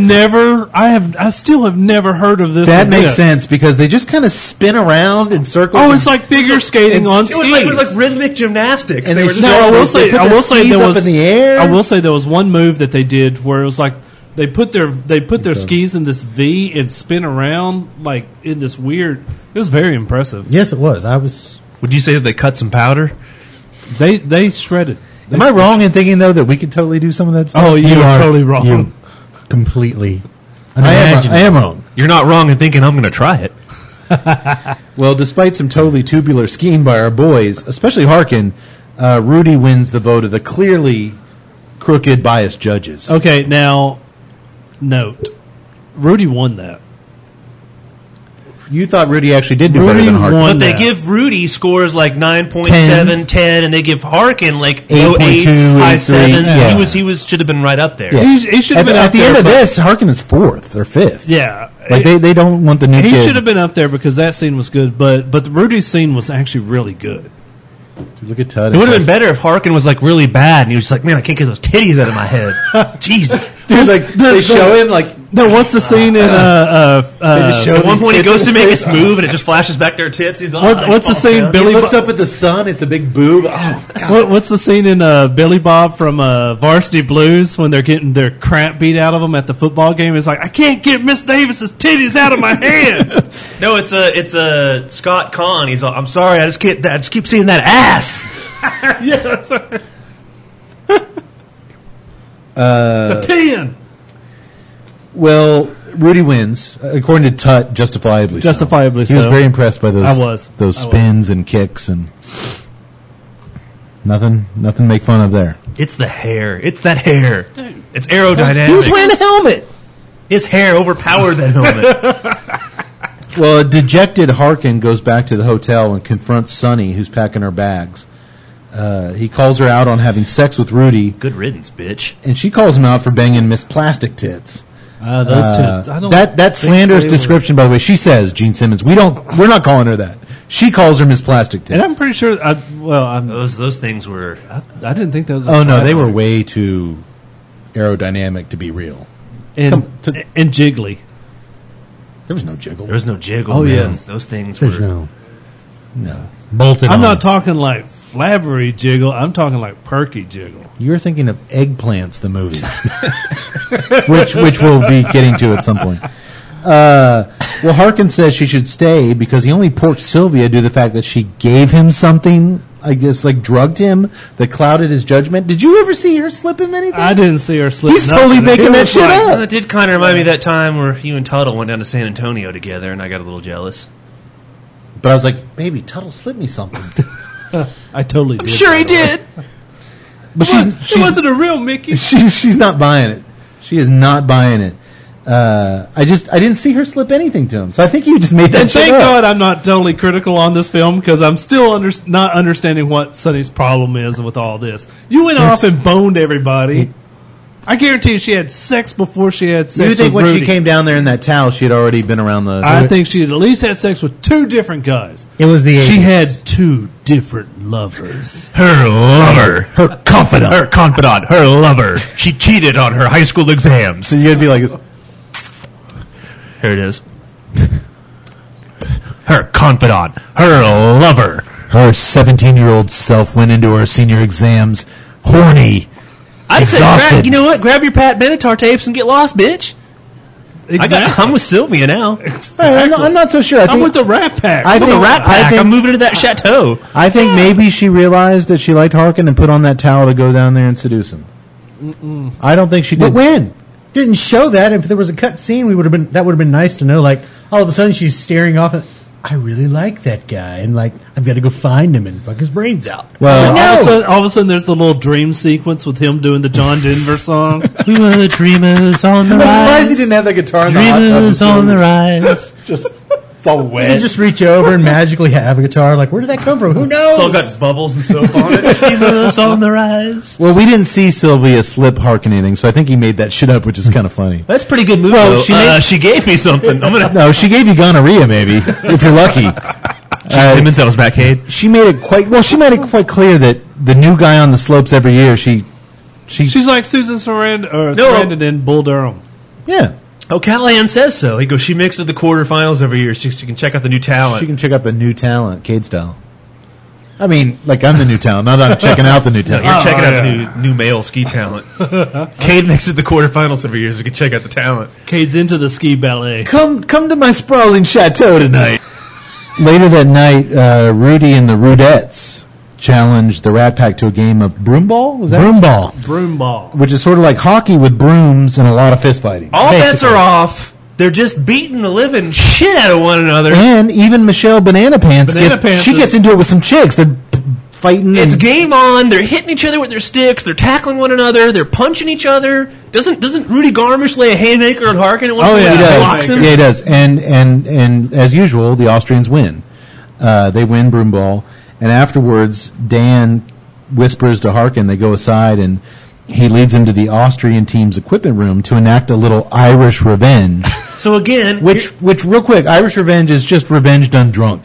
S5: I still have never heard of this.
S6: That makes sense because they just kind of spin around in circles.
S5: Oh, it's like figure skating on skis.
S3: It was like rhythmic gymnastics.
S6: And
S3: they were just
S6: I will say there was up in the air.
S5: I will say there was one move that they did where it was like they put their skis in this V and spin around like in this weird. It was very impressive.
S4: Yes, it was.
S3: Would you say that they cut some powder?
S5: They shredded.
S6: Am I wrong in thinking though that we could totally do some of that stuff?
S5: Oh, you are totally wrong.
S4: You completely.
S6: I am wrong.
S3: You're not wrong in thinking I'm going to try it.
S6: Well, despite some totally tubular skiing by our boys, especially Harkin, Rudy wins the vote of the clearly crooked, biased judges.
S5: Okay, now note, Rudy won that.
S6: You thought Rudy actually did do better than Harkin.
S3: But they give Rudy scores like 9.7, 10, and they give Harkin like low
S6: 8.2,
S3: 8s, high
S6: 8.3.
S3: 7s.
S6: Yeah.
S3: He should have been right up there.
S6: Yeah.
S5: He should have been
S6: at
S5: up
S6: the
S5: there,
S6: end of
S5: but-
S6: this, Harkin is 4th or 5th.
S5: Yeah,
S6: Like they don't want the new
S5: he
S6: kid.
S5: should have been up there because that scene was good. But the Rudy scene was actually really good.
S6: Look at Todd.
S3: It would have been better if Harkin was like really bad and he was just like, man, I can't get those titties out of my head. Jesus.
S6: Dude, like they show him like
S5: No, what's the scene in
S3: At one point he goes to make his move and it just flashes back to her tits. He's
S5: what's the scene?
S6: he
S5: Billy
S6: looks up at the sun. It's a big boob. Oh, God.
S5: What's the scene in Billy Bob from Varsity Blues when they're getting their crap beat out of them at the football game? It's like, I can't get Miss Davis's titties out of my head.
S3: No, it's a Scott Conn. He's all, I'm sorry, I just keep seeing that ass.
S5: Yeah, that's right. It's a 10.
S6: Well, Rudy wins according to Tut, justifiably.
S5: Justifiably
S6: He was
S5: so.
S6: very impressed by those
S5: I
S6: spins and kicks and nothing to make fun of there.
S3: It's the hair. It's that hair. It's aerodynamic.
S6: He was wearing a helmet.
S3: His hair overpowered that helmet.
S6: Well, a dejected Harkin goes back to the hotel and confronts Sonny, who's packing her bags. He calls her out on having sex with Rudy,
S3: Good riddance, bitch.
S6: and she calls him out for banging Miss Plastic Tits.
S5: Those tits. I don't
S6: That
S5: think
S6: slanderous
S5: they were-
S6: description, by the way, she says, Gene Simmons. We're not calling her that. She calls her Miss Plastic Tits.
S5: And I'm pretty sure.
S3: Those things were.
S5: I didn't think those.
S6: Oh no, they were way too aerodynamic to be real.
S5: and jiggly.
S6: There was no jiggle.
S3: There was no jiggle.
S5: Oh,
S3: man.
S5: yes.
S3: Those things
S4: There's
S3: were.
S6: No.
S2: Bolted
S5: I'm
S2: on.
S5: not talking like flabbery jiggle. I'm talking like perky jiggle.
S6: You're thinking of Eggplants, the movie, which we'll be getting to at some point. Well, Harkin says she should stay because he only porked Sylvia due to the fact that she gave him something, I guess, like drugged him, that clouded his judgment. Did you ever see her slip him anything?
S5: I didn't see her slip.
S6: He's totally making that shit
S3: Well,
S6: up.
S3: it did kind of remind me of that time where you and Tuttle went down to San Antonio together, and I got a little jealous.
S6: But I was like, baby, Tuttle slipped me something.
S5: I totally did.
S3: Sure, he did.
S6: But
S5: It wasn't a real Mickey.
S6: she's not buying it. She is not buying it. I didn't see her slip anything to him. So I think you just made that
S5: And
S6: shit
S5: thank
S6: up.
S5: God I'm not totally critical on this film because I'm still not understanding what Sonny's problem is with all this. You went off and boned everybody. I guarantee she had sex before she had sex
S6: You think
S5: with
S6: when
S5: Rudy.
S6: she came down there in that towel, she had already been around the...
S5: I think she had at least had sex with 2 different guys.
S4: It was the 80s.
S5: She had 2 different lovers.
S7: Her lover. Her confidant. Her confidant. Her lover. She cheated on her high school exams.
S6: So you'd be like...
S7: Here it is. Her confidant. Her lover.
S6: Her 17-year-old self went into her senior exams horny.
S3: I said,
S6: Exhausted.
S3: you know what? Grab your Pat Benatar tapes and get lost, bitch. I'm with Sylvia now.
S6: I'm not so sure. I
S5: I'm
S6: think,
S5: with the Rat Pack.
S6: I
S3: I'm with
S6: think,
S3: the Rat Pack.
S6: I think,
S3: I'm moving to that chateau.
S6: I think maybe she realized that she liked Harkin and put on that towel to go down there and seduce him. I don't think she did.
S4: But when? Didn't show that. If there was a cut scene, that would have been nice to know. Like, all of a sudden she's staring off and, I really like that guy. And like, I've got to go find him and fuck his brains out.
S6: Well,
S5: All of a sudden, there's the little dream sequence with him doing the John Denver song.
S7: We were the dreamers on the
S6: I'm surprised he
S7: rise.
S6: didn't have that guitar in the hot tub.
S7: Dreamers on the rise.
S6: It's all
S4: You
S6: wet.
S4: just reach over and magically have a guitar. Like, where did that come from? Who knows?
S3: It's all got bubbles and soap on it.
S7: Dreamers on the rise.
S6: Well, we didn't see Sylvia slip Harkin anything, so I think he made that shit up, which is kind of funny.
S3: That's a pretty good move.
S6: Well,
S3: Well, she gave me something. I'm gonna.
S6: No, she gave you gonorrhea, maybe, if you're lucky.
S7: Simmons, that was Backade.
S6: She made it quite clear that the new guy on the slopes every year, she's
S5: She's like Susan Sarandon in Bull Durham.
S6: yeah.
S3: Oh, Callahan says so. He goes, she mixes the quarterfinals every year. She can check out the new talent.
S6: She can check out the new talent, Cade style. I mean, like I'm the new talent, not I'm checking out the new
S3: No,
S6: talent.
S3: you're checking out the new male ski talent. Cade mixes the quarterfinals every year, so we can check out the talent.
S5: Cade's into the ski ballet.
S6: Come to my sprawling chateau tonight. Later that night, Rudy and the Rudettes challenged the Rat Pack to a game of broomball. Was that
S2: Broomball.
S5: Broom ball.
S6: which is sort of like hockey with brooms and a lot of fist fighting.
S3: All bets
S6: basically.
S3: are off. They're just beating the living shit out of one another.
S6: And even Michelle Banana Pants,
S5: Pants
S6: she
S5: is-
S6: gets into it with some chicks. They're fighting.
S3: It's
S6: and-
S3: game on. They're hitting each other with their sticks. They're tackling one another. They're punching each other. Doesn't Rudy Garmisch lay a haymaker on Harkin at one point?
S6: He
S3: and
S6: does.
S3: blocks him?
S6: Yeah, he does. And as usual, the Austrians win. They win broomball, and afterwards, Dan whispers to Harkin. They go aside, and he leads him to the Austrian team's equipment room to enact a little Irish revenge.
S3: So again,
S6: which real quick, Irish revenge is just revenge done drunk,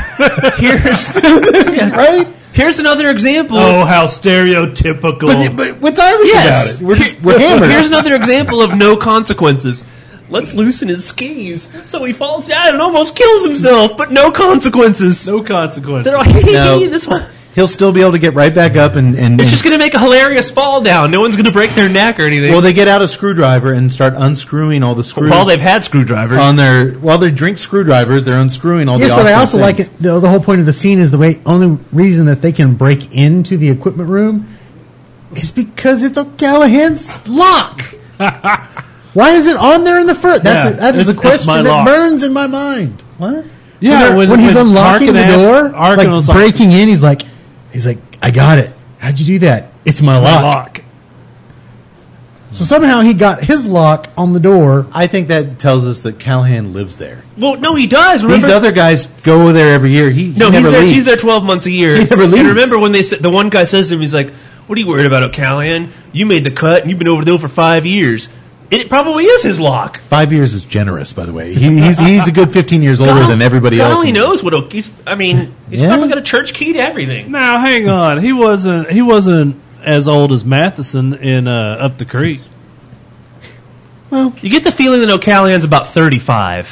S3: here's
S6: right?
S3: here's another example.
S5: Oh, how stereotypical.
S6: But what's Irish
S3: Yes.
S6: about it? We're hammered.
S3: Here's another example of no consequences. Let's loosen his skis. So he falls down and almost kills himself, but no consequences.
S5: No consequence.
S3: They're all,
S6: No.
S3: this one.
S6: He'll still be able to get right back up and
S3: It's just going to make a hilarious fall down. No one's going to break their neck or anything.
S6: well, they get out a screwdriver and start unscrewing all the screws.
S3: While they've had screwdrivers.
S6: on their while they drink screwdrivers, they're unscrewing all
S4: Yes,
S6: the.
S4: but I
S6: awkward
S4: also like
S6: things.
S4: it. The whole point of the scene is the only reason that they can break into the equipment room is because it's O'Callahan's lock. Why is it on there in the first?
S5: Yeah,
S4: That is a
S5: it's
S4: question
S5: my
S4: that
S5: lock.
S4: burns in my mind. What?
S5: Yeah,
S4: when he's unlocking the door,
S5: Harkin was like,
S4: breaking in, he's like, I got it. How'd you do that? It's my lock. So somehow he got his lock on the door.
S6: I think that tells us that Callahan lives there.
S3: well, no, he does. Remember?
S6: These other guys go there every year. He
S3: No,
S6: never
S3: he's there.
S6: leaves.
S3: He's there 12 months a year.
S6: He never leaves.
S3: And remember when the one guy says to him, he's like, "What are you worried about, O'Callahan? You made the cut, and you've been over there for 5 years." It probably is his lock.
S6: 5 years is generous, by the way. He's a good 15 years older than everybody
S3: God
S6: else.
S3: only knows what he's
S6: Yeah.
S3: probably got a church key to everything.
S5: Now, hang on. He wasn't as old as Matheson in Up the Creek.
S3: You get the feeling that O'Callahan's about 35.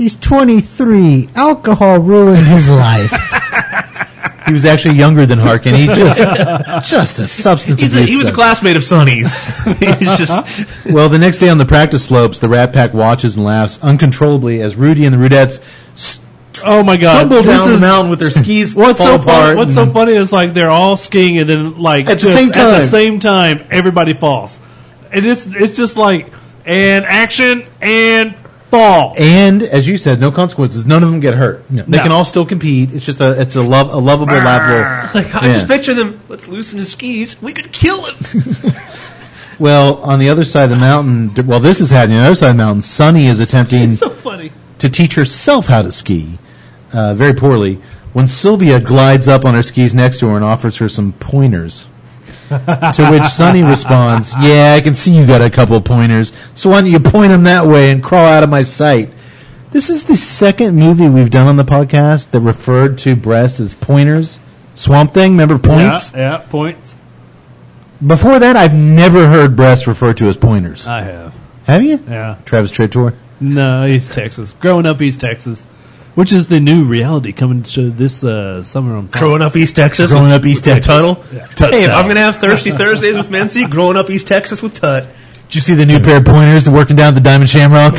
S4: He's 23. Alcohol ruined his life.
S6: He was actually younger than Harkin. He just a substance abuse.
S3: He was a classmate of Sonny's. He's just
S6: Well, the next day on the practice slopes, the Rat Pack watches and laughs uncontrollably as Rudy and the Rudettes
S5: Oh my God!
S6: tumble
S5: This
S6: down the
S5: is-
S6: mountain with their skis
S5: What's
S6: fall
S5: so
S6: apart.
S5: What's so funny is like they're all skiing and then like
S6: At the
S5: just
S6: same
S5: at
S6: time.
S5: the same time everybody falls, and it's just like and action and fall.
S6: And as you said, no consequences. None of them get hurt. They
S5: No.
S6: can all still compete. It's just a lovable, laughable.
S3: like I just picture them. Let's loosen his skis. We could kill him.
S6: Well, on the other side of the mountain, while this is happening, on the other side of the mountain, Sunny is attempting
S5: It's so funny.
S6: to teach herself how to ski, very poorly, when Sylvia glides up on her skis next to her and offers her some pointers. To which Sunny responds, "Yeah, I can see you got a couple of pointers, so why don't you point them that way and crawl out of my sight?" This is the second movie we've done on the podcast that referred to breasts as pointers. Swamp Thing, remember points?
S5: Yeah, points.
S6: Before that, I've never heard breasts referred to as pointers.
S5: I have.
S6: Have you?
S5: Yeah.
S6: Travis Tritor?
S5: No, East Texas. Growing up East Texas, which is the new reality coming to this summer on Fox.
S3: Growing up East Texas.
S6: Growing up East Texas.
S3: Tuttle.
S6: Tut
S3: Hey, if
S6: style.
S3: I'm going to have Thirsty Thursdays with Mency, growing up East Texas with Tut.
S6: Did you see the new pair of pointers that working down the Diamond Shamrock?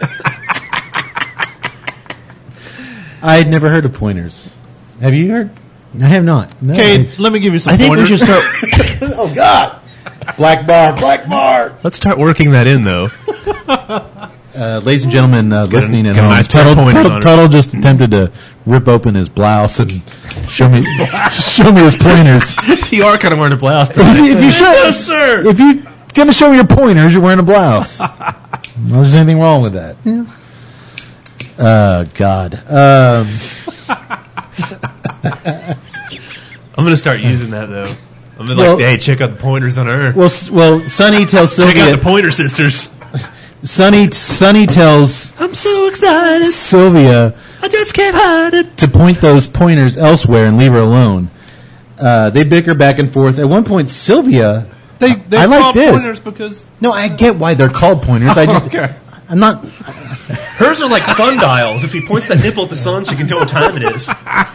S6: I had never heard of pointers. Have you heard?
S4: I have not. No,
S5: Okay,
S4: it's-
S5: let me give you some
S3: I think
S5: pointers.
S3: we should start.
S6: Oh, God! Black bar.
S3: Let's start working that in, though.
S6: Ladies and gentlemen listening at
S3: get a
S6: home,
S3: nice pair of pointers on her.
S6: Tuttle just attempted to rip open his blouse and show me his pointers.
S3: You are kind of wearing a blouse.
S6: If you show,
S5: Yes, sir.
S6: if you're going to show me your pointers, you're wearing a blouse. Well, there's anything wrong with that. God.
S3: I'm going to start using that, though. I'm going to
S6: Well-
S3: hey, check out the pointers on her.
S6: Well, Sonny tells
S3: Check out
S6: Sylvia.
S3: the Pointer Sisters.
S6: Sonny tells
S3: I'm so excited.
S6: Sylvia
S3: I just can't hide it.
S6: to point those pointers elsewhere and leave her alone. They bicker back and forth. At one point, Sylvia.
S5: They
S6: I like
S5: call
S6: this.
S5: pointers because
S6: No, I get why they're called pointers. I just.
S5: Okay.
S6: I'm not.
S3: Hers are like sundials. If he points that nipple at the sun, she can tell what time it is.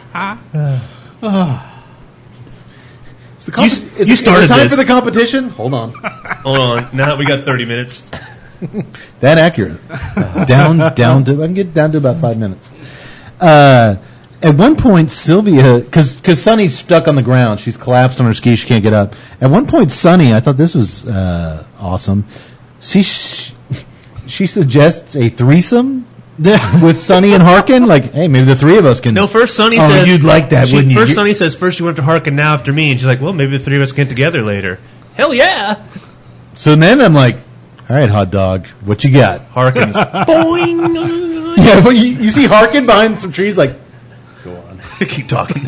S3: You started
S6: is it time
S3: this.
S6: for the competition? Hold on.
S3: Hold on. Now we got 30 minutes.
S6: That accurate. down to. I can get down to about 5 minutes. At one point, Sylvia, because Sunny's stuck on the ground, she's collapsed on her ski, she can't get up. At one point, Sunny, I thought this was awesome. She suggests a threesome with Sunny and Harkin. Like, hey, maybe the three of us can.
S3: No, first Sonny
S6: Oh,
S3: says...
S6: you'd like that, wouldn't you?
S3: First Sonny says, first you want to Harkin, now after me. And she's like, well, maybe the three of us can get together later. Hell yeah.
S6: So then I'm like, all right, hot dog, what you got?
S3: Harkin's. Boing.
S6: Yeah, but you see Harkin behind some trees, like,
S3: Keep talking.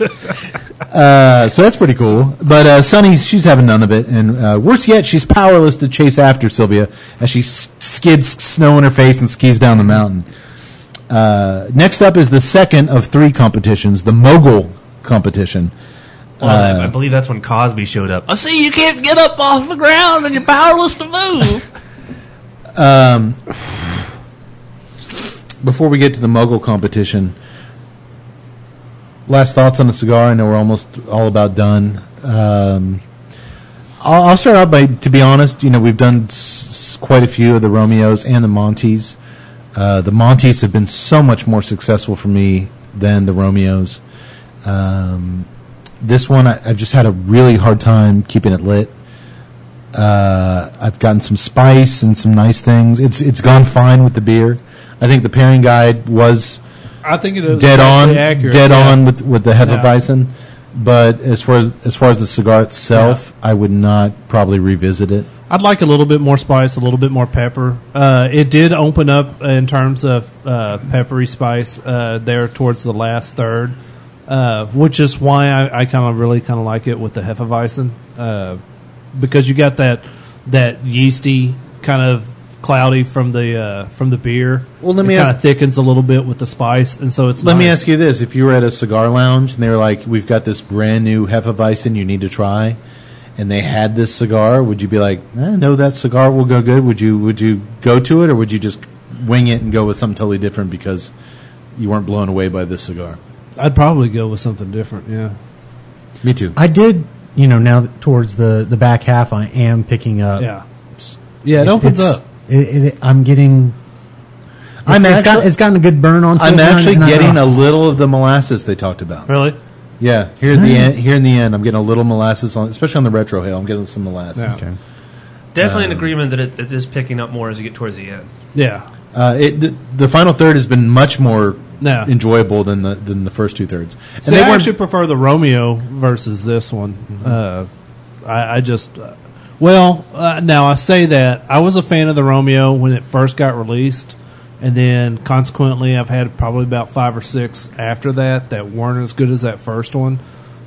S6: so that's pretty cool. But Sunny, she's having none of it. And worse yet, she's powerless to chase after Sylvia as she skids snow in her face and skis down the mountain. Next up is the second of three competitions, the mogul competition.
S3: Well, I believe that's when Cosby showed up. I see you can't get up off the ground and you're powerless to move.
S6: Before we get to the mogul competition, last thoughts on the cigar. I know we're almost all about done. I'll start out by, to be honest, we've done quite a few of the Romeos and the Montes. The Montes have been so much more successful for me than the Romeos. This one, I've just had a really hard time keeping it lit. I've gotten some spice and some nice things. It's gone fine with the beer. I think the pairing guide was
S5: I think it is
S6: dead on,
S5: accurate.
S6: dead
S5: Yeah.
S6: on with the Hefeweizen. But as far as the cigar itself, I would not probably revisit it.
S5: I'd like a little bit more spice, a little bit more pepper. It did open up in terms of peppery spice there towards the last third, which is why I really like it with the Hefeweizen, because you got that yeasty kind of cloudy from the beer.
S6: Well, let me
S5: it kind
S6: ask-
S5: of thickens a little bit with the spice, and so it's.
S6: Let me
S5: nice.
S6: ask you this: if you were at a cigar lounge and they were like, "We've got this brand new Hefeweizen you need to try," and they had this cigar, would you be like, "No, that cigar will go good"? Would you go to it, or would you just wing it and go with something totally different because you weren't blown away by this cigar?
S5: I'd probably go with something different. Yeah.
S6: Me too.
S4: I did, now that towards the back half, I am picking up.
S5: Yeah. Yeah. It opens up.
S4: I'm getting. It's gotten a good burn on.
S6: I'm actually getting a little of the molasses they talked about.
S5: Really?
S6: Yeah, here in the end, I'm getting a little molasses on, especially on the retro hail. I'm getting some molasses.
S5: Yeah.
S4: Okay.
S3: Definitely in agreement that it is picking up more as you get towards the end.
S5: Yeah.
S6: The final third has been much more
S5: No.
S6: enjoyable than the first 2/3. And
S5: See, I actually prefer the Romeo versus this one. I just, now I say that I was a fan of the Romeo when it first got released, and then consequently I've had probably about 5 or 6 after that weren't as good as that first one.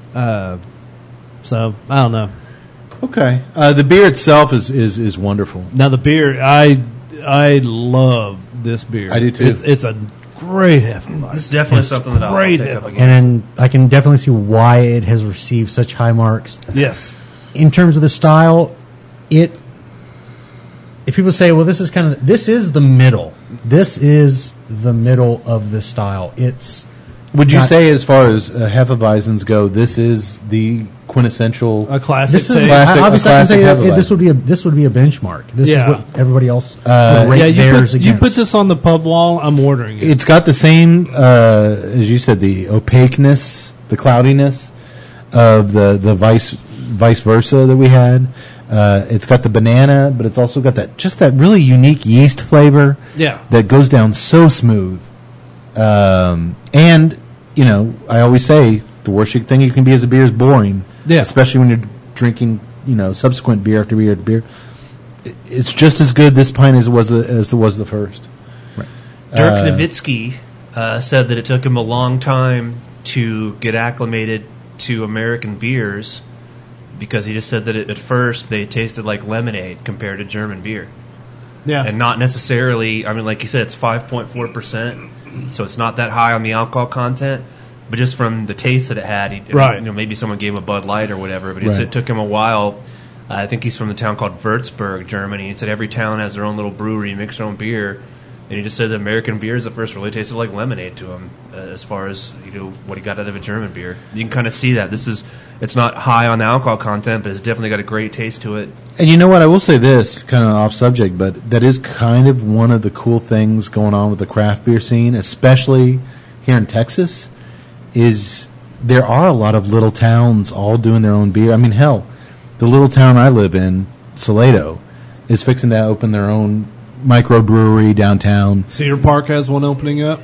S5: So I don't know.
S6: okay. The beer itself is wonderful.
S5: Now the beer, I love this beer.
S6: I do too.
S5: It's a great Hefeweizen.
S3: It's definitely something that I'll
S5: great
S3: pick up
S5: Hefeweizen.
S3: again.
S4: And then I can definitely see why it has received such high marks.
S5: Yes.
S4: In terms of the style, if people say, well, this is the middle. This is the middle of the style.
S6: Would you
S4: Not-
S6: say, as far as Hefeweizens go, this is the quintessential?
S5: A classic
S4: This is
S5: taste.
S6: Classic-
S4: obviously I can
S6: classic
S4: say that
S6: Hefeweizen.
S4: this would be a benchmark. This
S5: Yeah.
S4: is what everybody else would rate
S5: Yeah,
S4: theirs
S5: you
S4: against.
S5: put this on the pub wall, I'm ordering it.
S6: It's got the same, as you said, the opaqueness, the cloudiness of the vice versa that we had. It's got the banana, but it's also got that really unique yeast flavor.
S5: Yeah.
S6: That goes down so smooth. And I always say the worst thing you can be as a beer is boring.
S5: Yeah.
S6: Especially when you're drinking, subsequent beer after beer after beer. It's just as good this pint as it was the first.
S3: Dirk Nowitzki said that it took him a long time to get acclimated to American beers because he just said that at first they tasted like lemonade compared to German beer.
S5: Yeah.
S3: And not necessarily, like you said, it's 5.4%, so it's not that high on the alcohol content, but just from the taste that it had,
S5: Right.
S3: maybe someone gave him a Bud Light or whatever, but
S6: Right.
S3: it took him a while. I think he's from the town called Würzburg, Germany. He said every town has their own little brewery, mix their own beer. And he just said that American beers at first really tasted like lemonade to him, as far as what he got out of a German beer. You can kind of see that it's not high on the alcohol content, but it's definitely got a great taste to it.
S6: And you know what? I will say this, kind of off subject, but that is kind of one of the cool things going on with the craft beer scene, especially here in Texas, is there are a lot of little towns all doing their own beer. I mean, hell, the little town I live in, Salado, is fixing to open their own microbrewery downtown.
S5: Cedar Park has one opening up.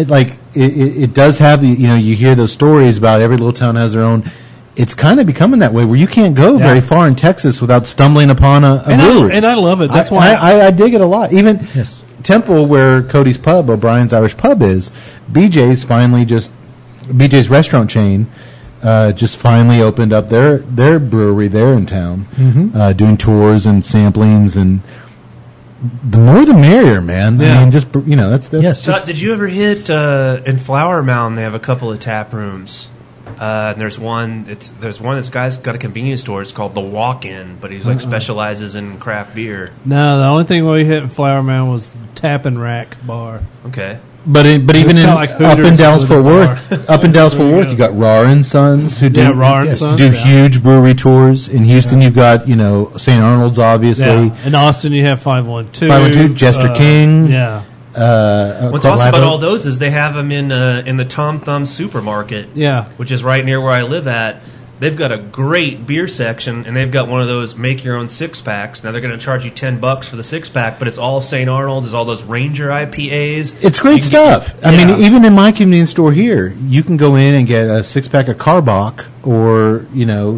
S6: It does have the, you hear those stories about every little town has their own. It's kind of becoming that way where you can't go very far in Texas without stumbling upon a brewery.
S5: And I love it. That's why
S6: I dig it a lot. Even
S4: Yes.
S6: Temple, where Cody's Pub, O'Brien's Irish Pub is, BJ's restaurant chain just finally opened up their brewery there in town, doing tours and samplings, and the more the merrier, man.
S5: Yeah.
S6: I mean, just that's
S4: Yes.
S3: So, did you ever hit in Flower Mound? They have a couple of tap rooms. And there's one. This guy's got a convenience store. It's called the Walk-In, but he's specializes in craft beer.
S5: No, the only thing we hit in Flower Mound was the Tap and Rack bar.
S3: Okay.
S6: But even in
S5: kinda like
S6: up in
S5: Hooters
S6: Dallas
S5: with
S6: Fort
S5: a
S6: Worth, up in Dallas Fort Worth, you got Rar and Sons who do
S5: Rar and Sons,
S6: do
S5: yeah.
S6: huge brewery tours. In Houston, you've got St. Arnold's, obviously.
S5: Yeah. In Austin, you have 512.
S6: 512, Jester King.
S5: Yeah.
S3: What's awesome about all those is they have them in the Tom Thumb supermarket,
S5: Yeah.
S3: which is right near where I live at. They've got a great beer section, and they've got one of those make-your-own six-packs. Now, they're going to charge you $10 for the six-pack, but it's all St. Arnold's. It's all those Ranger IPAs.
S6: It's great
S3: You can
S6: stuff. I mean, even in my convenience store here, you can go in and get a 6-pack of Carbach or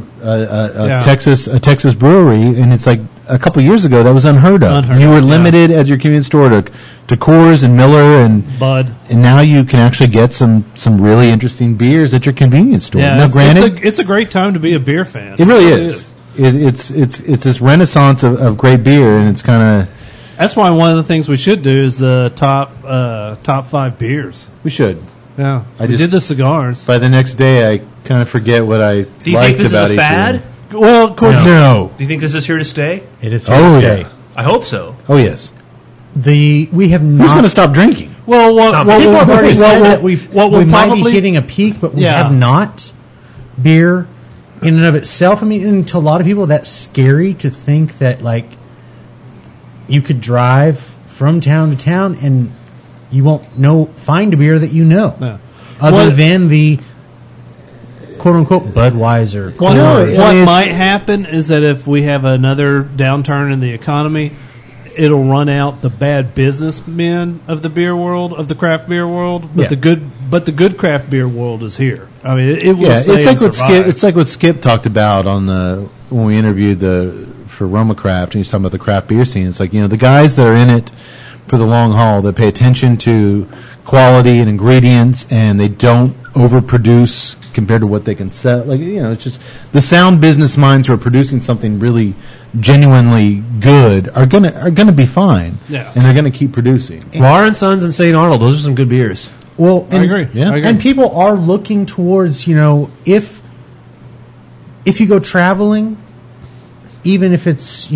S6: a Texas brewery, and it's like a couple years ago that was unheard of.
S5: Unheard
S6: You were
S5: of, yeah.
S6: limited at your convenience store to Coors and Miller and
S5: Bud.
S6: And now you can actually get some really interesting beers at your convenience store.
S5: Yeah.
S6: Now,
S5: it's,
S6: granted,
S5: it's a great time to be a beer fan.
S6: it really is. It's this renaissance of great beer, and it's kind of
S5: That's why one of the things we should do is the top 5 beers.
S6: we should.
S5: Yeah.
S6: I
S5: We
S6: just-
S5: did the cigars.
S6: By the next day, I kind of forget what I
S3: Do you
S6: liked
S3: think this is
S6: about
S3: a
S6: each
S3: fad?
S6: one.
S5: Well, of course.
S6: No.
S3: Do you think this is here to stay?
S4: It is
S6: Oh
S4: here to
S6: yeah.
S3: I hope so.
S6: Oh yes.
S4: We have
S6: Who's going to
S4: not.
S6: stop drinking?
S5: Well,
S4: People have already said that we
S5: we'll
S4: might be
S5: probably-
S4: hitting a peak, but we
S5: Yeah.
S4: have not. Beer, in and of itself, I mean, and to a lot of people, that's scary to think that like you could drive from town to town and you won't find a beer that you know,
S5: Yeah.
S4: other
S5: Well-
S4: than the quote unquote Budweiser.
S5: What,
S4: Coors.
S5: what might happen is that if we have another downturn in the economy, it'll run out the bad businessmen of the beer world, of the craft beer world, but
S4: Yeah.
S5: the good craft beer world is here. I mean, it will
S6: Yeah,
S5: stay
S6: it's like
S5: and
S6: what
S5: survive.
S6: Skip. It's like what Skip talked about on the when we interviewed for Roma Craft, and he's talking about the craft beer scene. It's like the guys that are in it for the long haul, that pay attention to quality and ingredients, and they don't overproduce compared to what they can sell. Like it's just the sound business minds who are producing something really genuinely good are gonna be fine.
S5: Yeah.
S6: and they're gonna keep producing.
S3: Lar and Sons and St. Arnold, those are some good beers.
S4: Well,
S5: I agree.
S6: Yeah.
S5: I agree.
S4: And people are looking towards, if you go traveling, even if it's,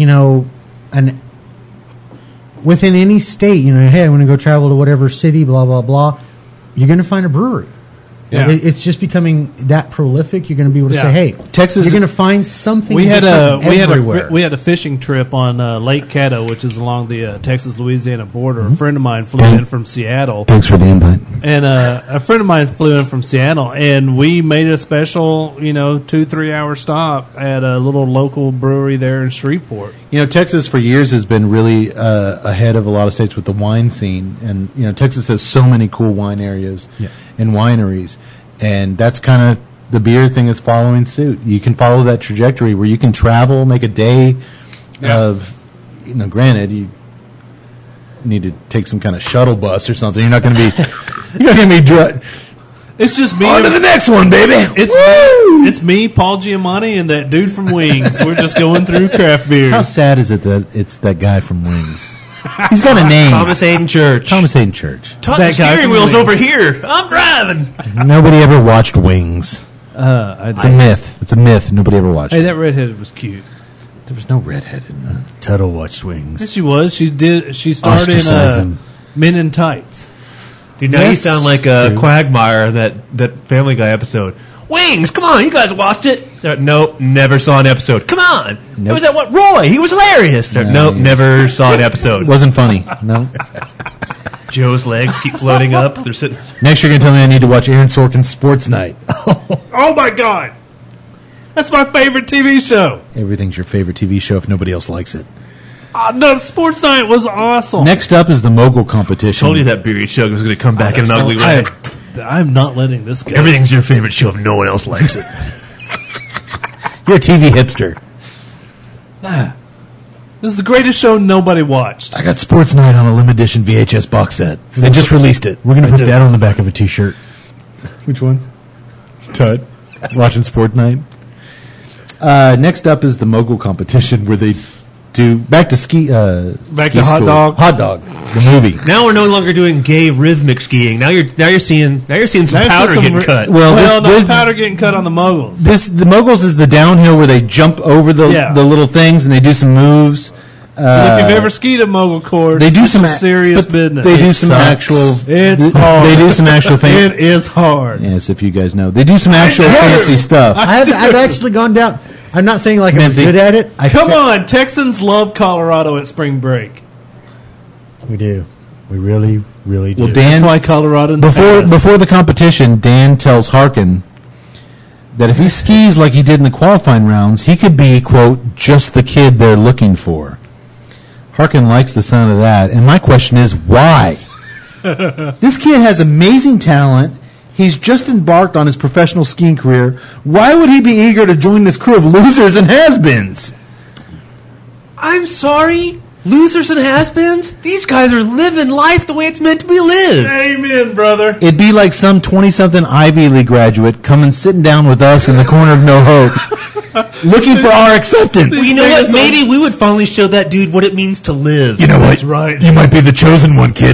S4: within any state, hey, I'm going to go travel to whatever city, blah, blah, blah, you're going to find a brewery.
S5: Yeah.
S4: It's just becoming that prolific. You're going to be able to
S5: Yeah.
S4: say, hey,
S6: Texas-
S4: you're going to find something
S5: we had
S4: different everywhere.
S5: we had a fishing trip on Lake Caddo, which is along the Texas-Louisiana border. A friend of mine flew in from Seattle,
S6: Thanks for the invite.
S5: and a friend of mine flew in from Seattle, and we made a special 2-3 hour stop at a little local brewery there in Shreveport.
S6: Texas for years has been really ahead of a lot of states with the wine scene, and Texas has so many cool wine areas and wineries, and that's kind of the beer thing is following suit. You can follow that trajectory where you can travel, make a day of, granted you need to take some kind of shuttle bus or something. You're not going to be
S5: It's just me.
S6: on to the next one, baby.
S5: It's me, Paul Giamatti, and that dude from Wings. We're just going through craft beers.
S6: How sad is it that it's that guy from Wings? He's got a name.
S3: Thomas Hayden Church.
S6: Thomas Hayden Church.
S3: Todd,
S5: That
S3: the
S5: guy
S3: steering
S5: from
S3: wheel's
S5: Wings.
S3: over here. I'm driving.
S6: Nobody ever watched Wings.
S5: I'd
S6: It's a myth. It's a myth. Nobody ever watched
S5: Hey,
S6: it.
S5: that redhead was cute.
S6: There was no redhead in that.
S2: Tuttle watched Wings.
S5: Yes, she was. She did. She starred in
S6: Ostracizing.
S5: Men in Tights.
S3: Dude, now you
S6: Yes,
S3: sound like a Quagmire, that Family Guy episode. Wings, come on, you guys watched it? Nope, never saw an episode. Come on. It was that what? Roy, he was hilarious. Nope,
S6: yes.
S3: never saw an episode.
S6: It wasn't funny. No.
S3: Joe's legs keep floating up. They're sitting.
S6: Next, you're going to tell me I need to watch Aaron Sorkin's Sports Night.
S5: Oh my God, that's my favorite TV show.
S6: Everything's your favorite TV show if nobody else likes it.
S5: No, Sports Night was awesome.
S6: Next up is the Mogul competition.
S3: Told you that beer chug was going to come back in an ugly way.
S5: I'm not letting this go.
S3: Everything's your favorite show if no one else likes it.
S6: You're a TV hipster.
S5: This is the greatest show nobody watched.
S6: I got Sports Night on a limited edition VHS box set. They just released it.
S2: We're going to put that on the back of a T-shirt.
S6: Which one? Tut. Watching Sport Night. Next up is the Mogul competition where they do back to ski.
S5: Back
S6: ski
S5: to Hot
S6: school.
S5: Dog.
S6: Hot Dog, the movie.
S3: Now we're no longer doing gay rhythmic skiing. Now you're seeing some
S5: Now
S3: powder
S5: some
S3: getting
S5: re-
S3: cut.
S6: Well,
S5: no
S6: this-
S5: powder getting cut on the Moguls.
S6: The Moguls is the downhill where they jump over the
S5: Yeah.
S6: little things and they do some moves.
S5: If you've ever skied a Mogul course,
S6: They do
S5: it's
S6: some
S5: serious
S6: but
S5: business.
S6: They do
S5: It
S6: some
S5: sucks.
S6: actual.
S5: It's hard.
S6: They do some actual things.
S5: It is hard.
S6: Yes, if you guys know, they do some actual fancy stuff.
S4: I've actually gone down. I'm not saying like I'm
S6: Nancy.
S4: good at it.
S5: Come on, Texans love Colorado at spring break.
S2: We do. We really, really do.
S6: Well, Dan,
S5: That's why Colorado
S6: before the competition, Dan tells Harkin that if he skis like he did in the qualifying rounds, he could be, quote, just the kid they're looking for. Harkin likes the sound of that, and my question is, why? This kid has amazing talent. He's just embarked on his professional skiing career. Why would he be eager to join this crew of losers and has-beens?
S3: I'm sorry, losers and has-beens. These guys are living life the way it's meant to be lived.
S5: Amen, brother.
S6: It'd be like some 20-something Ivy League graduate coming sitting down with us in the corner of No Hope, looking for our acceptance.
S3: Well, you know what? Maybe we would finally show that dude what it means to live.
S6: You know what?
S5: That's right.
S6: You might be the chosen one, kid.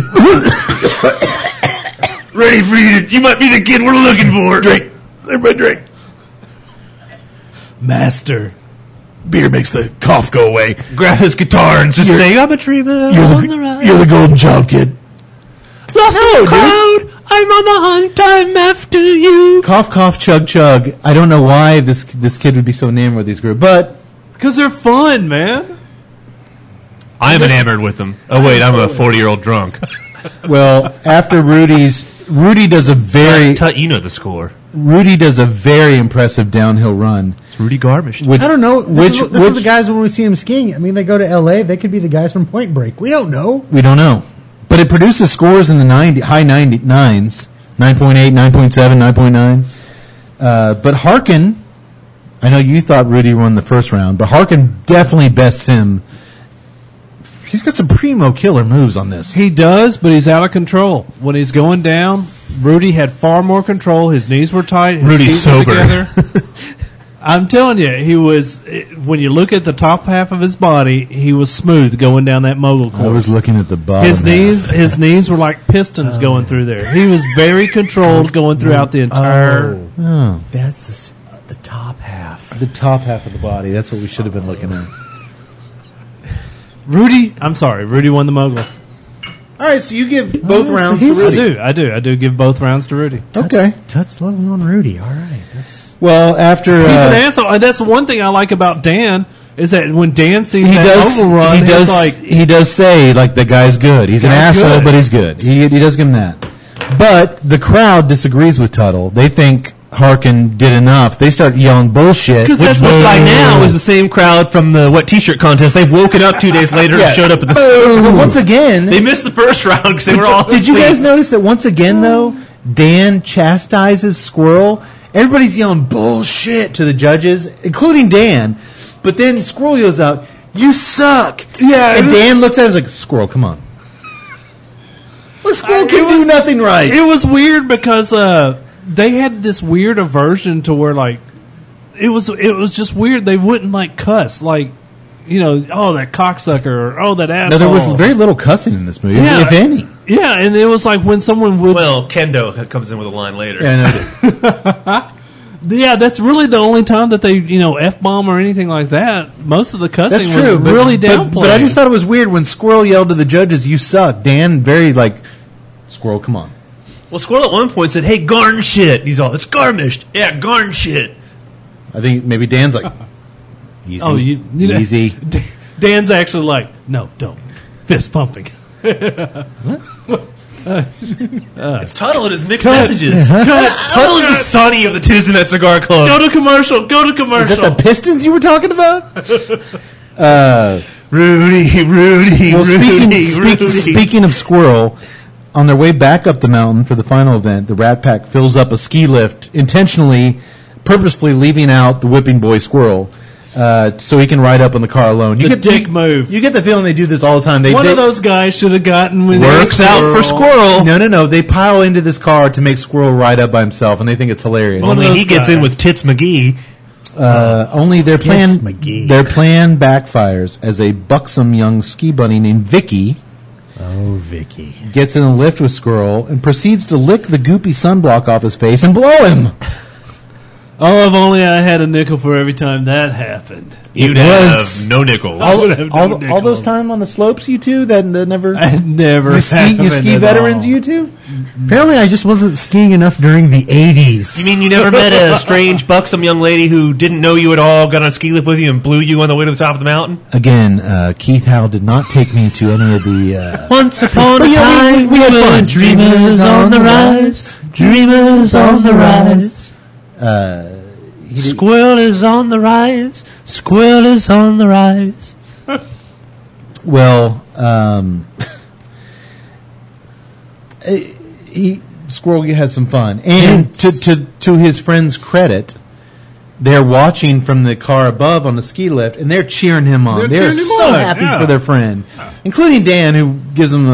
S3: ready for you. You might be the kid we're looking for.
S6: Drink. Everybody drink.
S5: Master.
S6: beer makes the cough go away.
S7: Grab his guitar and just say, I'm a dreamer on the rise.
S6: You're the golden child, kid.
S7: Lost in the crowd. I'm on the hunt. I'm after you.
S6: Cough, cough, chug, chug. I don't know why this kid would be so enamored with these groups, but
S5: Because they're fun, man.
S7: I'm enamored with them. Oh, wait, I'm a 40-year-old drunk.
S6: well, after Rudy does a very
S7: Tut, you know the score.
S6: impressive downhill run.
S7: It's Rudy Garmisch.
S6: Which,
S4: I don't know. This is
S6: which
S4: the guys when we see them skiing. I mean, they go to L.A. They could be the guys from Point Break. We don't know.
S6: we don't know. But it produces scores in the high 9s, 9.8, 9.7, 9.9. But Harkin, I know you thought Rudy won the first round, but Harkin definitely bests him. He's got some primo killer moves on this.
S5: He does, but he's out of control. When he's going down, Rudy had far more control. His knees were tight. His
S7: Rudy's
S5: feet were
S7: sober.
S5: together. I'm telling you, he was. When you look at the top half of his body, he was smooth going down that mogul course.
S6: I was looking at the bottom.
S5: His knees were like pistons going through there. He was very controlled going throughout the entire.
S6: Oh,
S4: That's the top half.
S6: the top half of the body. That's what we should have been looking at.
S5: Rudy won the moguls.
S6: All right, so you give both rounds
S4: so
S6: to
S4: he's-
S6: Rudy.
S5: I do give both rounds to Rudy.
S6: Okay.
S4: Tut's loving on Rudy. All right. That's
S6: Well, after
S5: He's an asshole. And that's one thing I like about Dan is that when Dan sees that overrun, it's like
S6: he does say like the guy's good. He's an
S5: Guy's
S6: asshole,
S5: good.
S6: but he's good. He does give him that. But the crowd disagrees with Tuttle. They think Harkin did enough. They start yelling bullshit.
S5: because
S7: Which
S5: that's what
S7: by now is the same crowd from the wet T-shirt contest. They've woken up 2 days later and showed up at the.
S6: But once again,
S7: They missed the first round because they were all.
S6: did you
S7: asleep.
S6: guys notice that once again though, Dan chastises Squirrel? Everybody's yelling bullshit to the judges, including Dan. But then Squirrel yells out, "You suck!"
S5: Yeah,
S6: and Dan looks at him and is like, "Squirrel, come on." Look, Squirrel can do nothing right.
S5: It was weird because they had this weird aversion to where like it was just weird. They wouldn't like cuss like oh that cocksucker or oh that asshole.
S6: No, there was very little cussing in this movie,
S5: Yeah.
S6: if any.
S5: Yeah, and it was like when someone would
S7: Well, Kendo comes in with a line later.
S6: Yeah, I know it is.
S5: yeah, that's really the only time that they F-bomb or anything like that. Most of the cussing
S6: That's true.
S5: was really
S6: but,
S5: downplayed.
S6: but I just thought it was weird when Squirrel yelled to the judges, "You suck." Dan very like, "Squirrel, come on."
S7: Well, Squirrel at one point said, "Hey, Garn shit." He's all, "It's Garmished." Yeah, Garn shit.
S6: I think maybe Dan's like, "Easy,
S5: oh, you know,
S6: easy."
S5: Dan's actually like, no, don't. Fist pumping.
S7: It's Tuttle and his mixed messages. Tuttle is the Sonny of the Tuesday Night Cigar Club.
S5: Go to commercial.
S6: Is that the Pistons you were talking about?
S7: Rudy.
S6: Well, speaking of Squirrel, on their way back up the mountain for the final event, the Rat Pack fills up a ski lift, purposefully leaving out the whipping boy Squirrel, so he can ride up on the car alone.
S5: The dick move.
S6: You get the feeling they do this all the time.
S5: One of those guys should have gotten when they
S7: Works
S5: were
S7: out for Squirrel.
S6: No. They pile into this car to make Squirrel ride up by himself, and they think it's hilarious.
S5: One of
S7: Only he
S5: those
S7: gets in
S5: guys.
S7: with Tits McGee.
S6: Only their
S4: McGee.
S6: plan backfires as a buxom young ski bunny named Vicky
S4: oh, Vicky.
S6: gets in a lift with Squirrel and proceeds to lick the goopy sunblock off his face and blow him.
S5: Oh, if only I had a nickel for every time that happened.
S7: You'd
S6: was-
S7: have no nickels.
S5: would have no
S6: All
S5: nickels.
S6: those time on the slopes, you two that never.
S5: I never.
S6: You ski
S5: happened
S6: veterans,
S5: at all.
S6: you two.
S4: Apparently, I just wasn't skiing enough during the 80s.
S7: You mean you never met a strange, buxom young lady who didn't know you at all, got on a ski lift with you, and blew you on the way to the top of the mountain?
S6: Again, Keith Howell did not take me to any of the.
S7: Once upon
S6: But yeah, we had fun.
S7: dreamers on the rise. Dreamers on the rise. Squirrel is on the rise. Squirrel is on the rise.
S6: Well, Squirrel has some fun, and to his friend's credit, they're watching from the car above on the ski lift, and they're cheering him on. They're
S5: cheering him
S6: so
S5: on,
S6: happy
S5: yeah.
S6: for their friend, including Dan, who gives them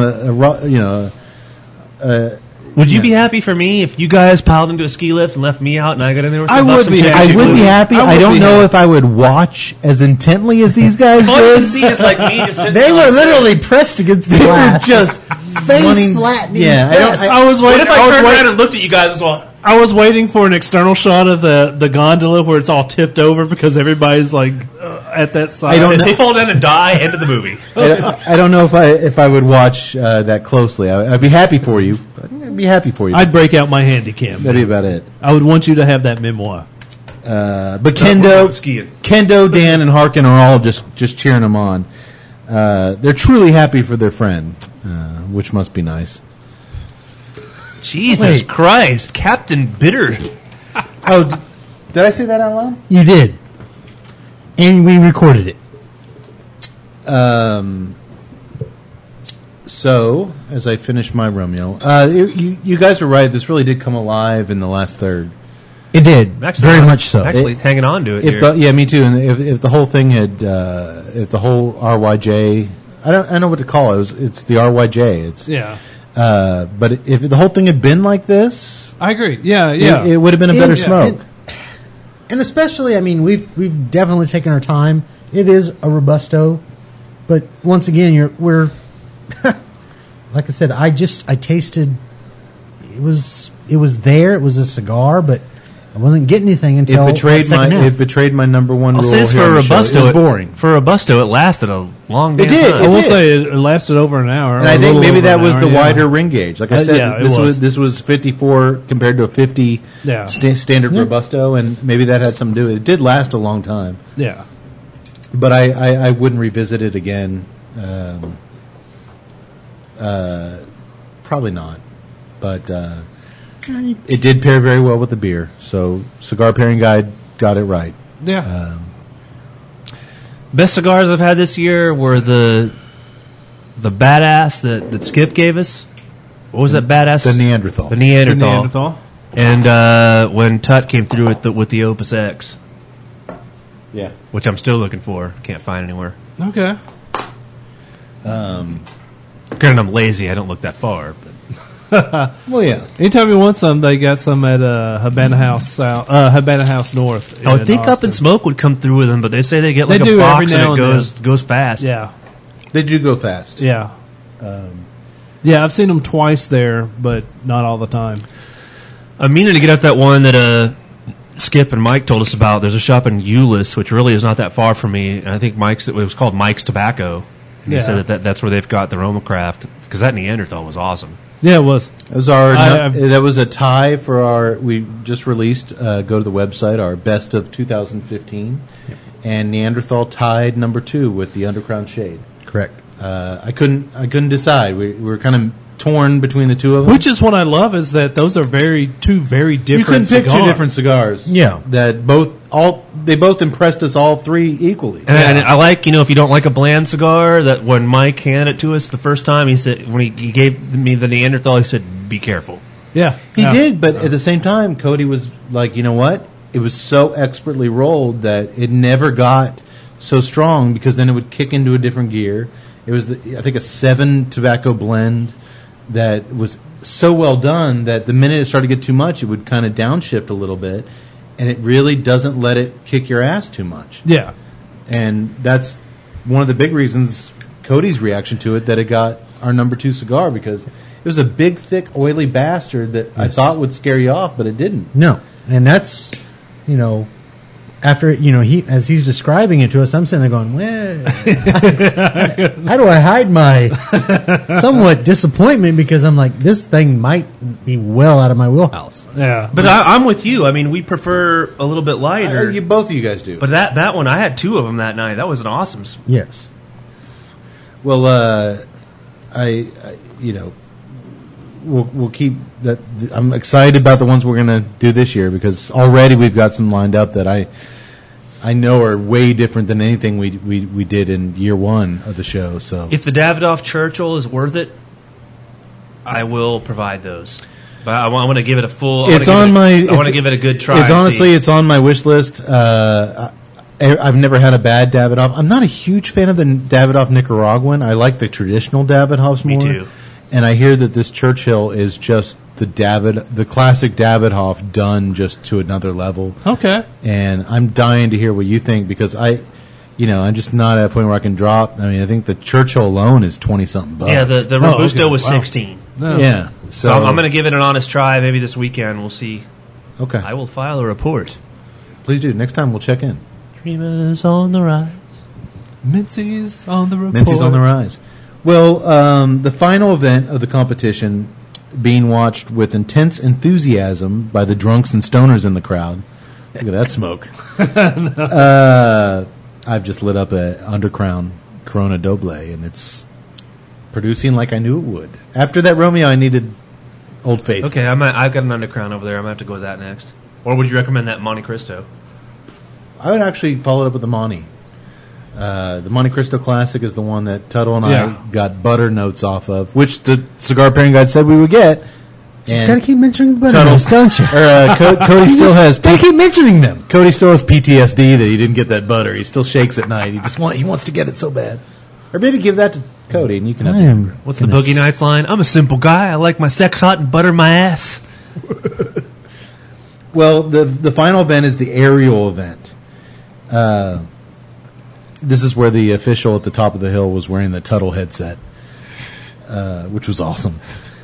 S7: Would you be happy for me if you guys piled into a ski lift and left me out and I got in there with
S5: I
S7: some
S5: would
S7: buxom
S5: be
S7: chick?
S5: happy.
S6: I would be happy.
S5: I would
S6: I don't
S5: be
S6: know
S5: happy.
S6: if I would watch as intently as these guys
S7: All you can
S6: did.
S7: see is like me just sitting
S4: They
S7: there
S4: were
S7: like
S4: literally pressed against the
S6: They were
S4: glass.
S6: just
S4: face
S6: wanting-
S4: flattening.
S6: Yeah,
S4: Yes.
S5: I was
S7: What
S5: waiting.
S7: if I turned around and looked at you guys and was all,
S5: I was waiting for an external shot of the gondola where it's all tipped over because everybody's like at that side.
S6: I don't
S3: If
S6: know.
S3: they fall down and die, end of the movie.
S6: I don't know if I would watch that closely. I'd be happy for you. I'd be happy for you.
S5: I'd break out my handy cam.
S6: That'd be about it.
S5: I would want you to have that memoir.
S6: But
S3: we're going skiing.
S6: Kendo, Dan, and Harkin are all just cheering them on. They're truly happy for their friend, which must be nice.
S3: Jesus
S4: Wait.
S3: Christ, Captain Bitter.
S6: Oh, did I say that out loud?
S4: You did. And we recorded it.
S6: So, as I finish my Romeo, you guys are right. This really did come alive in the last third.
S4: It did. Very much so.
S3: Actually, hanging on to it.
S6: If
S3: here.
S6: the, yeah, me too. And if the whole thing had, if the whole RYJ, I don't know what to call it. It's the RYJ. It's
S5: Yeah.
S6: but if the whole thing had been like this,
S5: I agree. Yeah, yeah.
S6: it would have been a better
S4: Yeah.
S6: smoke.
S4: And especially, I mean, we've definitely taken our time. It is a Robusto, but once again, we're like I said. I tasted. It was there. It was a cigar, but I wasn't getting anything until
S6: It betrayed
S4: the second half.
S6: it betrayed my number one
S3: I'll
S6: rule
S3: say this
S6: here
S3: for
S6: on
S3: a
S6: the show.
S3: Robusto.
S6: It was boring.
S3: For a Robusto, it lasted a long
S6: It
S3: damn
S6: did.
S3: time.
S5: I will
S6: did.
S5: say it lasted over an hour.
S6: And
S5: or
S6: I
S5: a
S6: think
S5: little
S6: maybe
S5: over
S6: that
S5: an
S6: was
S5: hour,
S6: the
S5: yeah.
S6: wider ring gauge. Like I said,
S5: yeah, it
S6: this was 54 compared to a 50
S5: Yeah.
S6: standard Robusto, and maybe that had something to do with it. It did last a long time,
S5: Yeah.
S6: but I wouldn't revisit it again. Probably not, but it did pair very well with the beer. So Cigar Pairing Guide got it right.
S5: Yeah.
S3: Best cigars I've had this year were the badass that Skip gave us. What was that badass?
S6: The Neanderthal.
S3: The Neanderthal.
S5: The Neanderthal.
S3: And when Tut came through with the Opus X,
S6: Yeah.
S3: which I'm still looking for, can't find anywhere.
S5: Okay.
S3: Granted, I'm lazy. I don't look that far. But
S6: Well, yeah.
S5: Anytime you want some, they got some at Habana House South, Habana House North.
S3: I would
S5: in
S3: think Up
S5: Austin.
S3: in Smoke would come through with them, but they say they get
S5: They
S3: like
S5: do
S3: a
S5: every
S3: box
S5: now
S3: and it
S5: and
S3: goes fast.
S5: Yeah.
S6: They do go fast.
S5: Yeah. Yeah, I've seen them twice there, but not all the time.
S3: I'm meaning to get out that one that Skip and Mike told us about. There's a shop in Euless, which really is not that far from me. And I think it was called Mike's Tobacco. And
S5: Yeah.
S3: he said that's where they've got the Roma Craft, because that Neanderthal was awesome.
S5: Yeah, it was.
S6: That was our.
S5: I've-
S6: that was a tie for our. We just released. Go to the website. Our best of 2015, and Neanderthal tied number 2 with the Undercrown Shade.
S4: Correct.
S6: I couldn't decide. We were kind of torn between the two of them.
S5: Which is what I love is that those are two very different
S6: you couldn't pick
S5: cigars.
S6: two different cigars.
S4: Yeah.
S6: that they both impressed us all three equally.
S3: And I like, if you don't like a bland cigar, that when Mike handed it to us the first time, he said, when he gave me the Neanderthal, he said, be careful.
S5: Yeah.
S6: He
S5: yeah.
S6: did, but at the same time, Cody was like, you know what? It was so expertly rolled that it never got so strong because then it would kick into a different gear. It was, I think, a 7 tobacco blend that was so well done that the minute it started to get too much, it would kind of downshift a little bit, and it really doesn't let it kick your ass too much.
S5: Yeah.
S6: And that's one of the big reasons Cody's reaction to it, that it got our number 2 cigar, because it was a big, thick, oily bastard that I thought would scare you off, but it didn't.
S4: No, and that's after as he's describing it to us, I'm sitting there going, well, how do I hide my somewhat disappointment, because I'm like, this thing might be well out of my wheelhouse.
S5: Yeah.
S3: But I'm with you. I mean, we prefer a little bit lighter.
S6: Both of you guys do.
S3: But that one, I had 2 of them that night. That was an awesome.
S4: Yes.
S6: Well, we'll keep that. I'm excited about the ones we're going to do this year, because already we've got some lined up that I know are way different than anything we did in year 1 of the show. So
S3: If the Davidoff Churchill is worth it, I will provide those. But I want to give it a full.
S6: I
S3: want to give it a good try.
S6: It's honestly, it's on my wish list. I've never had a bad Davidoff. I'm not a huge fan of the Davidoff Nicaraguan. I like the traditional Davidoffs more.
S3: Me too.
S6: And I hear that this Churchill is just the classic Davidoff done just to another level.
S5: Okay.
S6: And I'm dying to hear what you think, because I'm just not at a point where I can drop. I mean, I think the Churchill alone is $20-something bucks.
S3: Yeah, the Robusto
S5: okay.
S3: was
S5: Wow.
S3: 16.
S6: Yeah.
S3: So I'm going to give it an honest try. Maybe this weekend we'll see
S6: Okay.
S3: I will file a report.
S6: Please do. Next time we'll check in.
S3: Dreamers on the rise.
S5: Mincy's on the report.
S6: Mincy's on the rise. Well, the final event of the competition being watched with intense enthusiasm by the drunks and stoners in the crowd. Look at that smoke. I've just lit up a Undercrown Corona Doble, and it's producing like I knew it would. After that Romeo, I needed Old Faith.
S3: Okay, I've got an Undercrown over there. I'm going to have to go with that next. Or would you recommend that Monte Cristo?
S6: I would actually follow it up with the Monte. The Monte Cristo Classic is the one that Tuttle and I got butter notes off of, which the Cigar Pairing Guide said we would get.
S4: Just gotta keep mentioning the butter
S6: Tuttle-
S4: notes, don't you?
S6: Cody still has
S4: Gotta keep mentioning them.
S6: Cody still has PTSD that he didn't get that butter. He still shakes at night. He wants to get it so bad. Or maybe give that to Cody and you can have it.
S3: What's the Boogie Nights line? I'm a simple guy. I like my sex hot and butter my ass.
S6: Well, the final event is the aerial event. This is where the official at the top of the hill was wearing the Tuttle headset, which was awesome.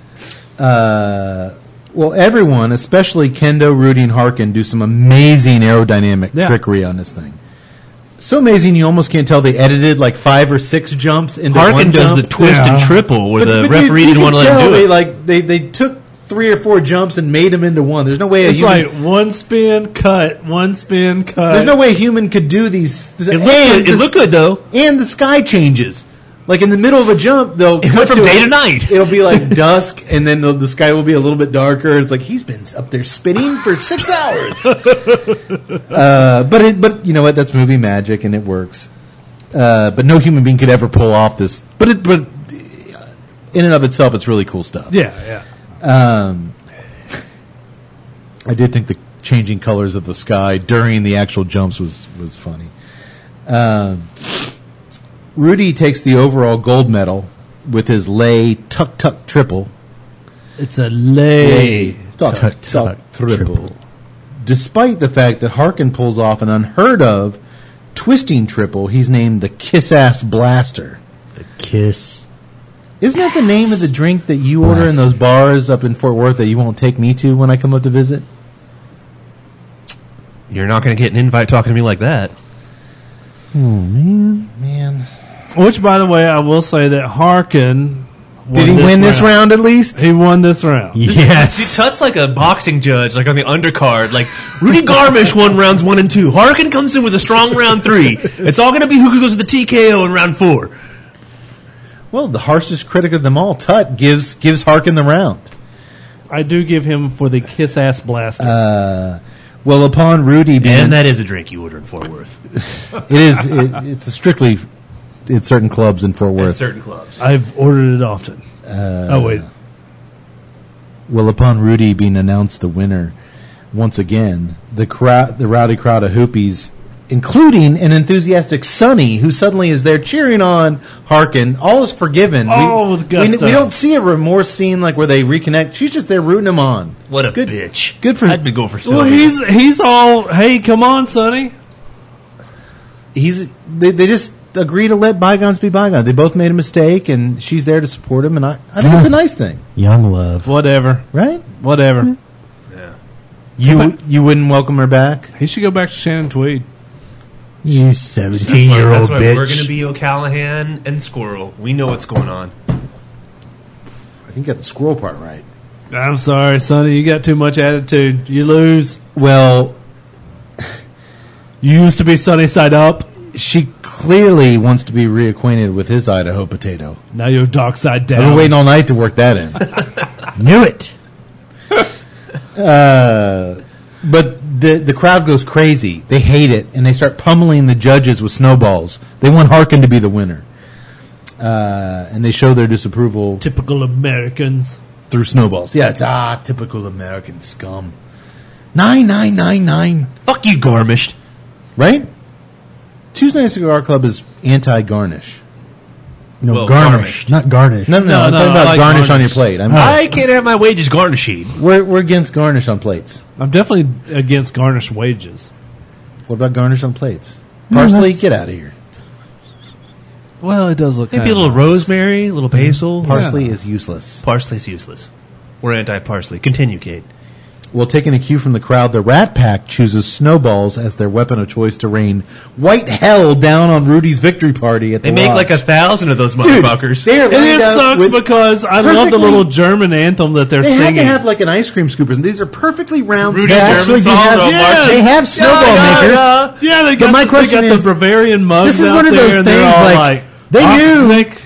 S6: Well, everyone, especially Kendo, Rudy, and Harkin, do some amazing aerodynamic trickery on this thing. So amazing, you almost can't tell they edited like 5 or 6 jumps into
S3: Harkin
S6: one
S3: does
S6: jump.
S3: the twist and triple where the
S6: But
S3: referee
S6: you
S3: didn't want to
S6: can
S3: let him
S6: tell
S3: do it.
S6: They took 3 or 4 jumps and made them into one. There's no way
S5: It's like one spin, cut, one spin, cut.
S6: there's no way a human could do these.
S3: It looked good, though.
S6: And the sky changes. Like in the middle of a jump, they'll
S3: It
S6: cut
S3: went from day to night.
S6: It'll be like dusk, and then the sky will be a little bit darker. It's like he's been up there spinning for 6 hours. But you know what? That's movie magic, and it works. But no human being could ever pull off this. But in and of itself, it's really cool stuff.
S5: Yeah.
S6: I did think the changing colors of the sky during the actual jumps was funny. Rudy takes the overall gold medal with his lay tuck triple.
S5: It's a lay.
S6: Tuck triple. Despite the fact that Harkin pulls off an unheard of twisting triple, he's named the Kiss Ass Blaster.
S4: Kiss.
S6: Isn't that the name of the drink that you order in those bars up in Fort Worth that you won't take me to when I come up to visit?
S3: You're not going to get an invite talking to me like that.
S6: Man.
S5: Which, by the way, I will say that Harkin
S6: Did he win this round at least?
S5: He won this round.
S3: Dude, Tut's like a boxing judge, like on the undercard. Like, Rudy Garmisch won rounds 1 and 2. Harkin comes in with a strong round 3. It's all going to be who goes with the TKO in round 4.
S6: Well, the harshest critic of them all, Tut, gives Harkin the round.
S5: I do give him for the Kiss Ass Blaster.
S6: Well, upon Rudy being...
S3: And that is a drink you order in Fort Worth.
S6: It's a strictly in certain clubs in Fort
S3: In
S6: Worth.
S3: certain clubs.
S5: I've ordered it often. Wait.
S6: Well, upon Rudy being announced the winner, once again, the rowdy crowd of Hoopies, including an enthusiastic Sonny, who suddenly is there cheering on Harkin, all is forgiven.
S5: With gusto.
S6: We don't see a remorse scene like where they reconnect. She's just there rooting him on.
S3: What a
S6: Good-
S3: bitch.
S6: good for-
S3: I'd be going for
S5: Well,
S3: Sylvia.
S5: he's all, hey, come on, Sonny.
S6: They just agree to let bygones be bygones. They both made a mistake, and she's there to support him, and I think it's a nice thing,
S4: Young love.
S5: Whatever.
S6: right?
S5: Whatever.
S6: You wouldn't welcome her back?
S5: He should go back to Shannon Tweed.
S4: You 17-year-old
S3: That's why
S4: bitch.
S3: we're going to be O'Callahan and Squirrel. We know what's going on.
S6: I think you got the squirrel part right.
S5: I'm sorry, Sonny. You got too much attitude. You lose.
S6: Well,
S5: You used to be sunny side up.
S6: she clearly wants to be reacquainted with his Idaho potato.
S5: Now you're dark side
S6: I've
S5: down.
S6: been waiting all night to work that in.
S4: Knew it.
S6: But the crowd goes crazy. They hate it, and they start pummeling the judges with snowballs. They want Harkin to be the winner. And they show their disapproval
S5: Typical Americans.
S6: through snowballs. Yeah, typical American scum. 9999.
S3: Fuck you, Garmisch.
S6: Right? Tuesday Night Cigar Club is anti-garnish.
S4: No,
S3: Well,
S4: garnish, not garnish.
S6: No, I'm talking
S5: I
S6: about
S5: like
S6: garnish on your
S5: garnish.
S6: plate.
S3: I can't have my wages garnished.
S6: We're against garnish on plates.
S5: I'm definitely against garnished wages.
S6: What about garnish on plates?
S4: No,
S6: Parsley,
S4: that's-
S6: get out of here.
S5: Well, it does look
S3: Maybe a little rosemary, a little basil.
S6: Parsley is useless.
S3: Parsley's useless. We're anti-parsley. Continue, Kate.
S6: Well, taking a cue from the crowd, the Rat Pack chooses snowballs as their weapon of choice to rain white hell down on Rudy's victory party at the
S3: They make
S6: lodge.
S3: like 1,000 of those
S6: Dude,
S3: motherfuckers.
S6: they are
S5: And it
S6: lined up
S5: sucks
S6: with
S5: because I love the
S6: perfectly-
S5: little German anthem that they're
S6: They had
S5: singing.
S6: to have like an ice cream scooper, and these are perfectly round.
S3: Rudy's
S6: They
S3: German
S6: actually do
S3: song,
S6: have-
S3: though,
S5: Yes.
S4: They have snowball makers.
S5: Yeah, they got,
S4: my
S5: they
S4: question
S5: got
S4: is,
S5: the Bavarian mugs
S4: this is
S5: out
S4: one of
S5: there,
S4: those
S5: and they're
S4: things,
S5: all
S4: like, they knew-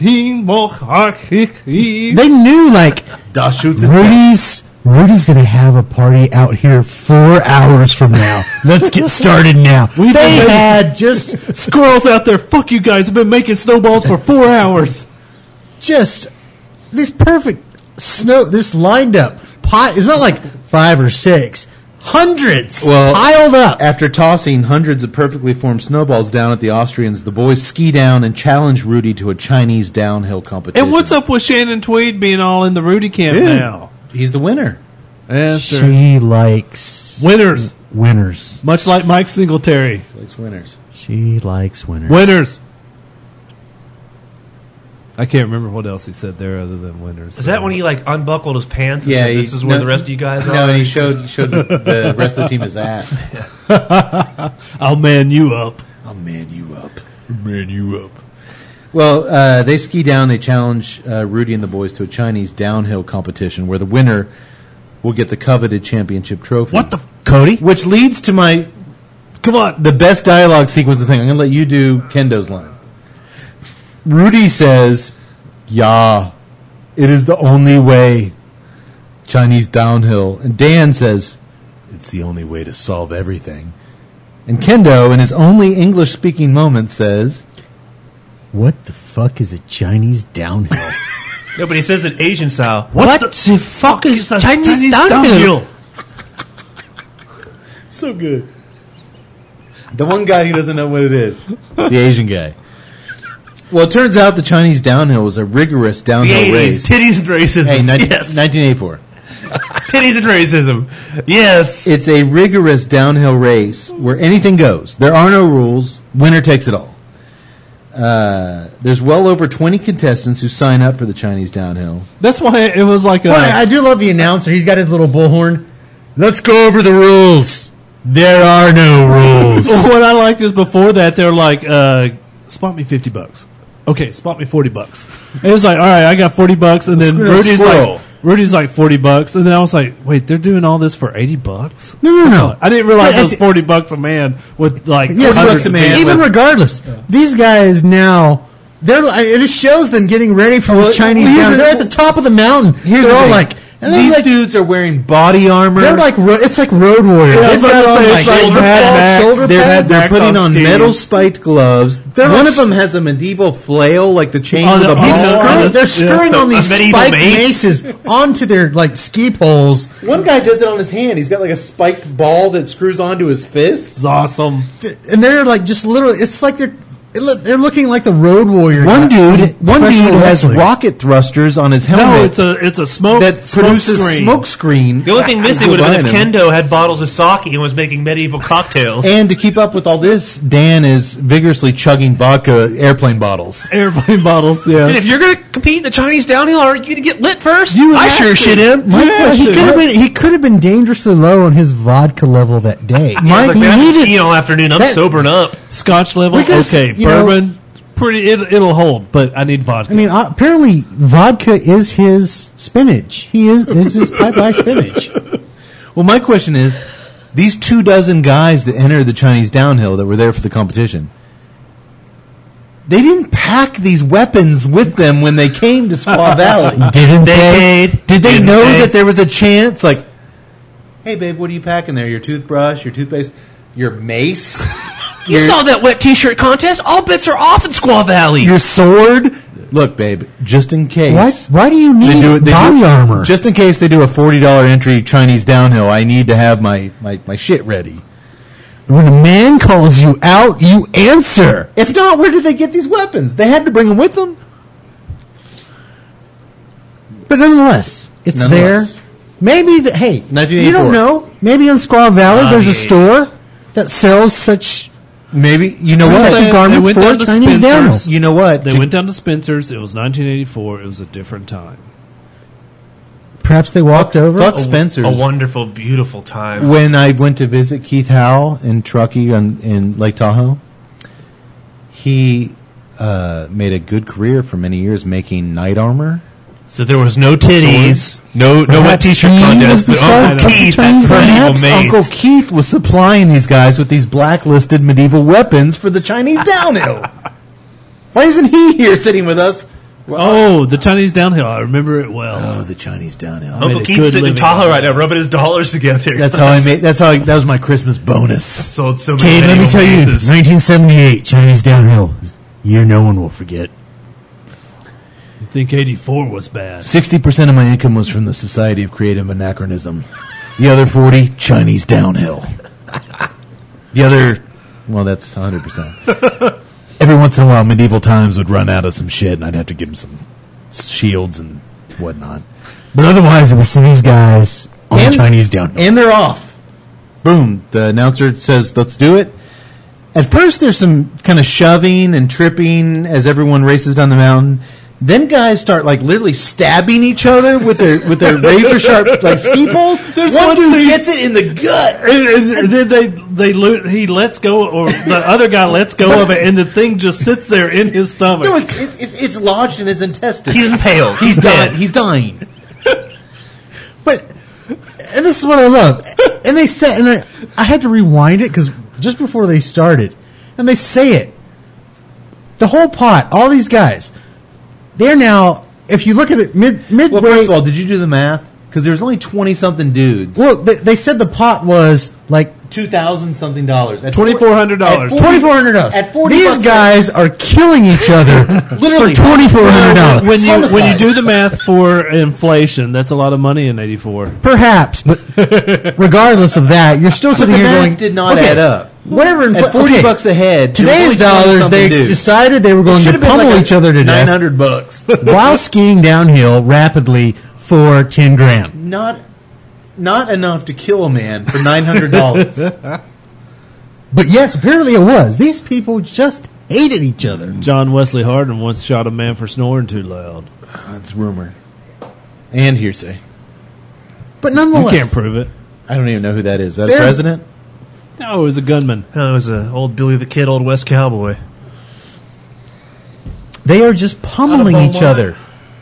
S4: They knew, like,
S6: Das shoots
S4: Rudy's going to have a party out here 4 hours from now. Let's get started now. They had just
S5: squirrels out there. Fuck you guys! I've been making snowballs for 4 hours.
S4: this perfect snow, this lined up pie. It's not like 5 or 6, hundreds piled up.
S6: After tossing hundreds of perfectly formed snowballs down at the Austrians, the boys ski down and challenge Rudy to a Chinese downhill competition.
S5: And what's up with Shannon Tweed being all in the Rudy camp
S6: Dude,
S5: now?
S6: He's the winner.
S4: She likes
S5: Winners,
S4: winners.
S5: much like Mike Singletary.
S6: Likes winners.
S4: She likes winners.
S5: Winners. I can't remember what else he said there other than winners.
S3: Is that when he like unbuckled his pants and
S6: Yeah,
S3: said, this is where the rest of you guys are?
S6: No, and he showed the rest of the team his ass.
S5: I'll man you up.
S6: I'll man you up. Man you up. Well, they ski down. They challenge Rudy and the boys to a Chinese downhill competition where the winner will get the coveted championship trophy.
S5: What the
S4: Cody?
S6: Which leads to my the best dialogue sequence of the thing. I'm going to let you do Kendo's line. Rudy says, "Yeah, it is the only way. Chinese downhill." And Dan says, "It's the only way to solve everything." And Kendo, in his only English-speaking moment, says,
S4: What the fuck is a Chinese downhill?
S3: No, but he says it Asian style.
S5: What the fuck is a Chinese downhill?
S6: so good. The one guy who doesn't know what it is. The Asian guy. Well, it turns out the Chinese downhill was a rigorous
S3: The
S6: downhill
S3: 80s.
S6: race.
S3: Titties and racism.
S6: Hey,
S3: yes.
S6: 1984.
S3: Titties and racism. Yes.
S6: It's a rigorous downhill race where anything goes. There are no rules. Winner takes it all. There's well over 20 contestants who sign up for the Chinese downhill.
S5: That's why it was like a.
S4: Well, I do love the announcer. He's got his little bullhorn. Let's go over the rules. There are no rules.
S5: What I liked is before that they're like, spot me $50. Okay, spot me $40. And it was like, all right, I got $40, and then Rudy's like $40, and then I was like, wait, they're doing all this for $80?
S4: No.
S5: I didn't realize
S4: But
S5: it was $40 a man with like
S4: Yes,
S5: hundreds
S6: $100 a
S5: of
S6: man.
S5: people.
S4: even regardless, these guys now, it just shows them getting ready for this Chinese
S6: here's
S4: downhill.
S6: the-
S4: They're at the top of the mountain.
S6: Here's
S4: they're
S6: the
S4: all
S6: thing.
S4: like, and they're
S6: These
S4: like,
S6: dudes are wearing body armor.
S4: they're like, it's like Road Warrior.
S5: Yeah, I was
S4: They've
S5: about
S4: got
S5: to say,
S4: on,
S5: it's like
S4: shoulder
S5: Mad
S4: pads,
S5: Max.
S4: shoulder
S6: They're
S4: pads.
S6: putting on
S5: skis.
S6: metal spiked gloves.
S4: They're
S6: One
S4: like-
S6: of them has a medieval flail, like the chain
S5: Oh,
S6: with
S5: no,
S6: a
S5: he's
S6: ball.
S5: screwing-
S4: They're screwing on these
S3: A medieval
S4: spiked
S3: mace.
S4: maces onto their like ski poles,
S6: One guy does it on his hand. He's got like a spiked ball that screws onto his fist.
S5: It's awesome.
S4: and they're like just literally. It's like they're looking like the Road Warrior.
S6: One dude
S4: Professional
S6: has
S4: wrestling.
S6: rocket thrusters on his helmet
S5: No, it's a smoke
S6: that
S5: smoke
S6: produces
S5: screen.
S6: smoke screen.
S3: The only thing missing would have been if Kendo had bottles of sake and was making medieval cocktails.
S6: And to keep up with all this, Dan is vigorously chugging vodka airplane bottles.
S5: Airplane bottles. Yeah.
S3: And if you're going to compete in the Chinese downhill, are you going to get lit first?
S5: You
S3: I
S5: have
S3: sure
S5: to.
S3: shit am.
S5: Yeah,
S4: He could have been dangerously low on his vodka level that day.
S3: Mike, like,
S4: he
S3: man, I've been
S4: needed-
S3: skiing all afternoon. I'm
S4: that-
S3: sobering up.
S5: Scotch level.
S4: We could've,
S5: Okay,
S4: you know-
S5: bourbon. Pretty. It'll hold, but I need vodka.
S4: I mean, apparently vodka is his spinach. He is his pie spinach.
S6: Well, my question is, these 24 guys that entered the Chinese downhill that were there for the competition, they didn't pack these weapons with them when they came to Squaw Valley.
S4: Didn't they?
S6: Did they
S3: Didn't
S6: know
S3: they?
S6: that there was a chance? Like, hey, babe, what are you packing there? Your toothbrush, your toothpaste, your mace,
S3: You saw that wet T-shirt contest? All bets are off in Squaw Valley.
S6: your sword. Look, babe, just in case.
S4: Why do you need body armor?
S6: Just in case they do a $40 entry Chinese downhill, I need to have my shit ready.
S4: When a man calls you out, you answer.
S6: If not, where did they get these weapons? They had to bring them with them.
S4: But nonetheless, it's
S6: Nonetheless.
S4: there. Maybe hey,
S6: 1984.
S4: you don't know. Maybe in Squaw Valley, there's a
S3: yeah.
S4: store that sells such
S6: Maybe, you know
S5: What?
S6: what?
S5: They
S4: garments
S5: went
S4: for
S5: down to
S4: Chinese
S5: Spencer's.
S4: downhill.
S6: You know what?
S5: They went down to Spencer's. It was 1984. It was a different time.
S4: perhaps they walked over.
S2: Fuck Spencer's.
S3: A wonderful, beautiful time.
S6: When I went to visit Keith Howell in Truckee in Lake Tahoe, he made a good career for many years making night armor.
S3: So there was no titties, no wet t-shirt contest. But Uncle Keith, that's medieval maze.
S6: Uncle Keith was supplying these guys with these blacklisted medieval weapons for the Chinese downhill. Why isn't he here sitting with us?
S5: Oh, the Chinese downhill. I remember it well.
S6: Oh, the Chinese downhill.
S3: Uncle
S5: made a
S3: Keith's
S5: good
S3: sitting in
S5: living
S3: Tahoe
S5: on
S3: right
S5: it.
S3: now, rubbing his dollars together.
S6: That's how I made. That was my Christmas bonus.
S3: Sold so many.
S4: Okay, let me
S3: medieval
S4: tell you,
S3: mazes.
S4: 1978, Chinese downhill. Year no one will forget.
S5: I think 84 was bad.
S6: 60% of my income was from the Society of Creative Anachronism. The other 40, Chinese downhill. The other, well, that's 100%. Every once in a while, Medieval Times would run out of some shit, and I'd have to give them some shields and whatnot.
S4: But otherwise, it was these guys on Chinese downhill.
S6: And they're off. Boom. The announcer says, let's do it. At first, there's some kind of shoving and tripping as everyone races down the mountain. Then guys start like literally stabbing each other with their razor sharp like ski poles.
S5: There's
S6: one
S5: one
S6: dude
S5: scene-
S6: gets it in the gut.
S5: And then he lets go, or the other guy lets go of it, and the thing just sits there in his stomach.
S6: No, it's lodged in his intestines.
S3: He's impaled.
S6: He's
S3: dead.
S6: dying. He's dying.
S4: But, and this is what I love. And they said, and I had to rewind it because just before they started, and they say it. The whole pot, all these guys, they're now, if you look at it midway.
S6: Well, first of all, did you do the math? Because there's only 20-something dudes.
S4: Well, they said the pot was like
S6: $2,000-something. At
S5: $2,400.
S4: $2,400.
S6: At 40
S4: These
S6: bucks
S4: guys are killing each other
S6: Literally.
S4: for $2,400.
S5: When you
S6: Homicide.
S5: do the math for inflation, that's a lot of money in '84.
S4: Perhaps, but regardless of that, you're still
S6: But
S4: sitting
S6: the
S4: here
S6: math
S4: going,
S6: did not
S4: okay,
S6: add up.
S4: Whatever.
S6: At 40 bucks a head, there was
S4: Today's
S6: only
S4: dollars,
S6: 20-something
S4: they
S6: dudes.
S4: decided they were going to
S6: Should've been
S4: pummel
S6: like
S4: each other to death
S6: $900.
S4: while skiing downhill rapidly for $10,000.
S6: Not enough to kill a man for $900.
S4: But yes, apparently it was. These people just hated each other.
S5: John Wesley Hardin once shot a man for snoring too loud.
S6: That's rumor and hearsay.
S4: But
S5: You
S4: nonetheless,
S5: can't prove it.
S6: I don't even know who that is. Is that
S4: They're-
S6: a president?
S5: No, it was a gunman.
S3: Oh, it was old Billy the Kid, Old West Cowboy.
S4: they are just pummeling
S3: Out of
S4: each
S3: Beaumont.
S4: other.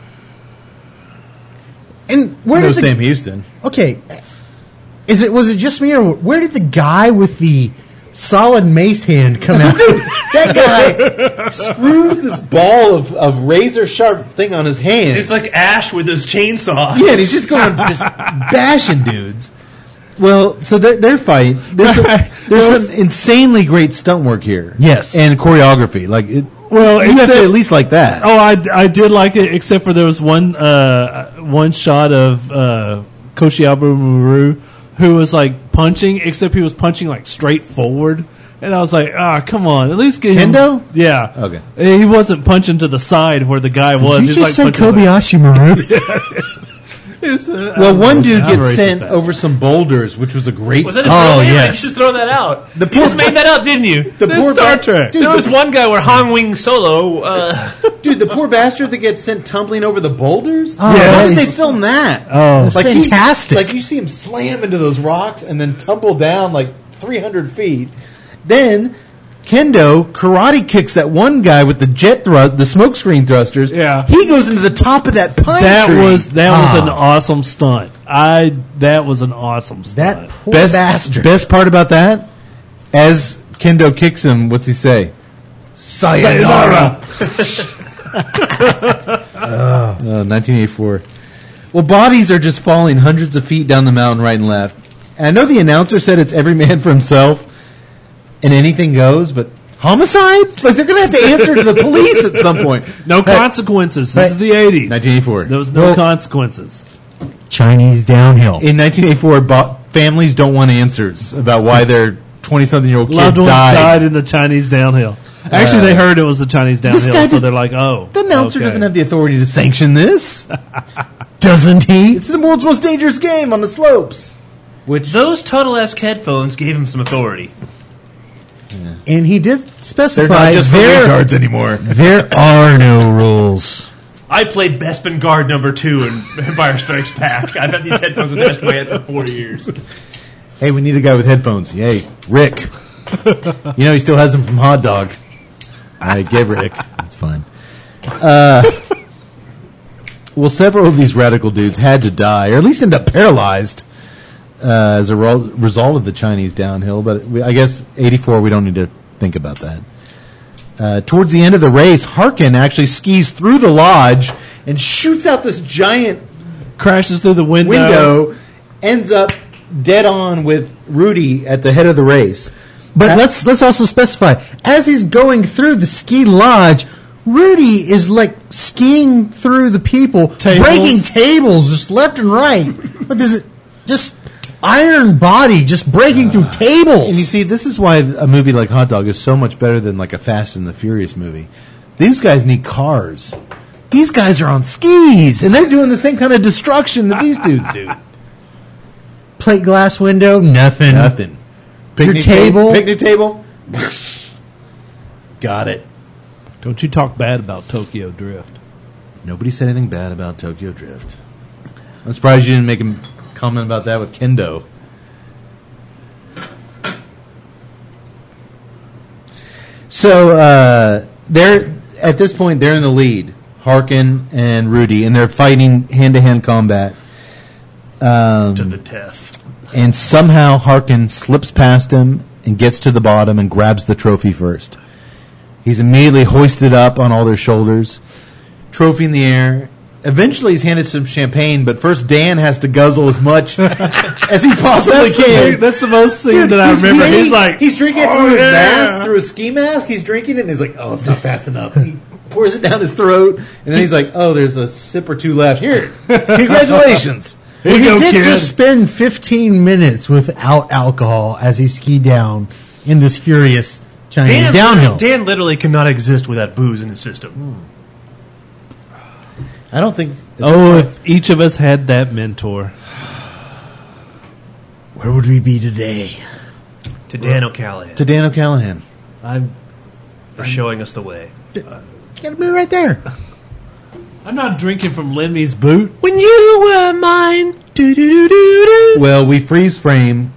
S4: And where
S6: No,
S4: did the,
S6: Sam Houston.
S4: okay, was it just me, or where did the guy with the solid mace hand come out?
S6: That guy screws this ball of razor sharp thing on his hand.
S3: It's like Ash with his chainsaw.
S6: Yeah, and he's just going just bashing dudes. Well, so they're fighting. There's some insanely great stunt work here.
S4: Yes.
S6: and choreography. Like you have
S5: except-
S6: to at least like that.
S5: Oh, I did like it, except for there was one shot of Koshiabu Maru who was like punching, except he was punching like straight forward. And I was like, come on, at least get
S6: Kendo?
S5: him. Yeah.
S6: Okay.
S5: He wasn't punching to the side where the guy was.
S4: Did
S5: He's
S4: you
S5: like
S4: just say
S5: punching like-
S4: Kobayashi Maru?
S6: Well, one dude
S5: I'm
S6: gets
S5: racist
S6: sent
S5: bastard.
S6: over some boulders, which was a great.
S3: Was that
S6: stunt.
S3: his real name?
S4: yes.
S3: You should throw that out.
S6: The
S3: You
S6: poor-
S3: just made that up, didn't you?
S6: The
S5: This
S6: poor
S5: Star
S6: ba-
S5: Trek.
S6: Dude,
S3: There was one guy where Han Wing Solo.
S6: Dude, the poor bastard that gets sent tumbling over the boulders.
S4: Oh,
S6: How did
S4: yes.
S6: they film that?
S4: Oh, it's
S6: he-
S4: fantastic.
S6: like you see him slam into those rocks and then tumble down like 300 feet. Then Kendo karate kicks that one guy with the the smoke screen thrusters.
S5: Yeah.
S6: he goes into the top of that pine
S5: That
S6: tree.
S5: was an awesome stunt. That was an awesome stunt.
S4: That poor bastard.
S6: Best part about that, as Kendo kicks him, what's he say? Sayonara. 1984. Well, bodies are just falling hundreds of feet down the mountain right and left. And I know the announcer said it's every man for himself and anything goes, but homicide? Like, they're going to have to answer to the police at some point.
S5: No consequences. This is the 80s.
S6: 1984.
S5: There was no
S4: Well-
S5: consequences.
S4: Chinese downhill.
S6: In 1984, families don't want answers about why their 20-something-year-old kid
S5: Loved ones
S6: died.
S5: died in the Chinese downhill. Actually, they heard it was the Chinese
S6: guy
S5: downhill, so
S6: just-
S5: they're like, "Oh,
S6: The announcer
S5: okay.
S6: doesn't have the authority to sanction this.
S4: Doesn't he?
S6: It's the world's most dangerous game on the slopes. Which
S3: Those Total-esque headphones gave him some authority.
S4: And he did
S6: they're
S4: specify
S6: not just for
S4: there,
S6: retards anymore.
S4: there are no rules.
S3: I played Bespin Guard number 2 in Empire Strikes Back. I've had these headphones attached to my head for 4 years.
S6: Hey, we need a guy with headphones. Yay, Rick. You know he still has them from Hot Dog. I gave Rick. That's fine. Well, several of these radical dudes had to die, or at least end up paralyzed as a result of the Chinese downhill. But I guess 84, we don't need to think about that. Towards the end of the race, Harkin actually skis through the lodge and shoots out this giant
S5: Crashes through the window.
S6: ends up dead on with Rudy at the head of the race.
S4: But let's also specify, as he's going through the ski lodge, Rudy is like skiing through the people, breaking tables just left and right. But there's just iron body just breaking through tables.
S6: And you see, this is why a movie like Hot Dog is so much better than like a Fast and the Furious movie. These guys need cars. These guys are on skis, and they're doing the same kind of destruction that these dudes do.
S4: Plate glass window, nothing.
S6: Nothing.
S4: Your table.
S6: Picnic table. Got it.
S5: Don't you talk bad about Tokyo Drift.
S6: Nobody said anything bad about Tokyo Drift. I'm surprised you didn't make a comment about that with Kendo. So they're at this point they're in the lead, Harkin and Rudy, and they're fighting hand-to-hand combat.
S3: To the death.
S6: And somehow Harkin slips past him and gets to the bottom and grabs the trophy first. He's immediately hoisted up on all their shoulders. Trophy in the air. Eventually he's handed some champagne, but first Dan has to guzzle as much as he possibly can.
S5: That's the most scene that I remember.
S6: He's drinking it through his mask, through his ski mask. He's drinking it and he's like, oh, it's not fast enough. He pours it down his throat, and then he's like, oh, there's a sip or two left. Here, congratulations.
S4: Well, he did just spend 15 minutes without alcohol as he skied down in this furious Chinese downhill.
S3: Dan literally cannot exist without booze in his system.
S6: I don't think...
S5: if each of us had that mentor.
S4: Where would we be today?
S3: To Dan O'Callahan.
S6: To Dan O'Callahan.
S3: For showing us the way.
S4: You gotta be right there.
S5: I'm not drinking from Lemmy's boot.
S3: When you were mine. Do-do-do-do-do.
S6: Well, we freeze frame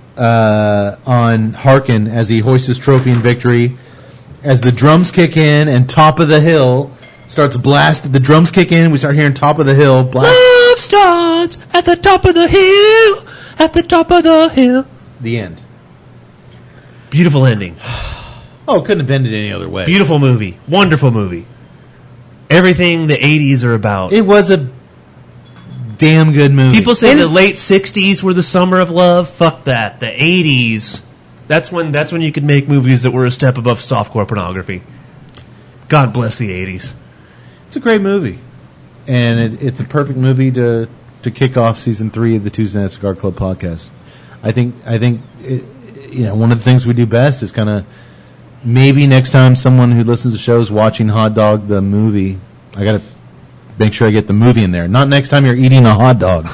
S6: on Harkin as he hoists his trophy in victory. As the drums kick in and Top of the Hill starts blasting. The drums kick in. We start hearing Top of the Hill.
S3: Love starts at the top of the hill. At the top of the hill.
S6: The end.
S3: Beautiful ending.
S6: Oh, it couldn't have ended any other way.
S3: Beautiful movie. Wonderful movie. Everything the 80s are about.
S6: It was a damn good movie.
S3: People say the late 60s were the summer of love. Fuck that. The 80s. That's when you could make movies that were a step above softcore pornography. God bless the 80s.
S6: It's a great movie, and it's a perfect movie to kick off season 3 of the Tuesday Night Cigar Club podcast. I think one of the things we do best is kind of maybe next time someone who listens to the show is watching Hot Dog the movie, I got to make sure I get the movie in there. Not next time you're eating a hot dog.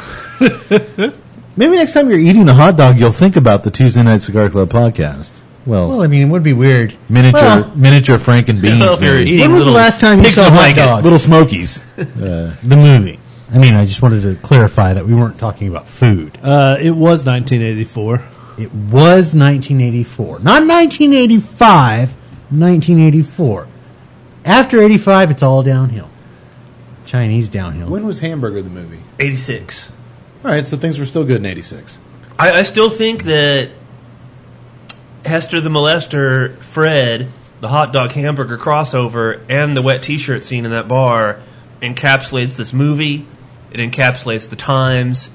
S6: Maybe next time you're eating a hot dog, you'll think about the Tuesday Night Cigar Club podcast. Well,
S4: I mean, it would be weird.
S6: Miniature Frank and Beans. Maybe.
S4: When was the last time you saw Hot Dog?
S6: Little Smokies.
S4: The movie. I mean, I just wanted to clarify that we weren't talking about food.
S5: It was 1984.
S4: It was 1984. Not 1985, 1984. After 85, it's all downhill. Chinese downhill.
S6: When was Hamburger the movie?
S3: 86.
S6: All right, so things were still good in 86.
S3: I still think that Hester the Molester, Fred, the hot dog hamburger crossover, and the wet t-shirt scene in that bar encapsulates this movie. It encapsulates the times.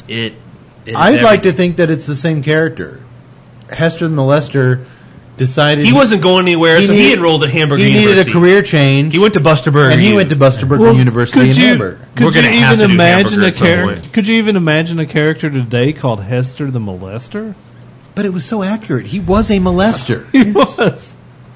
S6: I'd like to think that it's the same character. Hester the Molester decided
S3: he wasn't going anywhere, he enrolled at Hamburger
S6: University.
S3: University.
S6: He needed a career change.
S3: He went to Buster Burger.
S6: And he went to Buster Burger University in Hamburg.
S5: Could you even imagine a character? Could you even imagine a character today called Hester the Molester?
S6: But it was so accurate. He was a molester.
S5: He was.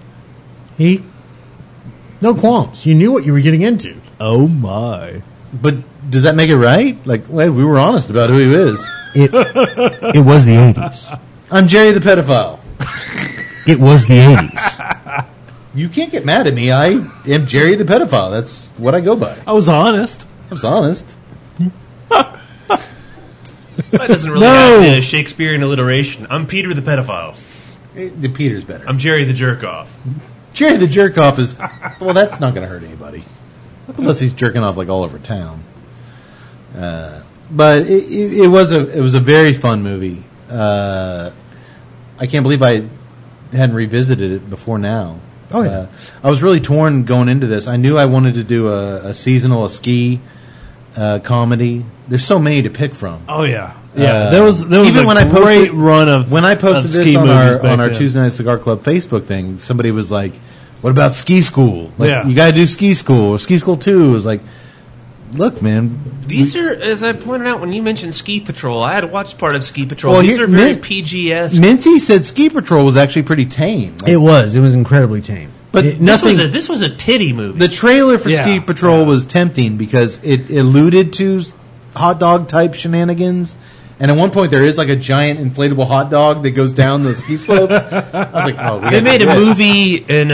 S4: No qualms. You knew what you were getting into.
S5: Oh my!
S6: But does that make it right? Like, well, we were honest about who he is.
S4: It was the 80s.
S6: I'm Jerry the pedophile.
S4: It was the 80s.
S6: You can't get mad at me. I am Jerry the pedophile. That's what I go by.
S5: I was honest.
S6: I was honest.
S3: That doesn't really have the Shakespearean alliteration. I'm Peter the pedophile.
S6: The Peter's better.
S3: I'm Jerry the jerk-off.
S6: Jerry the jerk off is well. That's not going to hurt anybody unless he's jerking off like all over town. But it was a very fun movie. I can't believe I hadn't revisited it before now.
S4: Oh, yeah.
S6: I was really torn going into this. I knew I wanted to do a ski comedy. There's so many to pick from.
S5: Oh yeah, yeah. There was
S6: even
S5: a
S6: when I
S5: great run of
S6: when I posted
S5: of
S6: this
S5: ski
S6: on
S5: movies
S6: our
S5: back then.
S6: Tuesday Night Cigar Club Facebook thing. Somebody was like, "What about Ski School? Like,
S5: Yeah.
S6: you got to do Ski School or Ski School 2." It was like, look, man.
S3: These are, as I pointed out when you mentioned Ski Patrol, I had watched part of Ski Patrol.
S6: Well,
S3: These
S6: here-
S3: are very
S6: Min-
S3: PG-esque.
S6: Mincy said Ski Patrol was actually pretty tame. Like,
S4: It was incredibly tame.
S6: but nothing.
S3: This was a titty movie.
S6: The trailer for
S5: Yeah.
S6: Ski Patrol was tempting because it alluded to hot dog type shenanigans. And at one point, there is like a giant inflatable hot dog that goes down the ski slopes. I was like, "Oh,
S3: They made a movie in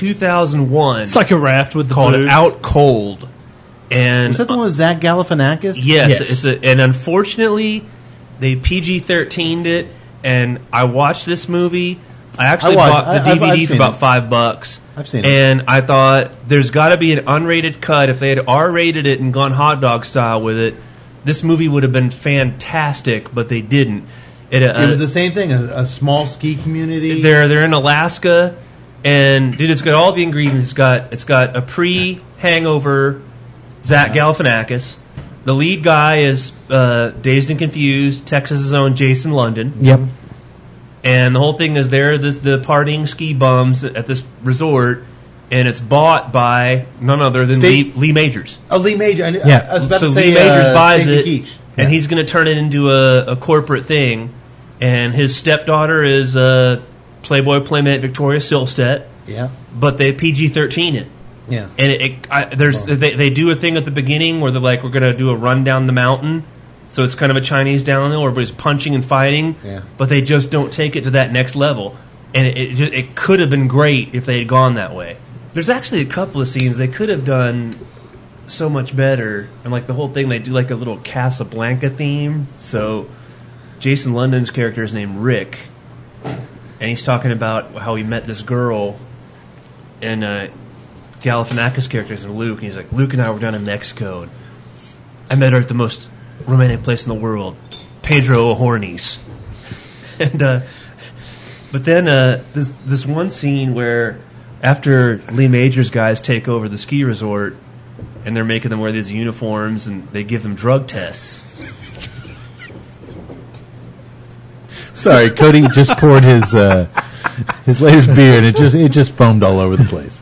S3: 2001
S5: It's like a raft with the
S3: called
S5: boobs.
S3: Out Cold, and
S6: Was that the one with Zach Galifianakis?
S3: yes, and unfortunately, they PG-13'd it. And I watched this movie. I actually bought the
S6: I've
S3: DVD for
S6: seen
S3: about
S6: it.
S3: $5.
S6: I've seen it.
S3: And I thought there's got to be an unrated cut. If they had R-rated it and gone hot dog style with it, this movie would have been fantastic. But they didn't.
S6: It was the same thing. A small ski community.
S3: They're in Alaska, and dude, it's got all the ingredients. It's got a pre-hangover Zach Galifianakis. The lead guy is Dazed and Confused, Texas's own Jason London.
S4: Yep.
S3: And the whole thing is they're the partying ski bums at this resort, and it's bought by none other than Lee Majors.
S6: Oh, Lee Major.
S4: Yeah.
S6: I was about
S3: So
S6: to say
S3: Lee Majors buys
S6: Stacy
S3: it,
S6: Keach.
S3: and he's going to turn it into a corporate thing. And his stepdaughter is Playboy Playmate Victoria Silvstedt,
S6: Yeah.
S3: but they PG-13 it.
S6: Yeah.
S3: And they do a thing at the beginning where they're like, we're going to do a run down the mountain. So it's kind of a Chinese downhill where everybody's punching and fighting,
S6: Yeah.
S3: but they just don't take it to that next level. And it could have been great if they had gone that way. There's actually a couple of scenes they could have done so much better. And like the whole thing, they do like a little Casablanca theme. So Jason London's character is named Rick, and he's talking about how he met this girl, and Galifianakis' character is Luke, and he's like, Luke and I were down in Mexico, and I met her at the most romantic place in the world, Pedro O'Hornies. And but then this one scene where after Lee Majors guys take over the ski resort, and they're making them wear these uniforms, and they give them drug tests.
S6: Sorry, Cody just poured his latest beer, and it just foamed all over the place.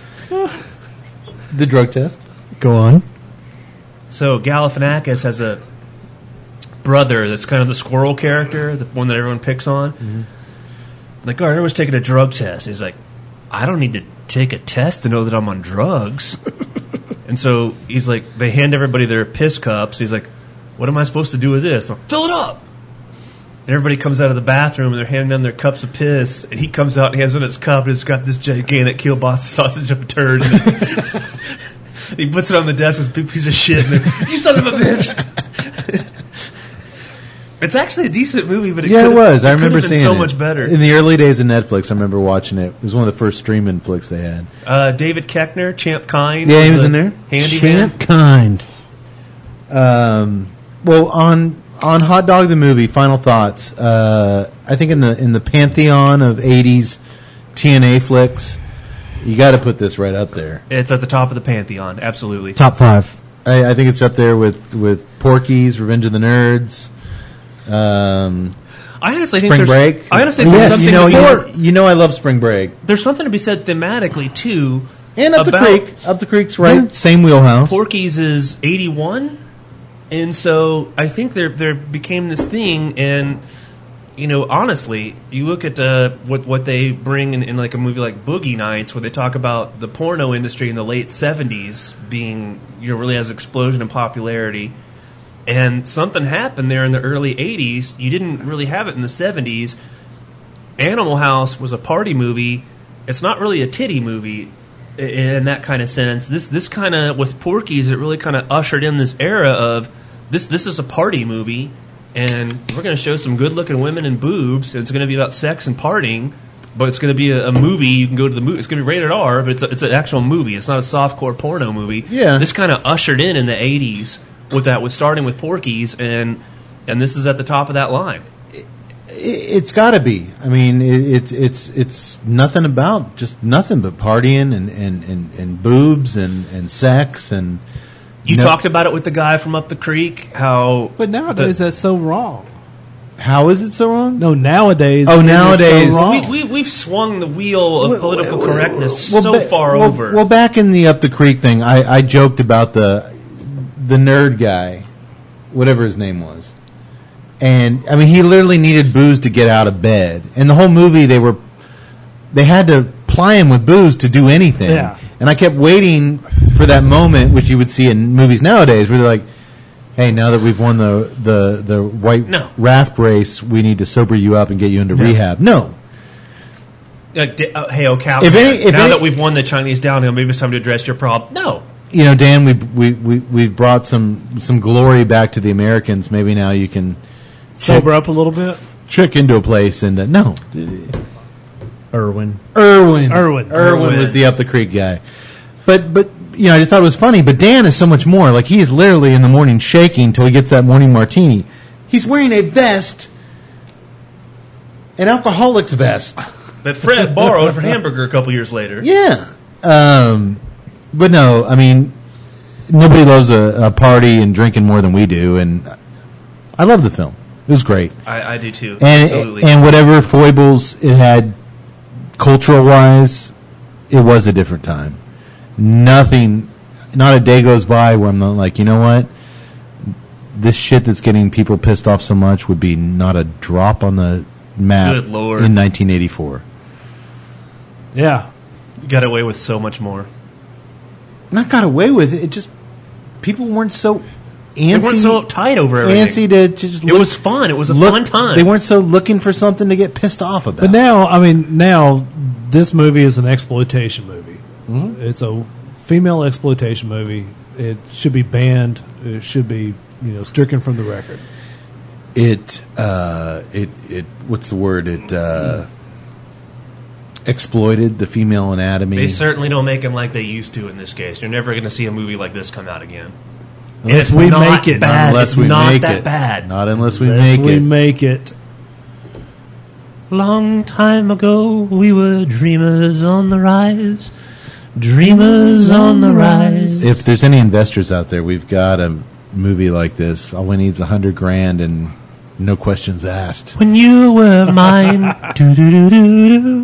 S6: The drug test.
S4: Go on.
S3: So Galifianakis has a brother that's kind of the squirrel character, the one that everyone picks on. Mm-hmm. Like, all right, everyone's taking a drug test. He's like, I don't need to take a test to know that I'm on drugs. And so he's like, they hand everybody their piss cups. He's like, what am I supposed to do with this? Like, fill it up. And everybody comes out of the bathroom and they're handing them their cups of piss. And he comes out and hands in his cup and it's got this gigantic kielbasa sausage of a turd. He puts it on the desk as a big piece of shit. And you son of a bitch! It's actually a decent movie, but
S6: It was. I remember seeing
S3: so
S6: it.
S3: much better.
S6: In the early days of Netflix, I remember watching it. It was one of the first streaming flicks they had.
S3: David Koechner, Champ Kind.
S6: Yeah, he was in there.
S3: Handyman.
S4: Champ Kind.
S6: Well, on Hot Dog the movie, final thoughts. I think in the pantheon of '80s TNA flicks, you got to put this right up there.
S3: It's at the top of the pantheon, absolutely.
S4: Top 5.
S6: I think it's up there with Porky's, Revenge of the Nerds.
S3: I honestly think
S6: Spring
S3: there's.
S6: Break.
S3: I honestly think there's something.
S6: You know I love Spring Break.
S3: There's something to be said thematically too.
S6: And Up the
S3: about
S6: Creek. Up the Creek's right. Same wheelhouse.
S3: Porky's is 81, and so I think there became this thing, and you know, honestly, you look at what they bring in like a movie like Boogie Nights, where they talk about the porno industry in the late 70s being, you know, really has an explosion in popularity. And something happened there in the early 80s. You didn't really have it in the 70s. Animal House was a party movie it's not really a titty movie in that kind of sense. This kind of, with Porky's, it really kind of ushered in this era of this is a party movie, and we're going to show some good-looking women and boobs, and it's going to be about sex and partying, but it's going to be a movie. You can go to the movie. It's going to be rated R, but it's an actual movie. It's not a softcore porno movie.
S2: Yeah.
S3: This kind of ushered in the 80s with that, with starting with Porky's, and this is at the top of that line.
S2: It's got to be. I mean, it's nothing about, just nothing but partying and boobs and sex and.
S3: You talked about it with the guy from up the creek. How,
S5: But nowadays that's so wrong.
S2: How is it so wrong?
S5: No, nowadays.
S2: Oh,
S5: it is
S2: nowadays.
S5: so wrong.
S3: we've swung the wheel of political correctness
S2: Well,
S3: so far over.
S2: Well, back in the Up the Creek thing, I joked about the nerd guy, whatever his name was. And I mean, he literally needed booze to get out of bed. And the whole movie, they had to ply him with booze to do anything.
S5: Yeah.
S2: And I kept waiting for that moment, which you would see in movies nowadays, where they're like, "Hey, now that we've won the white raft race, we need to sober you up and get you into rehab." No.
S3: Hey, O'Cal,
S2: If
S3: now that we've won the Chinese downhill, maybe it's time to address your problem. No.
S2: You know, Dan, we've brought some glory back to the Americans. Maybe now you can
S5: Sober up a little bit.
S2: check into a place and no.
S4: Irwin.
S2: Irwin was the Up the Creek guy. But you know, I just thought it was funny. But Dan is so much more. Like, he is literally in the morning shaking until he gets that morning martini. He's wearing a vest, an alcoholic's vest.
S3: That Fred borrowed for Hamburger a couple years later.
S2: Yeah. But no, I mean, nobody loves a party and drinking more than we do, and I love the film. It was great.
S3: I do too.
S2: Absolutely. And whatever foibles it had cultural-wise, it was a different time. Nothing, not a day goes by where I'm not like, you know what? This shit that's getting people pissed off so much would be not a drop on the map
S3: Good Lord.
S2: in 1984.
S5: Yeah.
S3: You got away with so much more.
S2: Not got away with it. It just, people weren't so antsy.
S3: They weren't so uptight over everything.
S2: Antsy to just
S3: It was fun. It was a fun time.
S2: They weren't so looking for something to get pissed off about.
S5: But now this movie is an exploitation movie.
S2: Mm-hmm.
S5: It's a female exploitation movie. It should be banned. It should be, stricken from the record.
S2: It what's the word? Exploited the female anatomy.
S3: They certainly don't make them like they used to in this case. You're never going to see a movie like this come out again.
S5: Unless we make it.
S3: Bad.
S2: Unless we
S3: not
S2: make
S3: that
S2: it.
S3: bad.
S2: Not unless we
S5: Unless
S2: make
S5: we
S2: it.
S5: make it.
S3: Long time ago, we were dreamers on the rise. Dreamers on the rise.
S2: If there's any investors out there, we've got a movie like this. All we need is $100,000 and no questions asked.
S3: When you were mine. Do-do-do-do-do.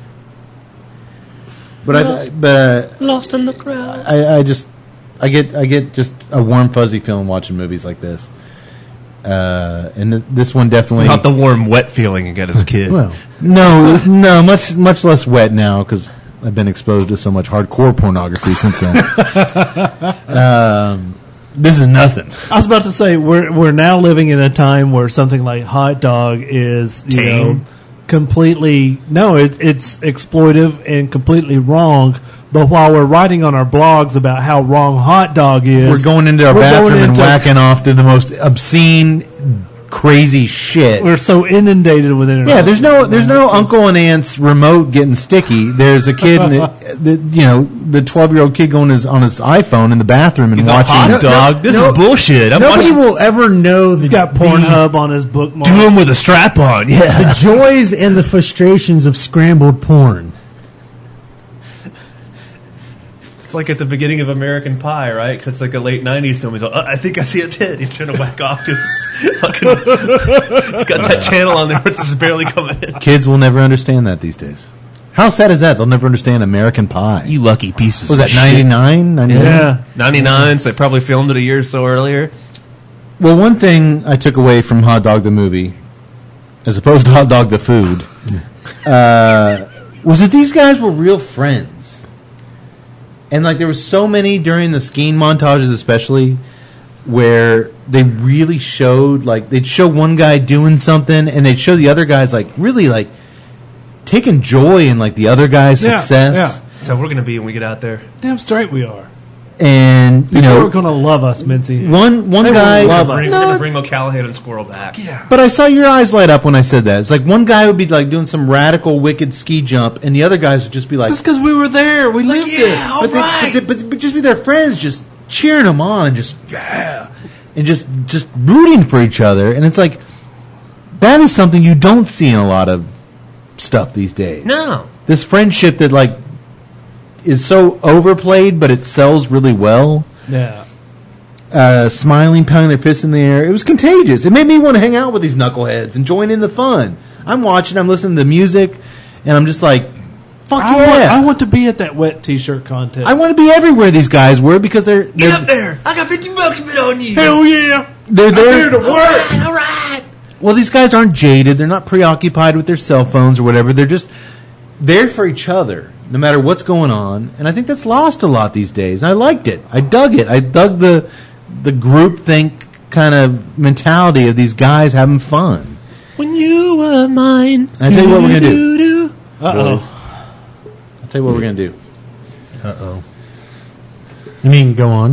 S2: But
S3: Lost in the crowd.
S2: I get just a warm fuzzy feeling watching movies like this. And this one definitely
S7: Not the warm, wet feeling you get as a kid.
S2: Well, no, much less wet now because I've been exposed to so much hardcore pornography since then. This is nothing.
S5: I was about to say we're now living in a time where something like Hot Dog is completely it's exploitive and completely wrong. But while we're writing on our blogs about how wrong Hot Dog is,
S2: We're going into our bathroom and whacking off to the most obscene, crazy shit.
S5: We're so inundated with it.
S2: Yeah, there's no uncle and aunt's remote getting sticky. There's a kid, the 12-year-old kid going on his iPhone in the bathroom and watching
S7: Hot Dog. This is bullshit.
S4: Nobody will ever know
S5: He's got Pornhub on his bookmark.
S7: Do him with a strap on. Yeah.
S4: the joys and the frustrations of scrambled porn.
S3: It's like at the beginning of American Pie, right? 'Cause it's like a late 90s film. He's like, I think I see a tit. He's trying to whack off to his fucking... He's got that channel on there where it's just barely coming in.
S2: Kids will never understand that these days. How sad is that? They'll never understand American Pie.
S7: You lucky pieces.
S2: Was that 99? 99?
S5: Yeah.
S3: 99, so they probably filmed it a year or so earlier.
S2: Well, one thing I took away from Hot Dog the movie, as opposed to Hot Dog the food, was that these guys were real friends. And like there was so many during the skiing montages, especially, where they really showed, like they'd show one guy doing something, and they'd show the other guys like really like
S6: taking joy in like the other guy's
S5: Yeah,
S6: success.
S5: yeah.
S3: So we're going to be when we get out there.
S5: Damn straight we are.
S6: And you
S5: People are
S6: know,
S5: going to love us, Mincy.
S6: one
S5: They will
S6: guy.
S5: love us.
S3: We're going to bring O'Callahan and Squirrel back.
S5: Yeah.
S6: But I saw your eyes light up when I said that. It's like one guy would be like doing some radical, wicked ski jump, and the other guys would just be like,
S5: That's because we were there. We lived it.
S6: but just be their friends, just cheering them on, just yeah, and just rooting for each other. And it's like that is something you don't see in a lot of stuff these days.
S3: No.
S6: This friendship that like is so overplayed, but it sells really well.
S5: Yeah.
S6: Smiling, pounding their fists in the air. It was contagious. It made me want to hang out with these knuckleheads and join in the fun. I'm watching, I'm listening to music, and I'm just like, fuck yeah.
S5: I want to be at that wet T-shirt contest.
S6: I want to be everywhere these guys were because they're
S3: Get up there. I got $50 bet on you.
S5: Hell yeah.
S6: they're there
S5: to work.
S3: All right.
S6: Well, these guys aren't jaded. They're not preoccupied with their cell phones or whatever. They're just there for each other, no matter what's going on. And I think that's lost a lot these days. And I liked it. I dug it. I dug the groupthink kind of mentality of these guys having fun.
S3: When you were mine.
S6: And I tell you what we're gonna do. Boys.
S5: Uh-oh.
S6: I'll tell you what we're gonna do.
S4: You mean go on?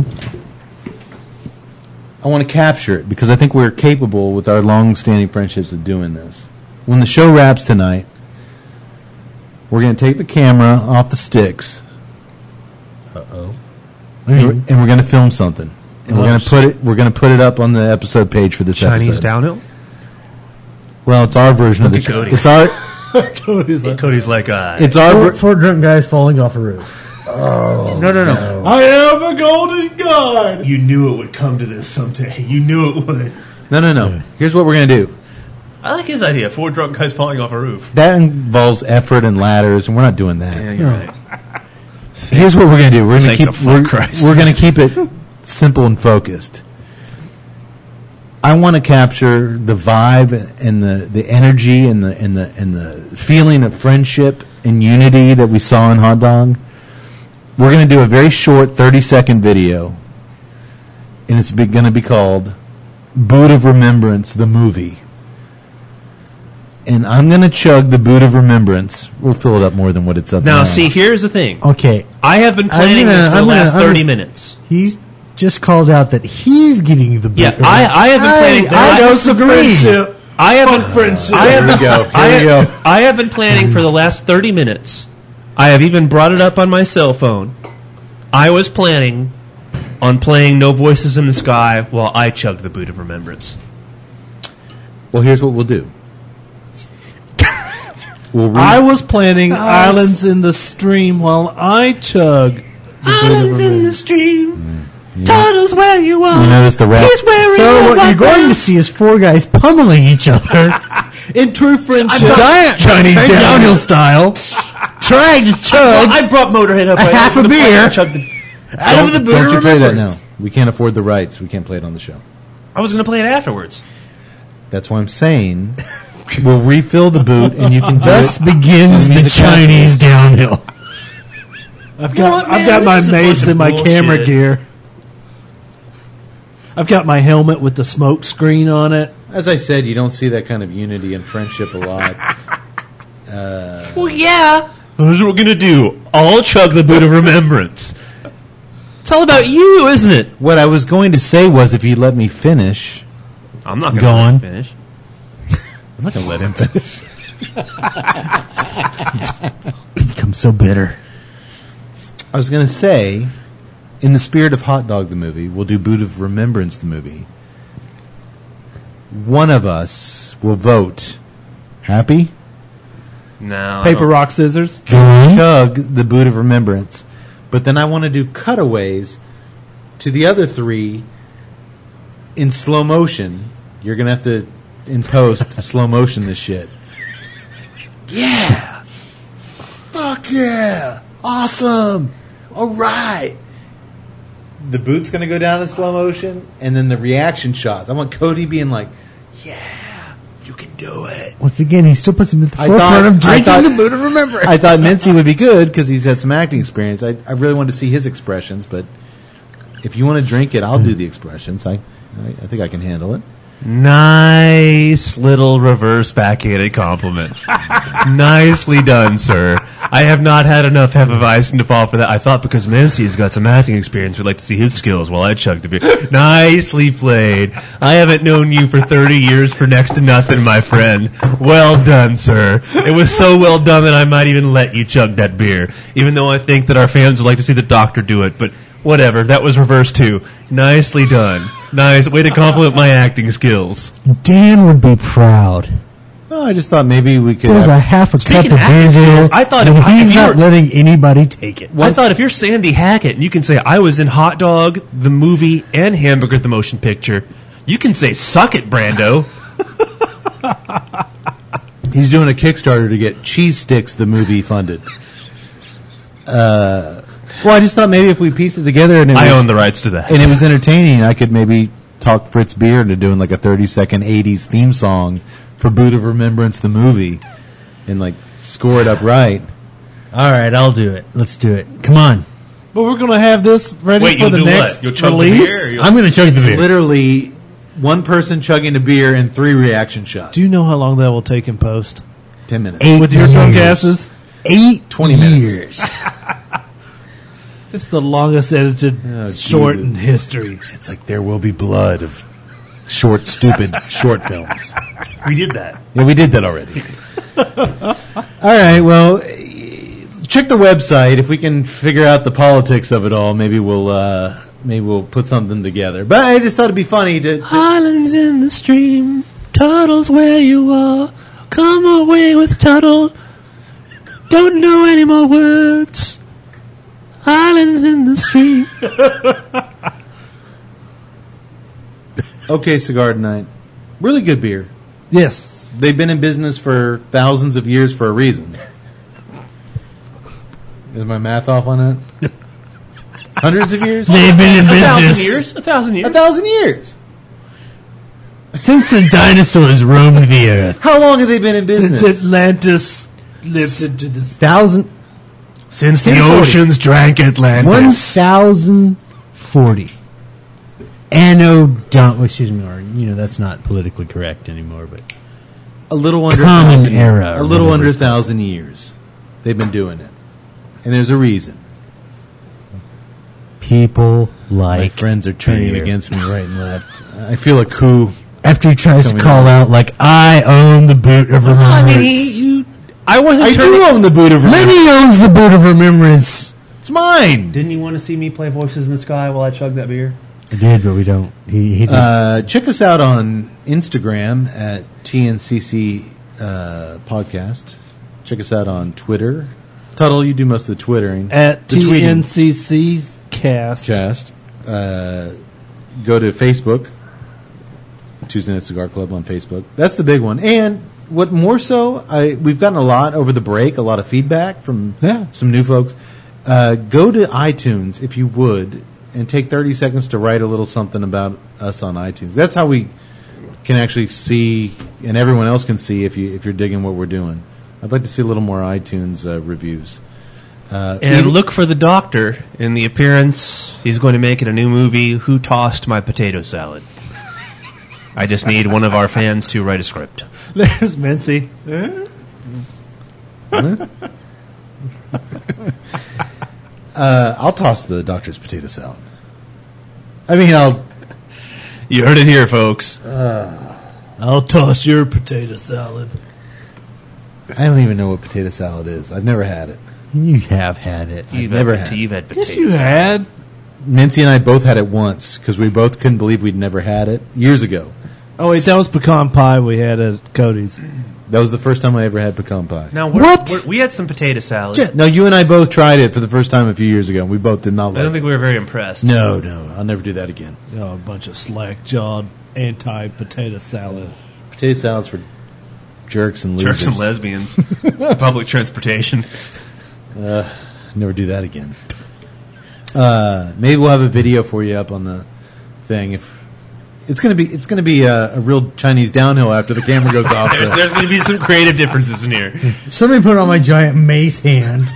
S6: I want to capture it because I think we're capable with our long-standing friendships of doing this. When the show wraps tonight, we're going to take the camera off the sticks. And we're going to film something. And we're going to put it. We're going to put it up on the episode page for this
S3: Chinese
S6: episode.
S3: downhill?
S6: Well, it's our version of the
S3: at
S6: show.
S3: Cody.
S6: It's our.
S3: Cody's like,
S6: It's our.
S4: Four drunk guys falling off a roof.
S6: No.
S5: I am a golden god.
S7: You knew it would come to this someday. You knew it would.
S6: No. Here's what we're going to do.
S3: I like his idea. 4 drunk guys falling off a roof.
S6: That involves effort and ladders, and we're not doing that.
S3: Yeah, you're right.
S6: Here's what we're going to do. We're going to
S3: Thank
S6: keep.
S3: the fuck Christ.
S6: We're going to keep it simple and focused. I want to capture the vibe and the energy and the feeling of friendship and unity that we saw in Hot Dog. We're going to do a very short 30-second video, and it's going to be called Boot of Remembrance, the movie. And I'm going to chug the Boot of Remembrance. We'll fill it up more than what it's up now.
S3: Now, see, here's the thing.
S4: Okay,
S3: I have been planning this for the last 30
S4: I'm
S3: minutes.
S4: he's just called out that he's getting the boot.
S3: Yeah, I have been planning.
S4: I disagree.
S3: I haven't.
S6: Here we go. Here we go.
S3: I have been planning for the last 30 minutes. I have even brought it up on my cell phone. I was planning on playing No Voices in the Sky while I chugged the Boot of Remembrance.
S6: Well, here's what we'll do.
S5: I was planning Islands in the Stream while I chug.
S3: Islands in the stream, Turtles where you are.
S6: You notice the rap.
S3: He's wearing
S4: So
S3: a
S4: what
S3: white
S4: you're going
S3: belt.
S4: to see is 4 guys pummeling each other
S5: In true friendship.
S4: giant Chinese downhill style, trying to chug
S3: I brought Motorhead up.
S4: a half a beer
S3: Chugged the,
S4: out of the boot
S6: Don't
S4: of
S6: you play that now.
S4: remembrance.
S6: We can't afford the rights. We can't play it on the show.
S3: I was going to play it afterwards.
S6: That's why I'm saying we'll refill the boot and you can do
S4: Thus
S6: it.
S4: begins the
S6: Music
S4: Chinese downhill.
S5: I've
S3: You know
S5: got
S3: what,
S5: I've
S3: man?
S5: got my
S3: This is a bunch
S5: mace
S3: of
S5: and my camera
S3: bullshit.
S5: gear. I've got my helmet with the smoke screen on it.
S6: As I said, you don't see that kind of unity and friendship a lot.
S3: Well, yeah. Here's what we're going to do. I'll chug the Boot of Remembrance. It's all about you, isn't it?
S6: What I was going to say was if you let me finish.
S3: I'm not going
S4: Go
S3: to
S4: on.
S3: finish.
S6: I'm not going to let him finish.
S4: Become so bitter.
S6: I was going to say, in the spirit of Hot Dog the movie, we'll do Boot of Remembrance the movie. One of us will vote. Happy?
S3: No.
S5: Paper, rock, scissors.
S6: Chug the Boot of Remembrance. But then I want to do cutaways to the other 3 in slow motion. You're going to have to, in post, slow motion this shit. Yeah! Fuck yeah! Awesome! Alright! The boot's going to go down in slow motion, and then the reaction shots. I want Cody being like, yeah, you can do it.
S4: Once again, he still puts him at the
S6: I
S4: forefront
S6: thought-
S4: of
S6: I
S4: drinking
S6: thought-
S4: the boot of remembrance.
S6: I thought Mincy would be good because he's had some acting experience. I really wanted to see his expressions, but if you want to drink it, I'll do the expressions. I think I can handle it.
S3: Nice little reverse backhanded compliment. Nicely done, sir. I have not had enough Hefeweizen to fall for that. I thought because Mancy's got some acting experience, we'd like to see his skills while I chugged a beer. Nicely played. I haven't known you for 30 years for next to nothing, my friend. Well done, sir. It was so well done that I might even let you chug that beer, even though I think that our fans would like to see the doctor do it, but whatever. That was reverse too. Nicely done. Nice. Way to compliment my acting skills.
S4: Dan would be proud.
S6: Oh, I just thought maybe we could.
S4: There's a half a cup of beer here.
S3: I thought
S4: and he's not letting anybody take it.
S3: I thought if you're Sandy Hackett and you can say, I was in Hot Dog, the movie, and Hamburger, the motion picture, you can say, suck it, Brando.
S6: He's doing a Kickstarter to get Cheese Sticks, the movie, funded. Well, I just thought maybe if we pieced it together and
S3: I own the rights to that.
S6: and it was entertaining, I could maybe talk Fritz Beer into doing like a 30-second 80s theme song for Boot of Remembrance, the movie, and like score it up right.
S4: All right, I'll do it. Let's do it. Come on.
S5: But we're going to have this ready for the next release.
S4: I'm going to chug the
S6: It's
S4: beer.
S6: literally one person chugging a beer and 3 reaction shots.
S5: Do you know how long that will take in post?
S6: 10 minutes.
S4: 8
S5: With your drunk
S4: years.
S5: asses?
S6: 20 minutes.
S4: years.
S5: It's the longest edited short
S6: Jesus.
S5: in history.
S6: It's like There Will Be Blood of short, stupid short films.
S3: We did that.
S6: Yeah, we did that already. All right, well, check the website. If we can figure out the politics of it all, maybe we'll put something together. But I just thought it'd be funny to
S3: Islands in the stream, Tuttle's where you are. Come away with Tuttle. Don't know any more words. Islands in the stream.
S6: Okay, Cigar Tonight. Really good beer.
S5: Yes.
S6: They've been in business for thousands of years for a reason. Is my math off on that? Hundreds of years?
S4: They've been in
S3: 1,000
S4: business
S3: years. 1,000 years.
S6: 1,000 years.
S4: since the dinosaurs roamed the earth.
S6: How long have they been in business?
S5: Since Atlantis lived into this.
S4: 1,000.
S3: Since the
S4: 1040.
S3: oceans drank Atlantis.
S4: 1,040. Excuse me, or that's not politically correct anymore, but
S6: a little under
S4: Common
S6: 1,000
S4: era,
S6: a
S4: or
S6: little
S4: whatever
S6: under
S4: it's called.
S6: 1,000 years. They've been doing it, and there's a reason.
S4: people
S6: My
S4: like
S6: friends are turning
S4: beer.
S6: against me right and left. I feel a coup.
S4: After he tries to
S6: Tell me
S4: call
S6: that.
S4: out, like, I own the boot of remembrance.
S3: I wasn't
S6: I do own the boot of remembrance.
S4: Lenny owns the boot of remembrance.
S6: It's mine.
S3: Didn't you want to see me play Voices in the Sky while I chug that beer?
S4: I did, but we don't. He did.
S6: Check us out on Instagram at TNCC Podcast. Check us out on Twitter. Tuttle, you do most of the twittering.
S5: At
S6: the tweeting.
S5: TNCC's cast.
S6: Cast. Go to Facebook. Tuesday Night Cigar Club on Facebook. That's the big one. And what more so, we've gotten a lot over the break, a lot of feedback from some new folks. Go to iTunes, if you would, and take 30 seconds to write a little something about us on iTunes. That's how we can actually see, and everyone else can see if you're digging what we're doing. I'd like to see a little more iTunes reviews.
S3: And look for the doctor in the appearance. He's going to make it a new movie, Who Tossed My Potato Salad? I just need one of our fans to write a script.
S5: There's Mincy.
S6: I'll toss the doctor's potato salad. I mean, I'll...
S3: You heard it here, folks.
S5: I'll toss your potato salad.
S6: I don't even know what potato salad is. I've never had it.
S4: You have had it.
S3: You've
S6: never
S3: had,
S6: had.
S3: you've had potato
S5: Yes, you
S3: salad.
S5: had.
S6: Mincy and I both had it once because we both couldn't believe we'd never had it years ago.
S5: Oh, wait, that was pecan pie we had at Cody's.
S6: That was the first time I ever had pecan pie.
S3: Now,
S4: What?
S3: we had some potato salad.
S6: No, you and I both tried it for the first time a few years ago, and we both did not
S3: I
S6: like
S3: don't think we were very impressed.
S6: it. No, I'll never do that again.
S5: Oh, a bunch of slack-jawed anti-potato salad.
S6: Potato salads for jerks and losers.
S3: Jerks and lesbians. Public transportation.
S6: Never do that again. Maybe we'll have a video for you up on the thing. If it's gonna be a real Chinese downhill after the camera goes off.
S3: There's going to be some creative differences in here.
S4: Somebody put on my giant mace hand.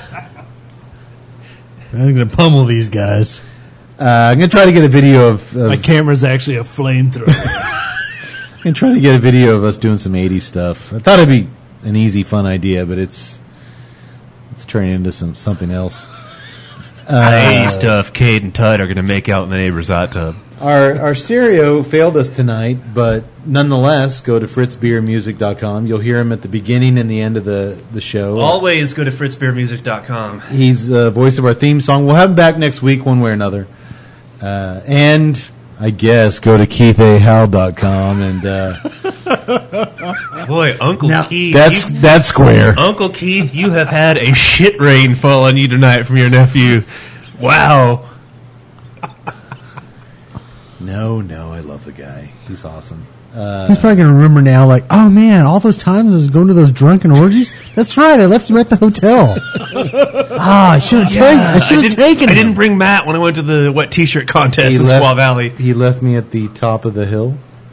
S4: I'm going to pummel these guys.
S6: I'm gonna try to get a video of
S5: My camera's actually a flamethrower.
S6: And trying to get a video of us doing some 80s stuff. I thought it'd be an easy, fun idea, but it's turning into something else.
S3: Hey, stuff. Cade and Tut are going to make out in the neighbor's hot tub.
S6: Our stereo failed us tonight, but nonetheless, go to fritzbeermusic.com. You'll hear him at the beginning and the end of the show.
S3: Always go to fritzbeermusic.com.
S6: He's the voice of our theme song. We'll have him back next week one way or another. And I guess go to keithahal.com and
S3: Boy, Uncle Keith.
S6: that's square.
S3: Uncle Keith, you have had a shit rain fall on you tonight from your nephew. Wow.
S6: No, I love the guy. He's awesome.
S4: He's probably going to remember now, like, oh man, all those times I was going to those drunken orgies. That's right, I left him at the hotel. I should have taken him.
S3: I didn't bring Matt when I went to the wet T-shirt contest in Squaw Valley.
S6: He left me at the top of the hill.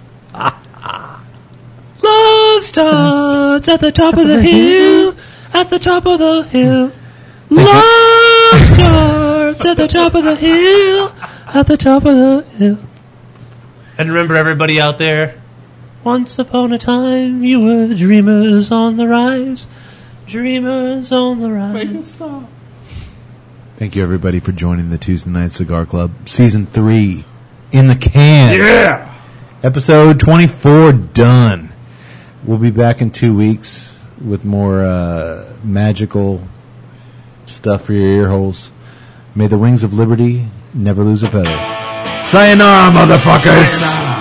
S3: Love starts at the top of the hill. At the top of the hill. Love starts at the top of the hill. At the top of the hill. And remember, everybody out there, once upon a time you were dreamers on the rise. Dreamers on the rise.
S5: Make it stop.
S6: Thank you, everybody, for joining the Tuesday Night Cigar Club. Season 3 in the can.
S5: Yeah.
S6: Episode 24 done. We'll be back in 2 weeks with more magical stuff for your ear holes. May the wings of liberty never lose a feather. Sayonara, motherfuckers!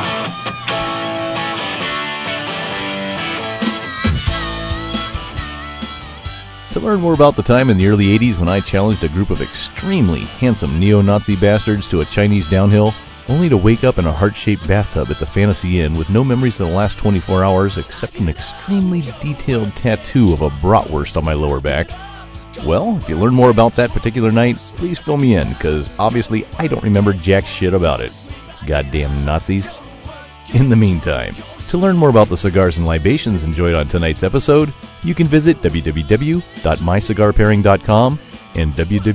S1: To learn more about the time in the early 80s when I challenged a group of extremely handsome neo-Nazi bastards to a Chinese downhill, only to wake up in a heart-shaped bathtub at the Fantasy Inn with no memories of the last 24 hours except an extremely detailed tattoo of a bratwurst on my lower back. Well, if you learn more about that particular night, please fill me in, because obviously I don't remember jack shit about it. Goddamn Nazis. In the meantime, to learn more about the cigars and libations enjoyed on tonight's episode, you can visit www.mycigarpairing.com and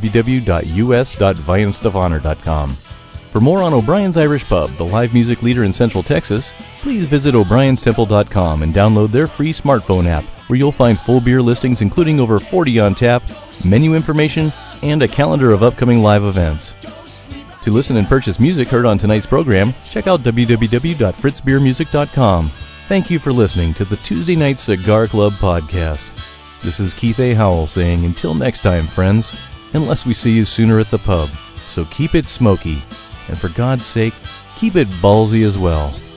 S1: www.us.vianstefahner.com. For more on O'Brien's Irish Pub, the live music leader in Central Texas, please visit o'brienstemple.com and download their free smartphone app, where you'll find full beer listings including over 40 on tap, menu information, and a calendar of upcoming live events. To listen and purchase music heard on tonight's program, check out www.fritzbeermusic.com. Thank you for listening to the Tuesday Night Cigar Club podcast. This is Keith A. Howell saying until next time, friends, unless we see you sooner at the pub. So keep it smoky, and for God's sake, keep it ballsy as well.